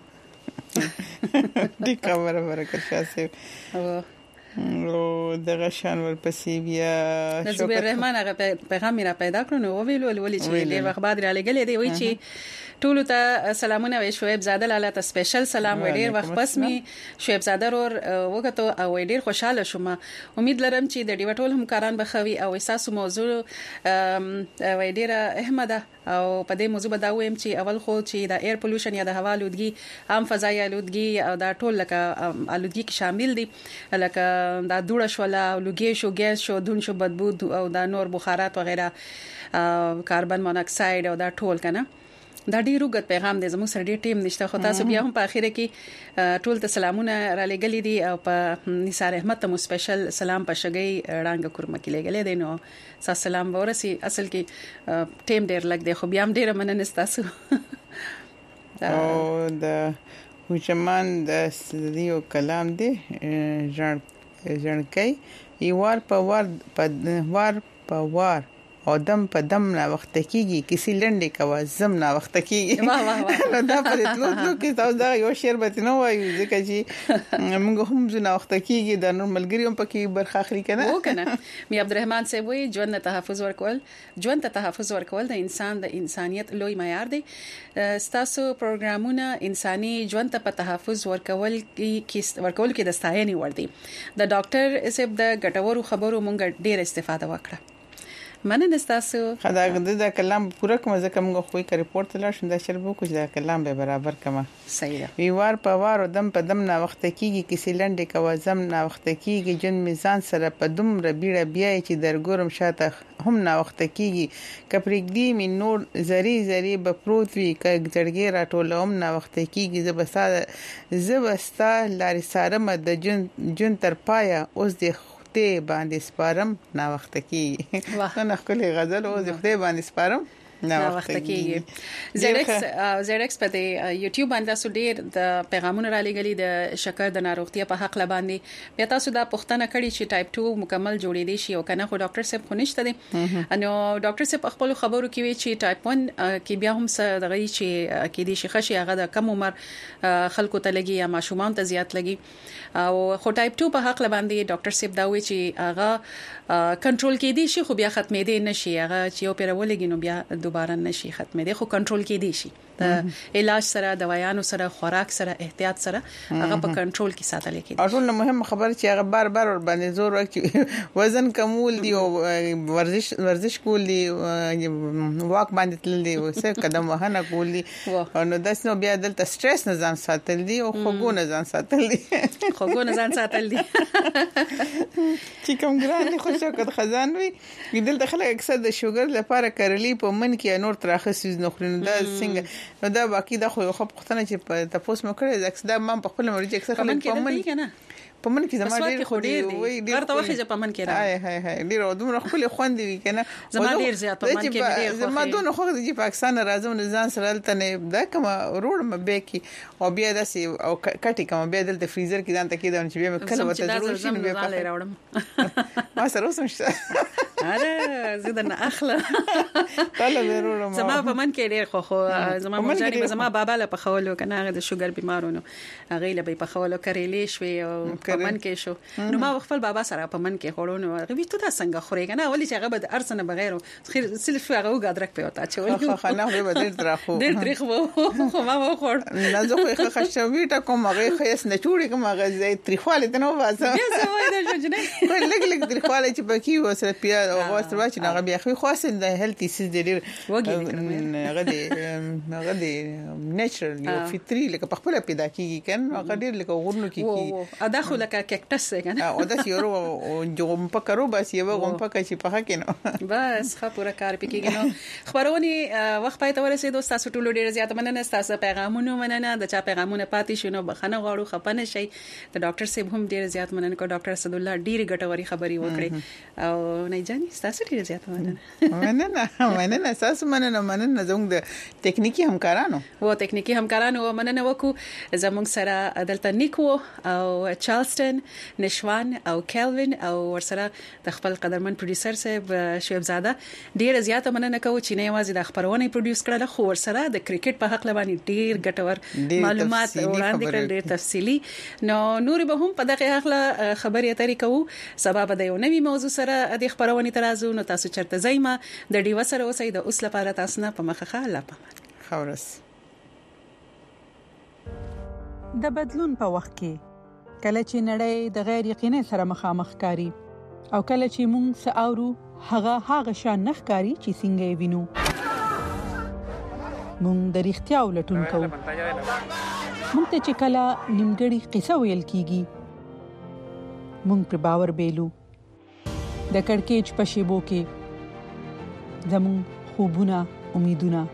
کوو د خبره برکت شاه سي او دغه شان ورپسې بیا زبیر رحمان هغه پیغام را پیدا کړو نو ویل چې ډیر وخت بعد را لګلې دی وای چې ټول ته سلامونه وي. شعیب زاده لاله ته سپیشل سلام وړ ډیر وخت پس می شعیب زاده ور وګټو او ډیر خوشاله شوم. امید لرم چې د ډیو ټول همکاران بخوي او احساسو موضوع وای ډیر احمد او په دې موضوع به دا وایم چې اول خو چې د ایر پولوشن یا د هوا آلودګي عام فضایي آلودګي او دا ټول لکه آلودګي کې شامل دي لکه دا دوړه شوله لوګي شو ګیس شو دون شو بدبو او دا نور بخارات وغیرہ کاربن مونوکساید او دا ټول کنه دا ډیرو غت پیغام دی زموږ سره ډیر ټیم نشته خو تاسو بیا هم په اخیره کې ټول ته سلامونه را لګلې دي او په نثار احمد ته مو سپیشل سلام په شګي رانګ کورمه کې لګلې دي نو تاسو سلام ورسي اصل کې ټیم ډیر لګ دی خو بیا هم ډیر مننه تاسو او د وچمان د یو کلام دی ځړکې یوار په وار او دم په دم نا وخت کیږي کسی لنډه کوا زم نا وخت کیږي واه واه دا په تلو کې تاسو دا یو شعر به نه وایو ځکه چې موږ هم زنا وخت کیږي د نور ملګریوم پکې برخه اخلي کنه او کنه می عبدالرحمن سی وی ژوند ته تحفظ ورکول د انسان د انسانيت لوی معیار دی. ستاسو پروګرامونه انساني ژوند ته په تحفظ ورکول کې د ستاینې ور دي. د ډاکټر اسب د ګټورو خبرو مونږ ډیر استفاده وکړه. مننه تاسو خدای د کلام پوره کوم ځکه موږ خو یې ریپورت لا شنده شربو کوم د کلام به برابر کما صحیح وی وار په وار دم په دم نا وخت کیږي کسی لنډه کوا زم نا وخت کیږي جن میزان سره په دم ربيړه بیا چې درګورم شاته هم نا وخت کیږي کپریګدی می نور زری به پروت وی ک ځړګي راټولوم نا وخت کیږي زبستا لاري ساره مد جن تر پایا اوس د خدای باندې سپارم نا وخت کیږي نه خپل غزل او د خدای باندې سپارم نه وخت کیږي. زیرکس په یوټیوب باندې تاسو ډیر د پیغامونه را لګلي د شکر د ناروغتیا په حق لباندې بیا تاسو دا پوښتنه کړې چې ټایپ 2 مکمل جوړې دي شي او کنه خو ډاکټر صاحب خو نشته دي نو ډاکټر صاحب خپل خبرو کې وی چې ټایپ 1 کې بیا هم څه دغه چې کې دي شي خشي هغه د کم عمر خلکو ته لګي یا ماشومان ته زیات لګي او خو ټایپ 2 په حق لباندې ډاکټر صاحب دا وی چې هغه کنټرول کې دي شي خو بیا ختمې دي نشي هغه چې یو پیرولګي نو بیا دوباره نشي ختمې دي خو کنټرول کې دي شي د علاج سره دوايانو سره خوراک سره احتیاط سره هغه په کنټرول کې ساتل کېږي. اټول مهم خبر چې هغه بار ور باندې زور ورکړي وزن کمول دي او ورزش کول دي واک باندې تل دي څه قدم وهنه کول دي نو داس نو بیا دلته سټرس نه ځان ساتل دي او خوګو نه ځان ساتل دي خوګو نه ځان ساتل دي چې کوم ګران خو شوکت خزان وي دلته خلک اکثر د شوګر لپاره کرلی په من کې نور ترخه سیز نه خوري دا څنګه نو دا باقي د خو پختنه چې په تاسو مو کړی دا اکثر ما په خپل مرجع اکثر خلک په من کې په من کې زما ډیر خو ډیر وي ډیر ته وخت په من کې راځي هاي ډیر دومره خپل خوند وي کنه زما ډیر زیات په من کې ډیر خو زما دونه خو د پاکستان راځم نه ځان سره تلته دا کوم روړ مبه کې او بیا داسي او کټي کوم بیا دلته فریزر کې ځان ته کېدم چې بیا کله وته ضروري شي بیا په راوړم ما سره وسم اره زه نه اخله طلب وروړم زما په من کې ډیر خو زما مجاري زما بابا له په خولو کنه هغه د شوګر بیمارونو هغه له په خولو کړېلې شوې او من کې شو نو ما خپل بابا سره په من کې خورونو غوي ته دا څنګه خوري کنه ولې چې هغه به ارسنه بغیر خیر سلف هغه غادرک په وتا چې ولې خو نه به ډیر ترخو ډیر ترخو خو ما خور نه زه خو خښوي تا کوم هغه خیس نه چوړي کوم هغه زي ترخواله ته نو واسه بیا زه وای دا جوړنه خو لګ ترخواله چې پکې وسره بیا او واسه چې هغه بیا خو خاصه د هیلتي سیز ډیر هغه دی نېچرل یو فطري لکه په خپل پیدا کیږي کنه هغه ډیر لکه غورنو کیږي ادا خو لکه کیکټس څنګه او دا یو جوم پکرو بس یو غوم پک چې په حقینو بس خا پورا کار پکېږي نو خبرونه وخت پای ته ورسېدو تاسو ټول ډیر زیات مننه تاسو پیغامونه مننه د چا پیغامونه پاتې شونه بخنه غواړو خپنه شي د ډاکټر صاحب هم ډیر زیات مننه کو ډاکټر اسد الله ډیر ګټوري خبري وکړي او نه جاني تاسو ډیر زیات مننه تاسو مننه زموږ د ټکنیکی همکارانو مننه وکړو زموږ سره دلته نیکو او چارلستون نشوان او کیلوین او ورسره د خپل قدرمن پروډوسر صاحب شعیب زاده ډیر زیاته مننه کوم چې نه یوازې د خبرونه پروډوس کړل خو ورسره د کرکټ په حق لبانی ډیر ګټور معلومات وړاندې کړل ډیر تفصیلی نو نور به هم په دغه حق خبرې اترې کوو سبب د یو نوي موضوع سره د خبرونه ترازو نو تاسو چرته زایمه د ډیو سره اوسئ د اوس لپاره تاسو نه په مخه لا پمن خورس د بدلون په وخت کې کله چې نړۍ د غیر یقیني سره مخامخ کاری او کله چې موږ ساورو هغه شان نخکاری چې څنګه وینو موږ د رښتیا ولټون کوو موږ ته چې کله نیمګړی قصه ویل کیږي موږ پر باور بیلو د کڑکېچ په شیبو کې زموږ خوبونه امیدونه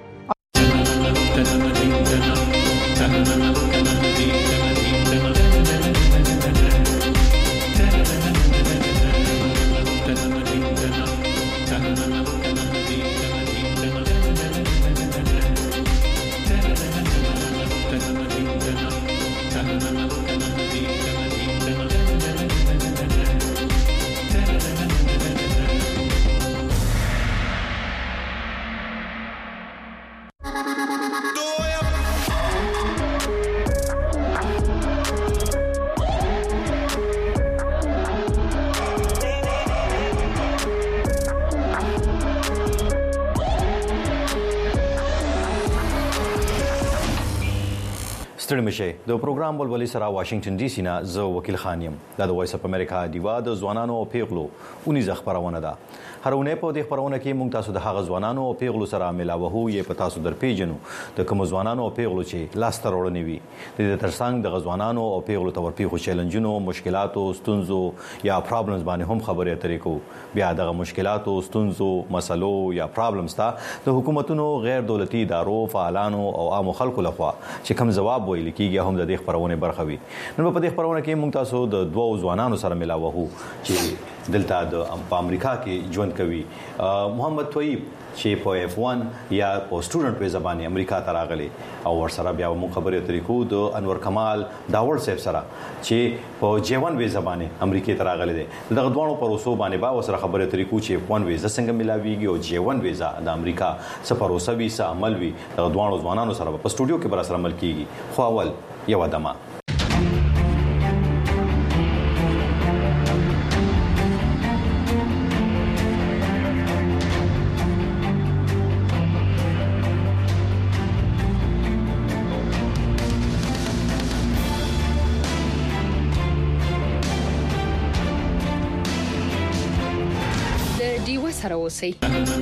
ستړي مشه د پروګرام بلبلي سره واشنگټن ډي سي نه زه وکیل خانیم د وایس اپ امریکا دیوا د ځوانانو او پیغلو اونې ځخبرونه ده هرونه په دې خبرونه کې مونږ تاسو د هغه ځوانانو او پیغلو سره ملاوهو یې په تاسو در پیژنو د کوم ځوانانو او پیغلو چې لاس تر وړنی وي د دې ترڅنګ د ځوانانو او پیغلو تور پیغو چیلنجونو مشکلاتو ستونزو یا پرابلمز باندې هم خبرې اترې کو بیا د مشکلاتو ستونزو مسلو یا پرابلمز ته د حکومتونو غیر دولتي ادارو فعالانو او عام خلکو لخوا چې کوم جواب ویل کیږي هم د دې خبرونه برخه وي نن په دې خبرونه کې مونږ تاسو د دوه ځوانانو سره ملاوهو چې دلته د امریکا کې ژوند کوي محمد طیب چې په F1 یا په سټوډنټ په زبانه امریکا ته راغلی او ورسره بیا مو خبرې طریقو د انور کمال داوړ صاحب سره چې په J1 وی زبانه امریکا ته راغلی دي دغه دوه پروسو باندې با وسره خبرې طریقو چې F1 ویزا څنګه ملاويږي او J1 ویزا د امریکا سفروسه ویسا عمل وی دغه دوه ځوانانو سره په سټوډیو کې بر سره عمل کیږي خو اول یو دمه سره اوسئ.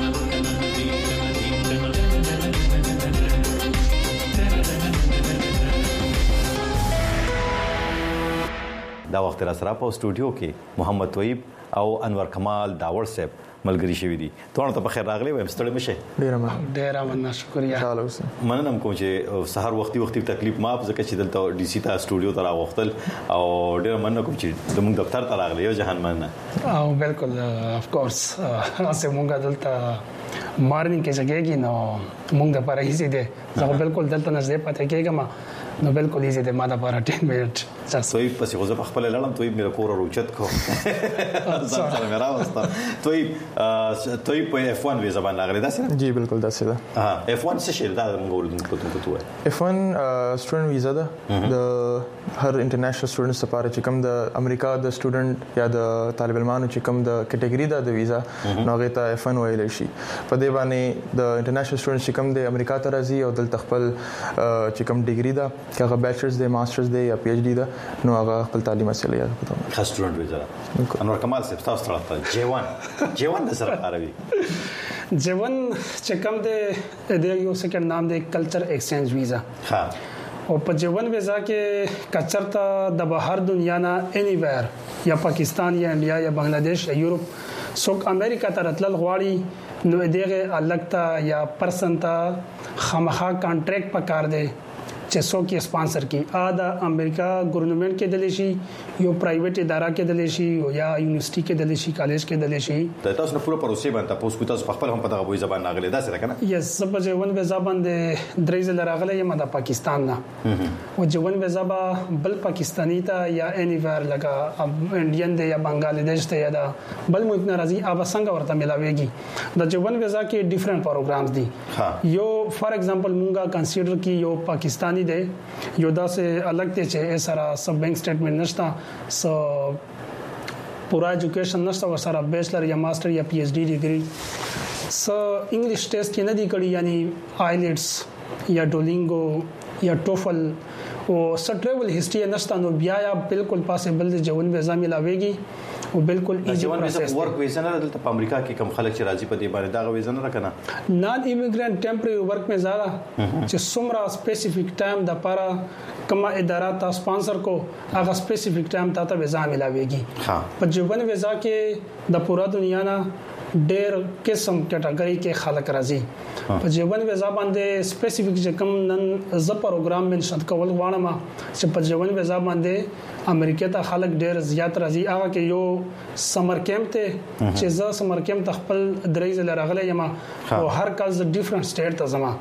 دا وخت را سره په استودیو کې محمد طیب او انور کمال داور صاحب ملګری شوی دي. ټول ته په خیر راغلی وایم. ستړي مشه. ډیر مننه، شکریا. مننه کوم چې سحر وختي تکلیف ماف زکه چې دلته ډي سي ته استودیو ته راغختل او ډیر مننه کوم چې زموږ دفتر ته راغلی. یو جهان مننه. او بالکل اف کورس اسه مونږ دلته مارنینګ کې ځګېږي نو مونږ د پاره هیڅ دي زه بالکل دلته نږدې پاتې کېږم نو بالکل یې دې ماده پر 10 منټ توي پسې غوځه په خپل لړم توي مې کور روچت کو ځان سره مې راوسته توي په F1 ویزا باندې راغلی دا څه جی بالکل دا څه ده F1 څه شي دا موږ ورته کوو F1 سټوډنټ ویزا ده د هر انټرنیشنل سټوډنټس لپاره چې کوم د امریکا د سټوډنټ یا د طالب علمانو چې کوم د کټګوري ده د ویزا نو هغه ته F1 ویل شي. په دې باندې د انټرنیشنل سټوډنټ چې کوم د امریکا ته راځي او دلته خپل چې کوم ډیګري ده هغه بیچلرز دی ماسترز دی یا پی ایچ डी ده نو هغه خپل تعلیم حاصل یا خاص سټوډنټ ویزا. انور کمال صاحب تاسو سره جیوان د سره عربي جیوان چې کوم د یو سکند نام دی کلچر ایکسچینج ویزا. ها او په جیوان ویزا کې کچرتا د بهر دنیا نه اني ویر یا پاکستان یا انډیا یا بنگلاديش یا یورپ څوک امریکا ته راتلل غواړي نو دغه الګتا یا پرسن ته خامخا کانټریکټ پکار دی چې څوک یې سپانسر کی د امریکا ګورنمنت کې دلی شي یو پرایویټ اداره کې دلی شي یا یونیورسيټي کې دلی شي کالج کې دلی شي. تاسو نه پوره پروسه باندې تاسو کو تاسو خپل هم په دغه ویزا باندې غلې دا سره کنه یس سب جوون ویزا باندې درې ځله راغلی یم د پاکستان نه او جوون ویزا بل پاکستانی ته یا اني ویر لکه انډین دی یا بنگلاديش ته یا د بل ملک نه راځي اوب څنګه ورته ملاويږي. د جوون ویزا کې ډیفرنٹ پروګرامز دي. یو فار ایگزامپل مونږه کنسیډر کی یو پاکستانی دی یو داسې الګ ته چې سره سب بینک سټیټمنټ نشته سو پورا ایجوکیشن نشته ورسره بیچلر یا ماستر یا پی ایچ डी ډیګري سو انګلیش ټیسټ کې نه دی کړی یعنی آیلټس یا ډولینګو یا ټوفل او سټریول هیستوري نشته نو بیا یا بالکل پاسبل دی جوون ویزا ملاويږي او بالکل ایزی پروسس ورک ویزا نه دلته په امریکا کې کم خلک چې راځي په دې باندې دا ویزا نه راکنه نان ایمیګرانټ ټمپرری ورک میں زیاده چې څومره سپیسیفیک ټایم د لپاره کومه اداره تا سپانسر کو هغه سپیسیفیک ټایم ته ویزا ملاويږي. په جوون ویزا کې د پورا دنیا نه ډېر قسم کټګوري کې خلک راځي. په جوون ویزا باندې سپیسیفیک چې کوم نن ز پروګرام منشن کول غواړم چې په جوون ویزا باندې امریکا ته خلک ډېر زیات راځي. هغه کې یو سمر کیمپ ته چې ز سمر کیمپ ته خپل درې ځله راغلی یم او هر کال د ډیفرنٹ سټیټ ته زما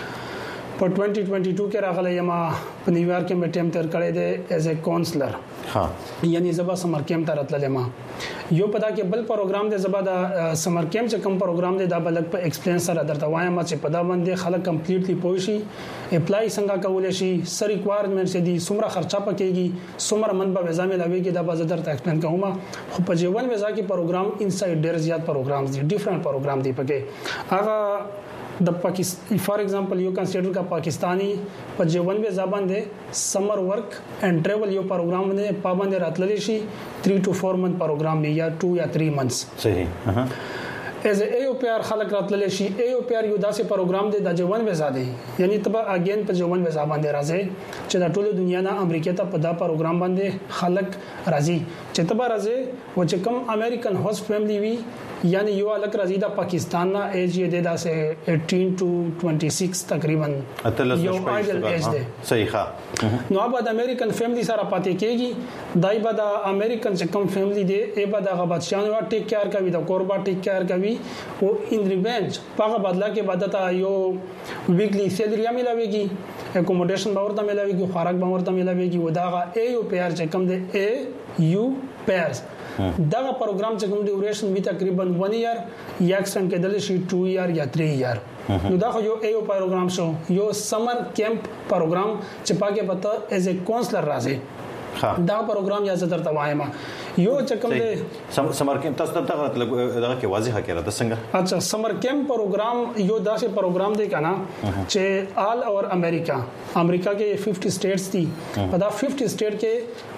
په 2022 کې راغلی یم په نیویارک کې مې ټیم تر کړی دی ایز ا کونسلر یعنی زبا سمر کیمپ ته راتلل ما یو پدا کې بل پروګرام دی زبا د سمر کیمپ چې کوم پروګرام دی دا بلک په ایکسپلین سره درته وایم چې پدا باندې خلک کمپلیټلی پوه شي اپلای څنګه کول شي سر ریکوایرمنټس دي څومره خرچه پکېږي څومره منبع ویزا ملاويږي دا به درته ایکسپلین کوم. خو په جوون ویزا کې پروګرام انسایډ ډیر زیات پروګرامز دي ډیفرنٹ پروګرام دي پکې هغه د پاکستان فار ایگزامپل یو کنسیډر کا پاکستانی په جوون ویزا باندې سمر ورک اینڈ ټریول یو پروګرام نه پابند راتللی شي 3 to 4 month پروګرام دی یا 2 یا 3 months صحیح از ایو پی آر خلک راتللی شي. ایو پی آر یو داسې پروګرام دی د جوون ویزا دی یعنی تبا اگین په جوون ویزا باندې راځي چې د ټولو دنیا نه امریکا ته په دا پروګرام باندې خلک راځي چې تبا راځي او چې کوم امریکن هوست فیملی وی یعنی یو الک راځي د پاکستان نه ایج یې د 18 to 26 تقریبا یو ایډل ایج دی صحیح ښه نو ابا د امریکن فیملی سره پاتې کېږي دای به د امریکن چې کوم فیملی دی ای به د غبچانو ټیک کیر کوي د کوربا ټیک کیر کوي او ان ریونج په بدلا کې بدتا یو ویکلی سیلری ملاويږي اکوموډیشن باور ته ملاويږي خوراک باور ته ملاويږي و دا ای یو پی آر چې کوم دی ای یو پی آر دا پروګرام چې کوم ډیوریشن وی تقریبا 1 ایئر یا ایکسټند کېدل شي 2 ایئر یا 3 ایئر نو دا خو یو ایو پروګرام شو یو سمر کیمپ پروګرام چې پاګه پته ایز ا کونسلر راځي دا پروګرام یا زدر ته وایم یو چې کوم دی سمر کیمپ تاسو ته دغه کې واضحه کړه د څنګه اچھا سمر کیمپ پروګرام یو داسې پروګرام دی کنه چې آل اور امریکا کې 50 سټیټس دي په دا 50 سټیټ کې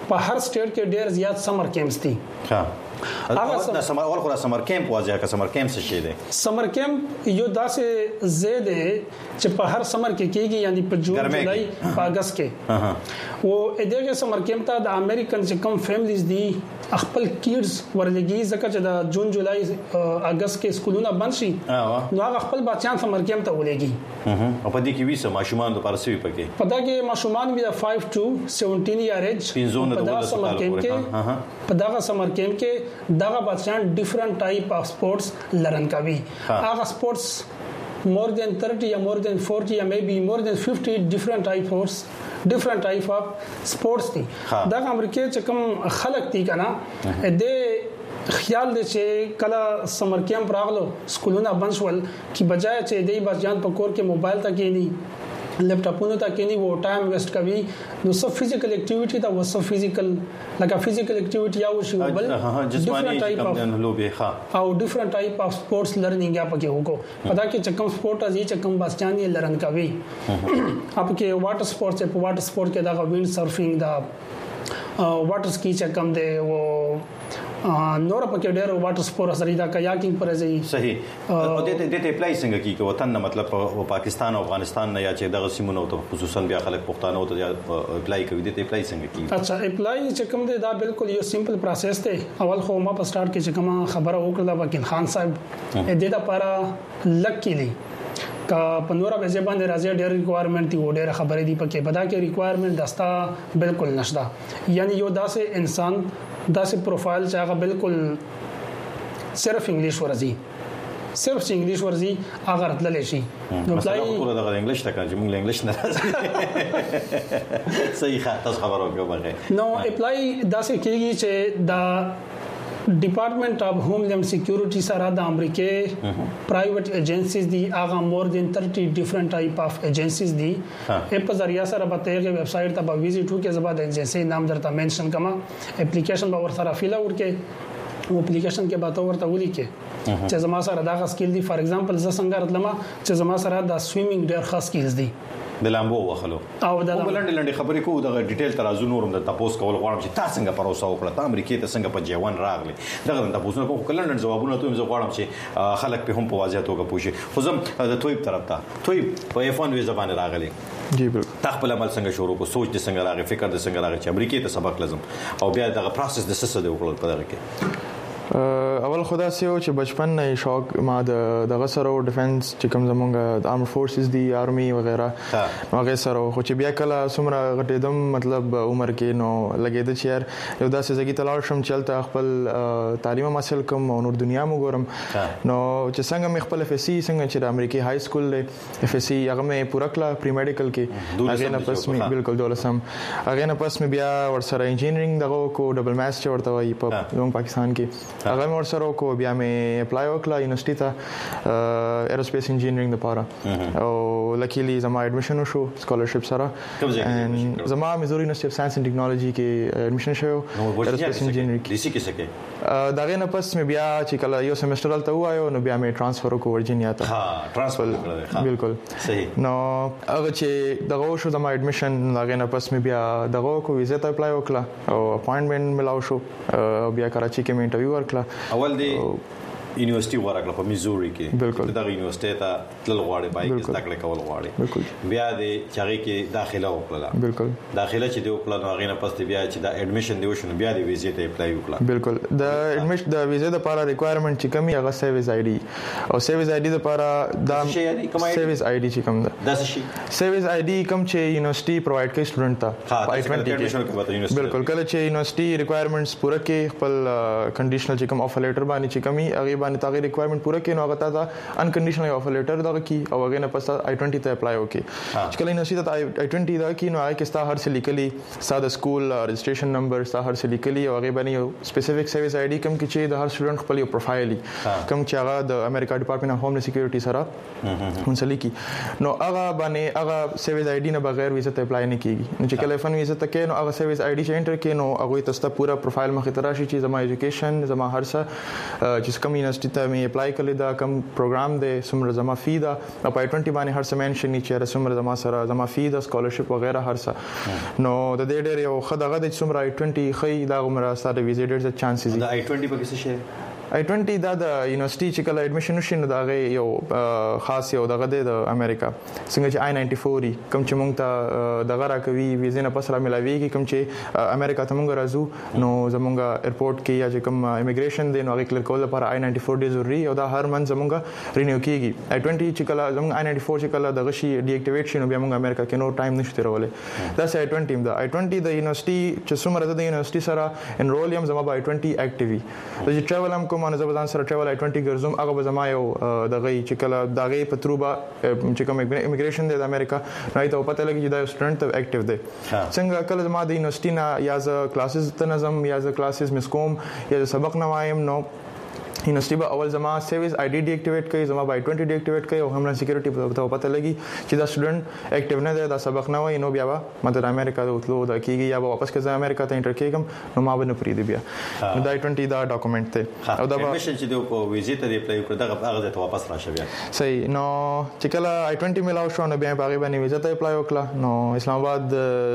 په هر سټیټ کې ډېر زیات سمر کیمپس دي. هغه د سمر اول خو سمر کیمپ واځي که سمر کیمپ څه شي دی. سمر کیمپ یو داسې زید چې په هر سمر کې کېږي یعنی په جون جولای په اگست کې او دغه سمر کیمپ ته د امریکن چې کوم فیملیز دي خپل کیډز ورلګي ځکه چې د جون جولای اگست کې سکولونه بند شي نو هغه خپل بچیان سمر کیمپ ته ولېږي او په دې کې ویسه ماشومان د پارسوي پکې په دا کې ماشومان بیا 5 to 17 ایئر ایج په دا سمر کیمپ کې په دا سمر کیمپ کې دغه بچیان ډیفرنٹ ټایپ اف سپورتس لرن کوي. هغه سپورتس more than 30 یا more than 40 یا maybe more than 50 different type of sports دي. دا امریکا چې کوم خلک دي کنه د خیال دي چې کله سمر کیمپ راغلو سکولونه بند شول کی بجای چې د بچیان په کور کې موبایل ته کېنی لپټاپونو ته کېنی وو ټایم ویسٹ کوي نو سب فزیکل اکټیویټي دا و سب فزیکل لکه فزیکل اکټیویټي یا وشي بل جسمانی کم لوبي ښه او ډیفرنٹ ټایپ اف سپورتس لرنینګ یا پکې وکړو پتا کې چې کوم سپورت ازي چې کوم بچیان یې لرن کوي اپ کې واټر سپورتس په واټر سپورت کې دا وینډ سرفینګ دا واټر سکی چې کوم دی و نور پکې ډېر واټر سپورت سره دا کایاکینګ پر ځای صحیح او دته اپلای څنګه کیږي وطن نه مطلب په پاکستان او افغانستان نه یا چې دغه سیمونو ته خصوصا بیا خلک پښتانه ته اپلای کوي دته اپلای څنګه کیږي. اچھا اپلای چې کوم دی دا بالکل یو سمپل پروسس دی. اول خو ما په سٹارټ کې چې کوم خبره وکړه وکیل خان صاحب دې دا لپاره لکلی کا پنورا به زبان راځي ډېر ریکوایرمنت دی ډېر خبرې دی پکې پدا کې ریکوایرمنت دستا بالکل نشته یعنی یو داسې انسان داسې پروفایل چې هغه بالکل صرف انګلیش ورزي صرف انګلیش ورزي هغه راتللی شي نو پلای ټول دغه انګلیش ته کوم انګلیش نه راځي صحیح تاسو خبرو کوي نو اپلای داسې کېږي چې دا ډپارټمنټ اف هوملینډ سکیورټي سره د امریکای پرایویټ ایجنسیز دي هغه مور دین 30 ډیفرنٹ ټایپ اف ایجنسیز دي په ذریعہ سره به تیغه ویب سټ ته به وزټ وکړي زبا د ایجنسی نام درته منشن کما اپلیکیشن به ور سره فیل اوټ کې او اپلیکیشن کې به تاسو ورته ولیکې چې زما سره دا سکیل دي فار ایگزامپل ز څنګه راتلم چې زما سره د سویمینګ ډېر خاص سکیلز دي د لامبو وخلو او د لنډ خبرې کوو د ډیټیل ترازو نورم د تاسو کول غواړم چې تاسو څنګه پروسه وکړه ته امریکای ته څنګه په جوان راغلی دغه د تاسو کوم کلندر جوابونه ته زه غواړم چې خلک په هم په واضح توګه پوښي خو زم د تویب طرف ته تویب په F1 ویزه باندې راغلی جی بالکل تخپل عمل څنګه شروع کو سوچ د څنګه راغی فکر د څنګه راغی چې امریکای ته سبق لازم او بیا دغه پروسس د سسه دی وکړل په دغه کې اول خدا سيو چې بچپن نه شوق ما د غسرو ډیفنس چې کوم زمونږ د آرم فورسز دی آرمي وغیرہ هغه سره خو چې بیا کله سمره غټېدم مطلب عمر کې نو لګېد چې یار یو داسې ځای ته لاړ شم چلته خپل تعلیم حاصل کوم او نور دنیا مو ګورم نو چې څنګه مې خپل FSC څنګه چې د امریکای های سکول دی FSC هغه مې پوره کړه پری میډیکل کې هغه نه پس مې بالکل دولسم هغه نه پس مې بیا ورسره انجینرینګ دغه کو ډبل ماس چې ورته وایي په پاکستان کې هغه مور سره کو بیا مې اپلای وکړه یونیورسيټي ته ایروسپیس انجینرینګ لپاره او لکیلی زما اډمیشن وشو سکالرشپ سره زما میزوري یونیورسيټي اف ساينس اند ټیکنالوژي کې اډمیشن شو ایروسپیس انجینرینګ ډي سي کې سکے داغه نه پس مې بیا چې کله یو سیمستر ته وایو نو بیا مې ټرانسفر وکړ ورجینیا ته ها ټرانسفر کړل بالکل صحیح نو هغه چې دغه شو زما اډمیشن داغه نه پس مې بیا دغه کو ویزه ته اپلای وکړه او اپاینټمنټ ملاو شو بیا کراچي کې مې انټرویو ورکړه اول دی یونیورسيټي ورغله په میزوري کې دغه یونیورسيټي ته تل غواړي بای کې زده کړې کول غواړي بیا د چاغي کې داخله وکړه بالکل داخله چې دی وکړه نو غینه پس بیا چې د اډمیشن دی وشنو بیا د ویزې ته اپلای وکړه بالکل د اډمیشن د ویزې لپاره ریکوایرمنت چې کمی هغه سیویز آی ډي او سیویز آی ډي لپاره د سیویز آی ډي چې کم ده دا څه شي سیویز آی ډي کم چې یونیورسيټي پرووایډ کوي سټوډنټ ته په I-20 بالکل کله چې یونیورسيټي ریکوایرمنټس پوره کې خپل کنډیشنل چې کوم افر لیټر باندې چې کمی هغه باندې تاغي ریکوایرمنٹ پوره کې نو هغه ته انکنډیشنل افر لیټر دغه کی او هغه نه پس I-20 ته اپلای وکي چې کله یونیورسيټي ته I-20 دا کی نو هغه کې ستا هر څه لیکلي ساده سکول رجسټریشن نمبر ستا هر څه لیکلي او هغه باندې یو سپیسیفیک سرویس آی ډي کوم کې چې د هر سټوډنټ خپل یو پروفایل کوم چې هغه د امریکا ډپارټمنټ اف هوملینډ سکیورټي سره منسلک نو هغه باندې هغه سرویس آی ډي نه بغیر ویزه ته اپلای نه کیږي نو چې کله فن ویزه ته کې نو هغه سرویس آی ډي چې انټر کې نو هغه تاسو پورا پروفایل مخې ته راشي چې زما ایجوکیشن زما هر څه چې کوم یونیورسيټي ته مې اپلای کړی دا کوم پروګرام دی څومره زما فی ده او په 20 باندې هر څه منشن چې څومره زما سره زما فی ده سکالرشپ وغیرہ هر څه نو د دې ډېر یو خدغه د څومره 20 خې دا عمره سره ویزیټ د چانسز دا 20 په څه شي I-20 دا د یونیورسيټي چې کله اډمیشن وشي نو دا یو خاص یو دغه د امریکا څنګه چې I-94 کوم چې مونږ ته دغه راکوي ویزه نه پسره ملاويږي کوم چې امریکا ته مونږ راځو نو زمونږ ایرپورټ کې یا چې کوم امیګریشن دی نو هغه کلیر کول لپاره I-94 ډیر ضروري او دا هر منځ زمونږ رینیو کیږي I-20 چې کله زمونږ I-94 چې کله دغه شي ډی اکټیویټ شي نو بیا مونږ امریکا کې نو ټایم نشته رولې دا I-20 دا I-20 د یونیورسيټي چې څومره د یونیورسيټي سره انرول یم زما به I-20 اکټیوي د چې ټریول هم کوم نه زبردان سره I-20 ګرځم هغه به زما یو دغه چې کله دغه پتروبا چې کوم امیګریشن دی د امریکا نو ته پته لګي چې دا سټوډنټ اکټیو دی څنګه کله زما د یونیورسيټي نه یا ز کلاسز ته نظم یا ز کلاسز مسکوم یا سبق نه وایم نو یونیورسيټي به اول زما سیویز آی ډی ډی اکټیویټ کړي زما به I-20 ډی اکټیویټ کړي او هملا سکیورټي ته پته لګي چې دا سټوډنټ اکټیو نه دی دا سبق نه وای نو بیا ماته امریکا ته وتلو دا کیږي یا واپس کځه امریکا ته انټر کېږم نو ما به نه پریدي بیا نو دا I-20 دا ډاکومېنټ ته او دا اډمیشن چې د ویزیټ ته اپلای کړ دا هغه ته واپس راشه بیا صحیح نو چې کله I-20 ملاو شو نو بیا باغې باندې ویزه ته اپلای وکړه نو اسلام آباد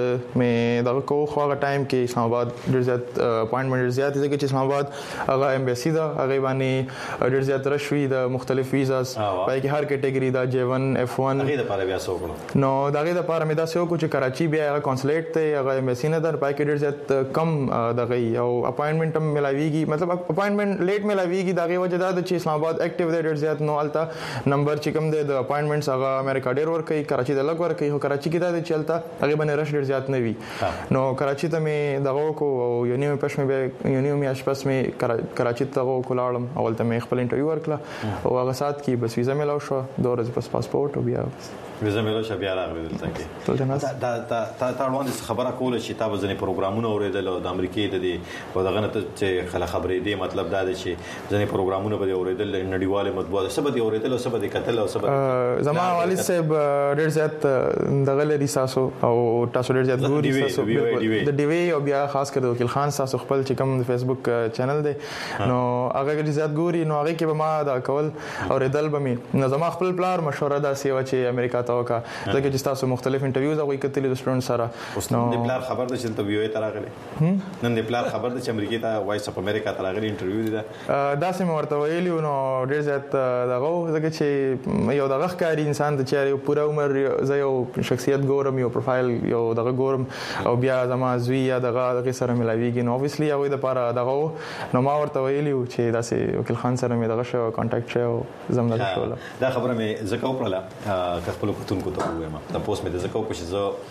مې دا کو خو هغه ټایم کې اسلام آباد ډیر زیات اپاینټمنټ زیات دي چې اسلام آباد هغه ایمبیسی دا هغه باندې ډیر زیات رشوي د مختلف ویزاز پای کې هر کټګوري دا J1 F1 هغه د لپاره بیا څو کړو نو دا غي د لپاره مې دا څو کو چې کراچي بیا هغه کنسولیټ ته هغه ایمبیسی نه در پای کې ډیر زیات کم دغه او اپاینټمنټ هم ملاويږي مطلب اپاینټمنټ لیټ ملاويږي دا غي وجه دا چې اسلام آباد اکټیو دی ډیر زیات نو التا نمبر چې کوم دی د اپاینټمنټس هغه امریکا ډیر ور کوي کراچي د لګ ور کوي کراچي کې دا چلتا هغه باندې رش ډیر زیات نه وي نو کراچي ته مې دغه کو یونیو پښمه به یونیو می اشپس مې کراچي ته کولاړم اول ته مې خپل انټرویو ورکړه او هغه سات کې بس ویزا ملاو شو 2 ورځې پس پاسپورت او بیا ویزا ملاو شو بیا راغلی دلته کې دا وړاندې خبره کوله چې تاسو ځنې پروګرامونه اوریدل د امریکای د دې په دغه نه چې خلک خبرې دي مطلب دا دی چې ځنې پروګرامونه به اوریدل نړیواله مطبوعات سبد اوریدل او سبد کتل او سبد زما والد صاحب ډیر زیات دغه لري ساسو او تاسو ډیر زیات ګوري ساسو د ډي وی او بیا خاص کر د وکیل خان ساسو خپل چې کوم د فیسبوک چینل دی نو هغه ډیر زیات ګوري نو هغه کې به ما دا کول او ردل به مې نو زما خپل پلار مشوره دا سیوا چې امریکا ته وکا ځکه چې تاسو مختلف انټرویوز او کتلې د سټوډنټ سره نو د پلار خبر ده چې ته ویو ته راغلی نن د پلار خبر ده چې امریکا ته وایس اپ امریکا ته راغلی انټرویو دی دا سم ورته ویلی نو ډیر زیات دغه ځکه چې یو دغه ښکاری انسان د چاري پوره عمر زه یو شخصیت ګورم یو پروفایل یو دغه ګورم او بیا زما زوی یا دغه سره ملاویږي نو obviously هغه د لپاره دغه نو ما ورته ویلی چې داسې وکیل خان سره مې دغه شو کانټاکټ شو زم دغه شو دا خبره مې زکه وکړه خپل کوتونکو ته وایم دا پوسټ مې زکه وکړ چې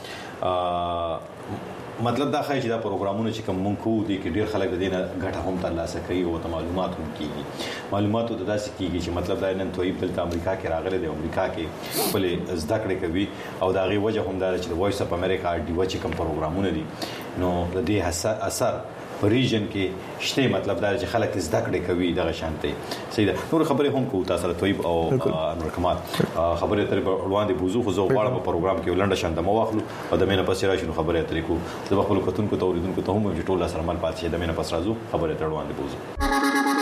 زه مطلب دا خای چې دا پروګرامونه چې کوم مونږ کوو دي کې ډیر خلک د دې نه ګټه هم ترلاسه کوي او ته معلومات هم کیږي معلوماتو د داسې کیږي چې مطلب دا نن تویب دلته امریکا کې راغلی دی امریکا کې خپل زده کړې کوي او دا غي وجه هم دا چې د وایس اپ امریکا دی و چې کوم پروګرامونه دي نو د دې اثر په ریجن کې شته مطلب دا چې خلک زده کړې کوي دغه شانته سیده نور خبرې هم کوو تاسو سره تویب او انور کمال خبرې تر وړاندې بوزو خو زه غواړم په پروګرام کې ولنډه شانته مو واخلو او د مینه پسې راشي نو خبرې ترې کو زه خپل کوتونکو ته اوریدونکو ته هم چې ټول سره مل پاتې د مینه پس راځو خبرې تر وړاندې بوزو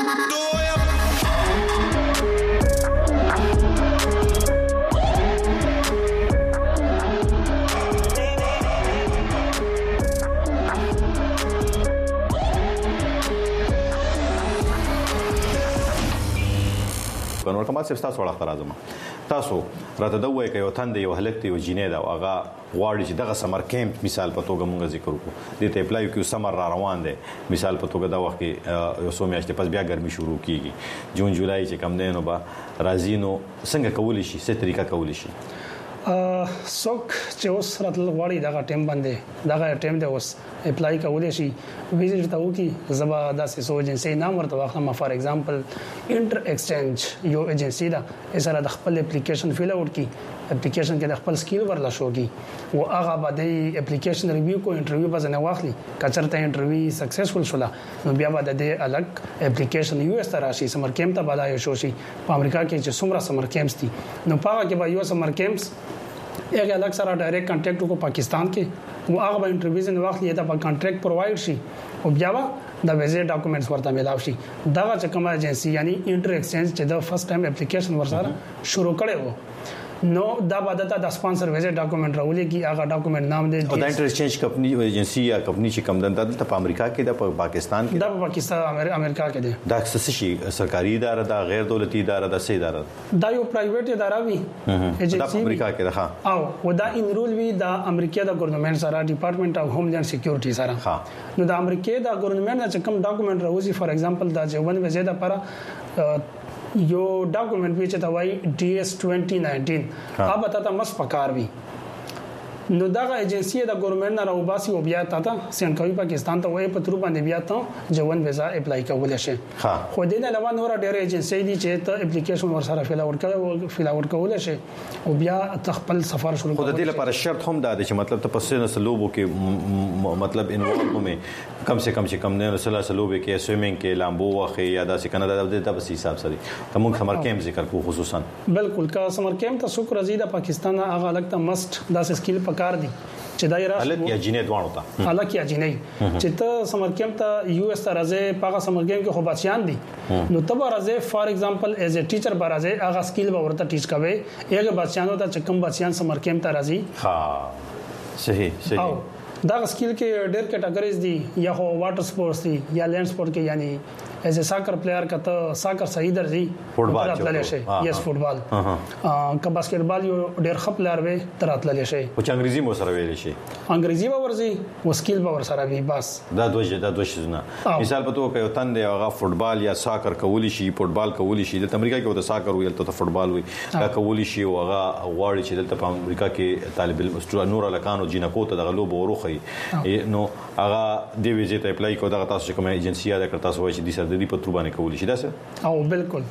نور کومه څه تاسو وړاندې راځم تاسو راته دا وایي چې یو تند یو هلکته یو جینې دا هغه غواړي چې دغه سمر کیمپ مثال په توګه مونږ ذکر وکړو د ته اپلای کیو سمر را روان دي مثال په توګه دا وخت کې یو څو میاشتې پس بیا ګرمي شروع کیږي جون جولای چې کم دینو با راځینو څنګه کولی شي څه طریقه کولی شي څوک چې اوس راتل غواړي دا ټیم باندې دا ټیم دی اوس اپلای کولای شي ویزیټ ته وکی زبا داسې سو ایجنسی نام ورته واخلم فار ایگزامپل انټر ایکسچینج یو ایجنسی دا اسره د خپل اپلیکیشن فیل اوټ کی اپلیکیشن کې د خپل سکیل ورلا شوږي او هغه باندې اپلیکیشن ریویو کو انټرویو بزنه واخلي کچرته انټرویو سکسسفل شولا نو بیا بعد د الګ اپلیکیشن یو اس تراشي سمر کیمپ ته بدایو شوشي په امریکا کې چې څومره سمر کیمپس دي نو پاګه کې به یو سمر کیمپس هغه الګ سره ډایرکټ کانټیکټ کو پاکستان کې او هغه به انټرویو نه واخلي دا په کانټریکټ پرووایډ شي او بیا د ویزا ډاکومېنټس ورته ملاو شي دا چې کومه ایجنسی یعنی انټر ایکسچینج چې د فرست ټایم اپلیکیشن ورسره شروع کړي وو نو دا بعد د سپانسر ویزا ډاکومېنټ راولي کی هغه ډاکومېنټ نام دی او د انټر ایکسچینج کمپنی ایجنسی یا کمپنی چې کم دنده د امریکا کې د پاکستان کې د پاکستان امریکا کې دی دا څه شي سرکاري اداره دا غیر دولتي اداره دا څه اداره دا یو پرایویټ اداره وي ایجنسی د امریکا کې ده او ودا انرول وی د امریکا د ګورنمنت سره ډپارټمنټ اف هوملینډ سکیورټي سره نو د امریکا د ګورنمنت چې کوم ډاکومېنټ راوځي فار ایگزامپل دا چې ون ویزا لپاره یو ډاکومېنټ وی چې دا وای DS 2019 اب ته مس پکار وی نو دا ایجنسی د ګورنمنت نه راوباسي او بیا ته سند کوي پاکستان ته وای په تر باندې بیا ته جوان ویزا اپلای کول شي خو دې نه علاوه نور ډېر ایجنسی دي چې ته اپلیکیشن ور سره فل اوټ کول شي او بیا خپل سفر شروع خو د دې لپاره شرط هم دا دی چې مطلب ته پسې نه سلوبو کې مطلب انوالو مې کم سے کم نه سلا سلوبه کې سویمینګ کې لامبو واخې یا دا څه کنه د بس حساب سره کوم سمر کیمپ ذکر کو خصوصا بالکل کا سمر کیمپ ته شکر ازید پاکستان هغه الګ مست دا سکیل پکار دي چې دا یې حالت یا جنې دوانو ته حالت یا جنې چې ته سمر کیمپ ته یو اس ته راځي پاغه سمر کیمپ کې خو بچیان دي نو ته راځي فار ایگزامپل ایز ا ټیچر راځي هغه سکیل به ورته ټیچ کوي هغه بچیانو ته چې کوم بچیان سمر کیمپ ته راځي ها صحیح دا سکیل کې ډېر کټګوریز دي یا هو واټر سپورتس دي یا لینډ سپورت کې یعنی ایز ا ساکر پلیئر کته ساکر صحیح درځي فوټبال تراتللی شي یس فوټبال که باسکټبال یو ډېر ښه پلیئر وي تراتللی شي او چې انګریزي مو سره ویل شي انګریزي به ورځي وسکیل به ور سره وي بس دا دوه شزونه مثال په توګه یو تن دی هغه فوټبال یا ساکر کولی شي فوټبال کولی شي د امریکا کې د ساکر ویل ته فوټبال وي دا کولی شي او هغه غواړي چې دلته په امریکا کې طالب العلم نور الکانو جنکو ته د غلوب وروخي نو هغه دی ویزه ته اپلای کو دا تاسو کومه ایجنسی دا کړ تاسو وایي چې د سر د په تربانه کولی شي دا څه او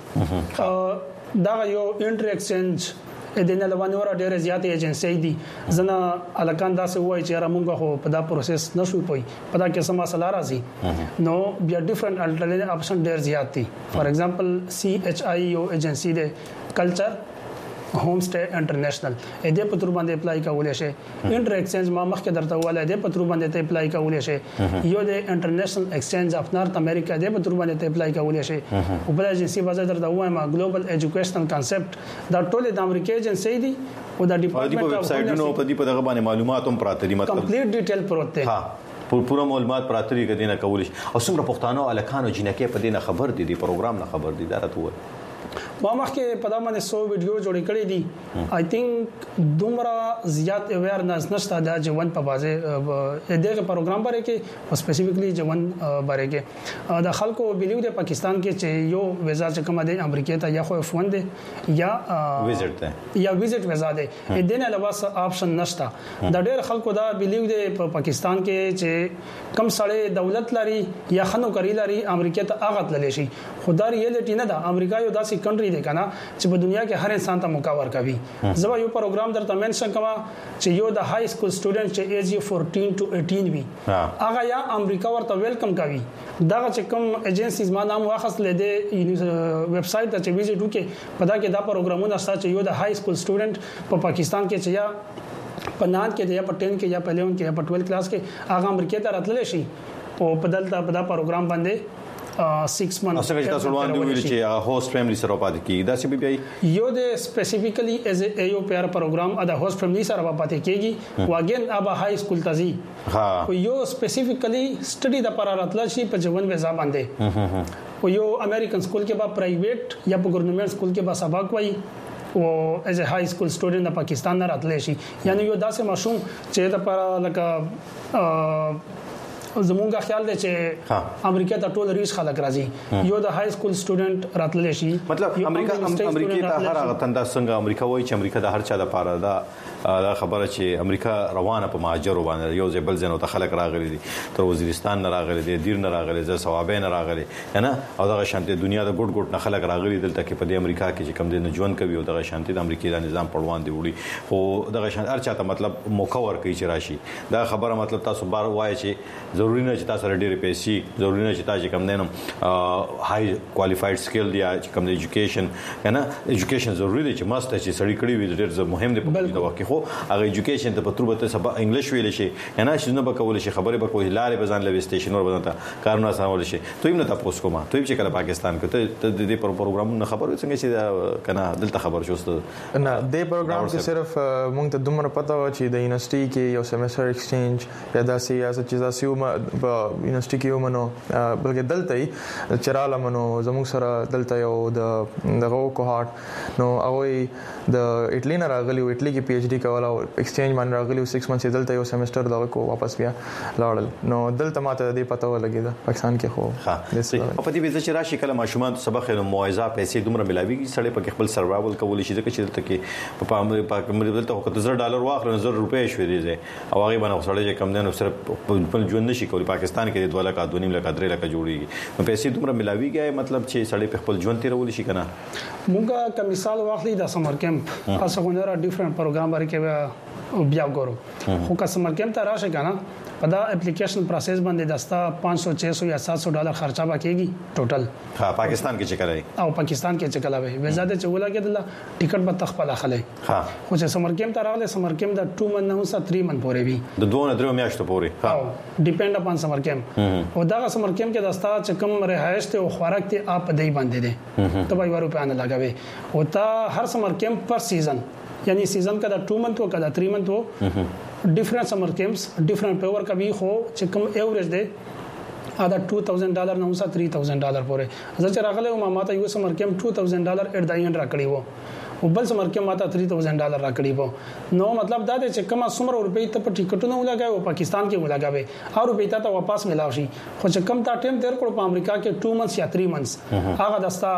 بالکل دا یو انټر ایکسچینج د نه لوانه ور ډېر زیات ایجنسی دي زنه الکان دا څه وایي چې را مونږ خو په دا پروسس نشو پوي په دا کې سم مسله راځي نو بیا ډیفرنٹ الټرنیټیو اپشن ډېر زیات دي فار ایگزامپل CHI یو ایجنسی ده کلچر هوم سټے انټرنیشنل دې په تر باندې اپلای کولای شي انټر ایکسچینج ما مخکې درته ولاله دې په تر باندې ته اپلای کولای شي یو د انټرنیشنل ایکسچینج اف نارث امریکا دې په تر باندې ته اپلای کولای شي او بل ایجنسی بازار درته وایم ګلوبل ایجوکیشنل کانسپټ دا ټول د امریکا ایجنسی دي او د ډپارټمنټ اف ویب سټ په دې په دغه باندې معلومات هم پراته دي مطلب کمپلیټ ډیټیل پروت دی پورا معلومات پراته دي کدي نه کولای او څومره پښتانه الکانو جنکه په دې نه خبر دي پروګرام نه خبر دي دا راته ما مخکې په دا باندې 100 ویډیو جوړ کړی دي آی تھنک دومره زیات اویرنس نشته دا ژوند په بازه دغه پروګرام باندې کې سپیسیفیکلی ژوند باندې کې د خلکو بیلیو د پاکستان کې چې یو ویزا چې کوم دی امریکا ته یا خو F1 دی یا ویزټ دی یا ویزټ ویزا دی د نه علاوه اپشن نشته د ډېر خلکو دا بیلیو د پاکستان کې چې کم سړی دولت لري یا خنو کری لري امریکا ته اغت للی شي خدای ریالټی نه ده امریکا یو داسې کنټری دی کنه چې په دنیا کې هر انسان ته موقع ورکوي زما یو پروګرام درته منشن کما چې یو د های سکول سټوډنټ چې ایج 14 to 18 وي هغه یا امریکا ورته ویلکم کوي دا چې کوم ایجنسیز ما نام واخص لیدې ویب سټ ته چې ویزټ وکي په دا کې دا پروګرامونه شته چې یو د های سکول سټوډنټ په پاکستان کې چې یا په 9 کې یا په 10 کې یا په 11 کې یا په 12 کلاس کې هغه امریکا ته راتللی شي او په دلته په دا پروګرام باندې 6 months اسه چې تاسو وړاندې ویل چې هوست فیملی سره پاتې کیږي دا څه بي یو د سپیسیفیکلی از ا یو پیر پروګرام ادا هوست فیملی سره پاتې کیږي واګین ابا های سکول تزي ها یو سپیسیفیکلی سټڈی د پراراتل شي په ژوند ویزا باندې او یو امریکن سکول کې با پرایویټ یا په ګورنمنت سکول کې با سبق وایي او از ا های سکول سټوډنټ د پاکستان نه راتلی شي یعنی یو داسې ماشوم چې د پر لکه زمونږه خیال دی چې امریکا ته ټول ریس خلک راځي یو د های سکول سټوډنټ راتللی شي مطلب امریکا ته هر هغه تنده څنګه امریکا وایي چې امریکا د هر چا لپاره دا خبره چې امریکا روانه په مهاجرو باندې یو ځبل زنو ته خلک راغلي دي تر وزیرستان نه راغلي دي دیر نه راغلي ز ثوابه نه راغلي نه او دغه شانتي دنیا د ګډ ګډ نه خلک راغلي دلته کې په امریکا کې چې کم دي نه ژوند کوي او دغه شانتي د امریکای د نظام پړوان دی وړي خو دغه شانت هر چا ته مطلب موقع ورکړي چې راشي دا خبره مطلب تاسو بار وایي چې ضروري نه چې تاسو سره ډېر پیسې ضروري نه چې تاسو کم دینم هاي کوالیفاید سکل دی چې کم د ایجوکیشن کنه ایجوکیشن ضروري دی چې ماست چې سړی کړی وي ډېر مهم دی په دې وخت خو هغه ایجوکیشن ته په تور به سبا انګلیش ویل شي کنه شنو به کول شي خبره به کوی لارې بزان لوي سټیشن ور بدنتا کارونه سمول شي ته هم نه تاسو کومه ته چې کله پاکستان کې ته د دې پروګرامونو خبر څنګه چې کنه دلته خبر شوست نه د پروګرام کې صرف مونږ ته دومره پته و چې د یونیورسيټي کې یو سیمستر ایکسچینج یا داسې یا څه چیزا سیو په یونیورسيټي کې ومنو بلکې دلته چراله منو زموږ سره دلته یو دغه کوهارت نو هغه د اټلی نه راغلی و اټلی کې پی ایچ ډی کوله ایکسچینج باندې راغلی و 6 منث دلته یو سیمستر دغه کو واپس بیا لاړل نو دلته ماته دې پته ولګیدا پاکستان کې خو ها په دې ویزه چې راشي کله ماشومان سبق نو موعظه پیسې دومره ملاويږي سړی په خپل سروایول کولی شي ځکه چې دلته کې په امریکا دلته $1000 واخلو $1000 شوي دي او هغه باندې سړی کم دنه صرف په ژوند نشي کولی پاکستان کې 2 لک 2.5 لک 3 لک جوړيږي نو پیسې دومره ملاويږي مطلب چې سړی په خپل ژوند تیرول شي کنه مونږه کوم مثال واخلي د سمر کیمپ تاسو غوډه ډیفرنٹ پروګرام ورکې بیا ګورو خو که سمر کیمپ ته راشه کنه په دا اپلیکیشن پروسس باندې دستا $500 600 یا $700 خرچه وکړي ټوټل ها پاکستان کې چې کوي او پاکستان کې چې کلاوي ویزا د چولا کې د ټیکټ په تخپل اخلي ها خو چې سمر کیمپ ته راغله سمر کیمپ د 2 منث نه 3 منث پورې وي د 2 نه 3 میاشتو پورې ها ډیپند اپون سمر کیمپ او دا سمر کیمپ کې دستا چې کوم رهائش ته او خوراک ته اپ دی باندې دي ته به ورو په ان لګاوي او تا هر سمر کیمپ پر سیزن یعنی سیزن کا دا 2 منث او کا دا 3 منث हो डिफरेंट समर कैंप्स डिफरेंट पेवर का भी हो چې کوم एवरेज दे ادا $2000 نه اوسه $3000 پورې زه چې راغله ما ماته یو سمر کیمپ $2000 اټ د اینډ راکړی وو او بل سمر کیمپ ماته $3000 راکړی وو نو مطلب دا دی چې کومه څومره روپۍ ته په ټیکټونو ولګاو پاکستان کې ولګاوي او روپۍ ته واپس ملاوي شي خو چې کم تا ټیم تیر کړو په امریکا کې 2 منث یا 3 منث هغه دستا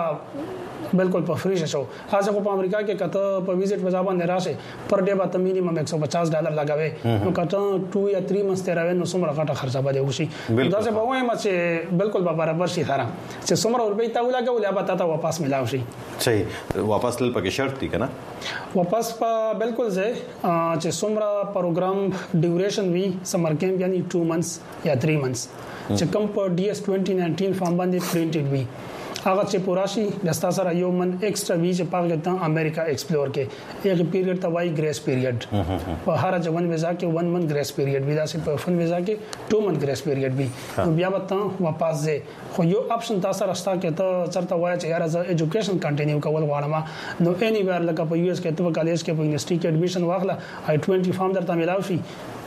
بالکل په فری شو هغه په امریکا کې کته په ویزټ وځا باندې راشه پر ډے به مینیمم $150 لګاوي نو کته 2 یا 3 منث تیراوي نو څومره غټه خرچه به وشي دا څه به وایم چې بالکل به برابر شي ثاره چې څومره روپۍ ته ولګاو یا به تاسو واپس ملاوي شي صحیح واپس تل پکې شرط دي کنه واپس په بالکل زه چې څومره پروګرام ډیوریشن وی سمر کیمپ یعنی 2 منث یا 3 منث چې کوم په DS 2019 فارم باندې پرینټډ وی هغه چې پوراشي دستا سره یو من ایکسترا وی چې پاک ته امریکا ایکسپلور کې یو پیریډ ته وای ګریس پیریډ په هر ځوان ویزا کې 1 من ګریس پیریډ وی دا چې په فن ویزا کې 2 من ګریس پیریډ وی نو بیا وته واپس ځه خو یو اپشن تاسو راستا کې ته چرته وای چې یار از ایجوکیشن کنټینیو کول غواړم نو اني ویر لکه په US کې ته کالج کې په یونیورسيټي کې اډمیشن واخله I-20 فارم درته ملاوي شي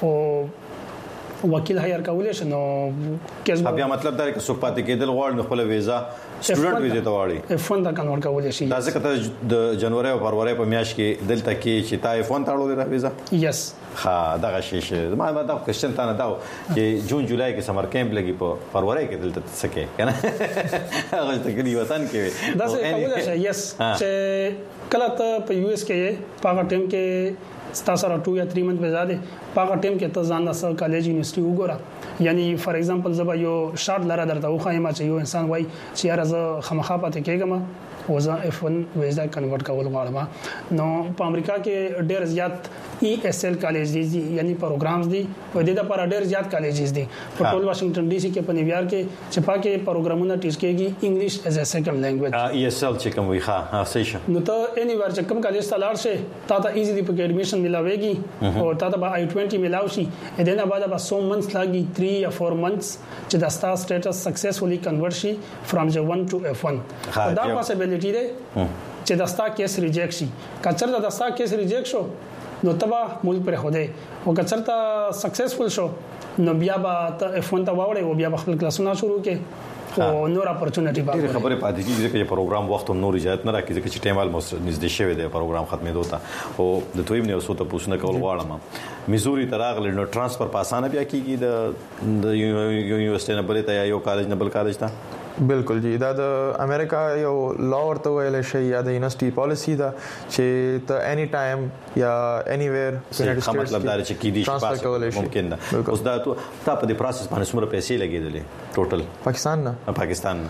او وکیل هایر کولای شي نو کیسه بیا مطلب دا چې څوک پاتې کېدل غواړي خپل ویزا سټوډنټ ویزا ته واړي F1 دا کنورټ کولای شي دا ځکه د جنوري او فروری په میاشت کې دلته کې چې تا F1 تاړو دا ویزا یس ها دا شیشه ما دا کوېشن تا نه دا چې جون جولای کې سمر کیمپ لګي په فروری کې دلته سکے کنه هغه ته کې وطن کې دا څه کولای شي یس چې کله ته په US کې پاګه ټیم کې ستاسو را 2 یا 3 منث ویزا ده پاګه ټیم کې ته ځان د کالج یونیورسيټي وګوره یعنی فار ایگزامپل زبا یو شارټ لاره درته وخایم چې یو انسان وای چې یار زه خامخا پاتې کېږم او زه F1 ویزا کنورټ کول غواړم نو په امریکا کې ډېر زیات ESL کالج دي یعنی پروګرامز دي په دې لپاره ډېر زیات کالجز دي په ټول واشنگټن DC کې په نیویارک کې چې پاکه پروګرامونه ټیچ کېږي انګلیش ایز ا سیکنډ لینګویج ESL چې کوم وي ها صحیح نو ته اني ور چې کوم کالج ته لاړ شې تا ته ایزیلی په اډمیشن ملاويږي او تا ته به I-20 ملاوي شي دنه بعد به 100 منث لاګي 3 یا 4 منثs چې د ستا سټیټس سکسسفولي کنورټ شي فرام J1 to F1 دا پاسبিলিټی ده چې د ستا کیس ریجیکټ شي کچر د ستا کیس ریجیکټ شو نو تبا مول پر خوده او کچر ته سکسسفل شو نو بیا به ته F1 ته واوړې او بیا خپل کلاسونه شروع کې او نور اپورچونټی به خبره پاتې کیږي چې پروګرام وخت نور اجازه نه راکړي چې ټیم الموست نږدې شوی دی پروګرام ختمېدو ته او د تویم نه وسوته پوښتنه کول غواړم میزوري تراغله نو ترانسفر په اسانه بیا کیږي د یونیورسيټي نه بلې ته یا یو کالج نه بل کالج ته بالکل جی دا د امریکا یو لا ورته ویل شي یا د یونیورسيټي پالیسی دا چې ته اني ټایم یا اني ویر مطلب دا چې کی دي ممکن ده اوس دا ته په دې پروسس باندې څومره پیسې لګیدلې ټوټل پاکستان نه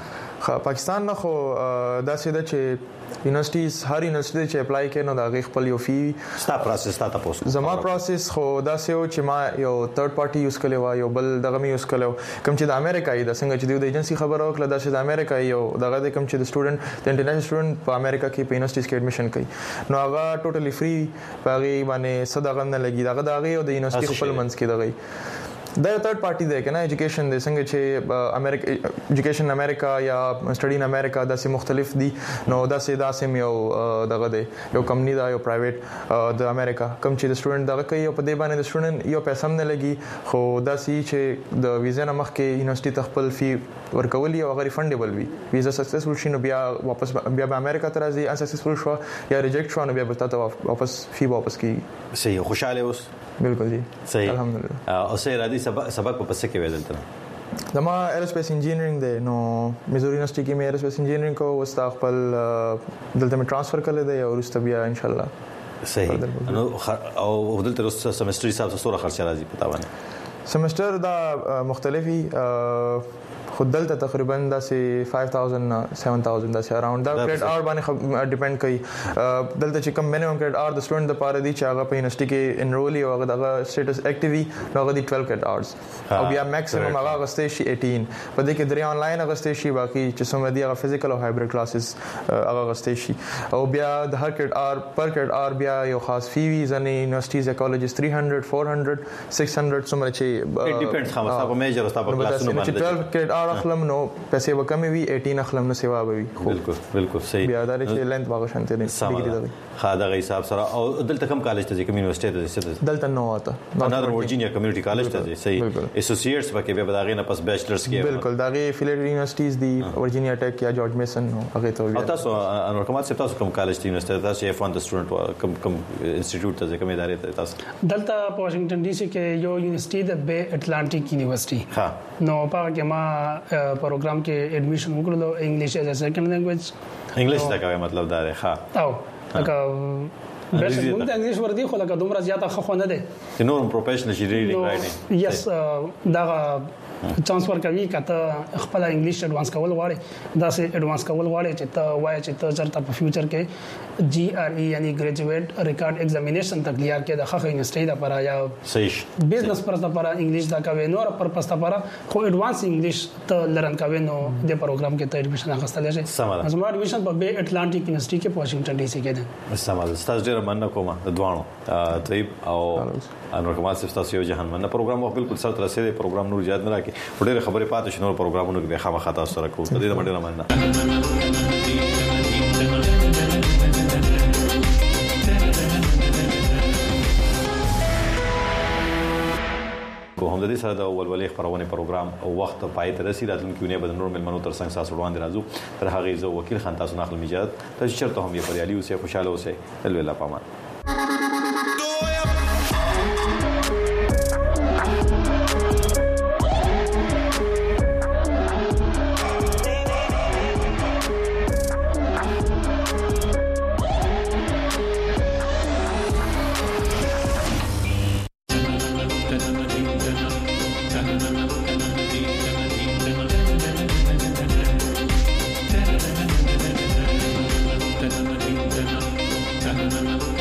پاکستان نه خو دا سیده چې یونیورسيټیز هر یونیورسيټي چې اپلای کړي نو دا غي خپل یو فی ستا پروسس تا تاسو زما پروسس خو دا سیو چې ما یو تھرد پارټي یوز کړي و یو بل دغه می یوز کړو کوم چې د امریکا ای د څنګه چې د ایجنسی خبره وکړه دا چې د امریکا یو دغه د کوم چې د سټوډنټ د انټرنیشنل سټوډنټ په امریکا کې په یونیورسيټیز کې ایډمیشن کوي نو هغه ټوټلی فری پاغي باندې صدقه نه لګي دغه او د یونیورسيټي خپل منځ کې دغه دا تھرد پارټي دی کنه ایجوکیشن د څنګه چې امریکا ایجوکیشن امریکا یا سټډي ان امریکا د سه مختلف دي نو دا سه یو دغه دی یو کمپنی دا یو پرایویټ د امریکا کوم چې د سټوډنټ دغه کوي او په دې باندې د سټوډنټ یو پیسې هم نه لګي خو دا سي چې د ویزا نه مخکې یونیورسيټي تخپل فی ورکولي او غیر فندبل وي ویزا سکسسفل شي نو بیا واپس بیا به امریکا ته راځي ان سکسسفل شو یا ریجیکټ شو نو بیا به تاسو واپس فی واپس کی صحیح خوشاله اوس بالکل جی صحیح الحمدلله او سه را دي سبق په پسې کې ویل زما ایروسپیس انجینرینګ دی نو میزوري یونیورسيټي کې مې ایروسپیس انجینرینګ کو وستا خپل دلته مې ټرانسفر کړل دی او ورسته بیا ان شاء الله صحیح نو او دلته رس سمستر حساب سره خرچه راځي پتا باندې سمستر دا مختلفي خود دلته تقریبا دا سي 5000 7000 دا سي اراوند دا کریډ اور باندې ډیپند کوي دلته چې کم مینیمم کریډ اور د سټوډنټ لپاره دي چې هغه په یونیورسيټي کې انرول او هغه د سټیټس اکټیوي نو هغه دي 12 کریډ اورز او بیا میکسیمم هغه غستې شي 18 په دې کې درې انلاین غستې شي باقي چې څومره دي هغه فزیکل او هایبرید کلاسز هغه غستې شي او بیا د هر کریډ اور پر کریډ اور بیا یو خاص فی وی ځنې یونیورسيټیز یا کالجز 300 400 600 څومره چې ډیپند خامخا په میجر او په کلاسونو باندې 12 کریډ اخلم نو پیسې وکمې وی 18 اخلم نو سیوا به وي بالکل صحیح بیا دا چې لنت واغ شانته نه ډیګری دی خاطر حساب سره او دلته کوم کالج ته کوم یونیورسيټي ته دلته نو آتا نادر ورجینیا کمیونټي کالج ته صحیح اسوسییټس پکې به داغه نه پس بیچلرز کې بالکل داغه افیلیټ یونیورسيټیز دی ورجینیا ټیک یا جورج میسن نو هغه ته او تاسو انور کومات تاسو کوم کالج ته یونیورسيټي تاسو یې فاند سټوډنټ کوم انسټیټیوټ ته کوم ادارې ته تاسو دلته په واشنگټن ډي سي کې یو یونیورسيټي د بے اټلانټیک یونیورسيټي ها نو په کې ما پروګرام کې ایڈمیشن وکړلو انګلیش ایز ا سیکنډ لینګویج انګلیش دا کوي مطلب دا دی ها او لکه بیسیک موږ د انګلیش وردی خو لکه دومره زیاته خو نه دی نور پروفیشنل شي ریډینګ رائټینګ یس دا چانس ورکوي کته خپل انګلیش اډوانس کول غواړي دا سه اډوانس کول غواړي چې ته وای چې ته چرته په فیوچر کې جی ار ای یعنی ګریجویټ ریکارډ ایگزامینیشن تک کلیئر کې د خخ یونیورسيټي د لپاره یا صحیح بزنس پر لپاره انګلیش دا کوي نور پر پس لپاره خو اډوانس انګلیش ته لرن کوي نو د پروګرام کې ته ایډمیشن اخستل شي زما ایډمیشن په بے اټلانټیک یونیورسيټي کې په واشنگټن ډي سي کې ده سمال تاسو ډیر مننه کوم د دوانو طيب او انور کمال صاحب تاسو یو جهان مننه پروګرام بالکل سره تر رسیدي پروګرام نور زیات نه راکې ډېر خبرې پاتې شنو پروګرامونو کې به خامخا تاسو سره کوو د دې باندې مننه کو هم د دې سره د ولولې خبرونه پروګرام او وخت پای ته رسیدل راتلونکي نه بدن نور ملمنو تر څنګه تاسو وړاندې راځو تر هغه زه وکیل خان تاسو ناخل میجات تاسو چرته هم یې پريالي اوسه خوشاله اوسه تل ویلا پامان Thank you.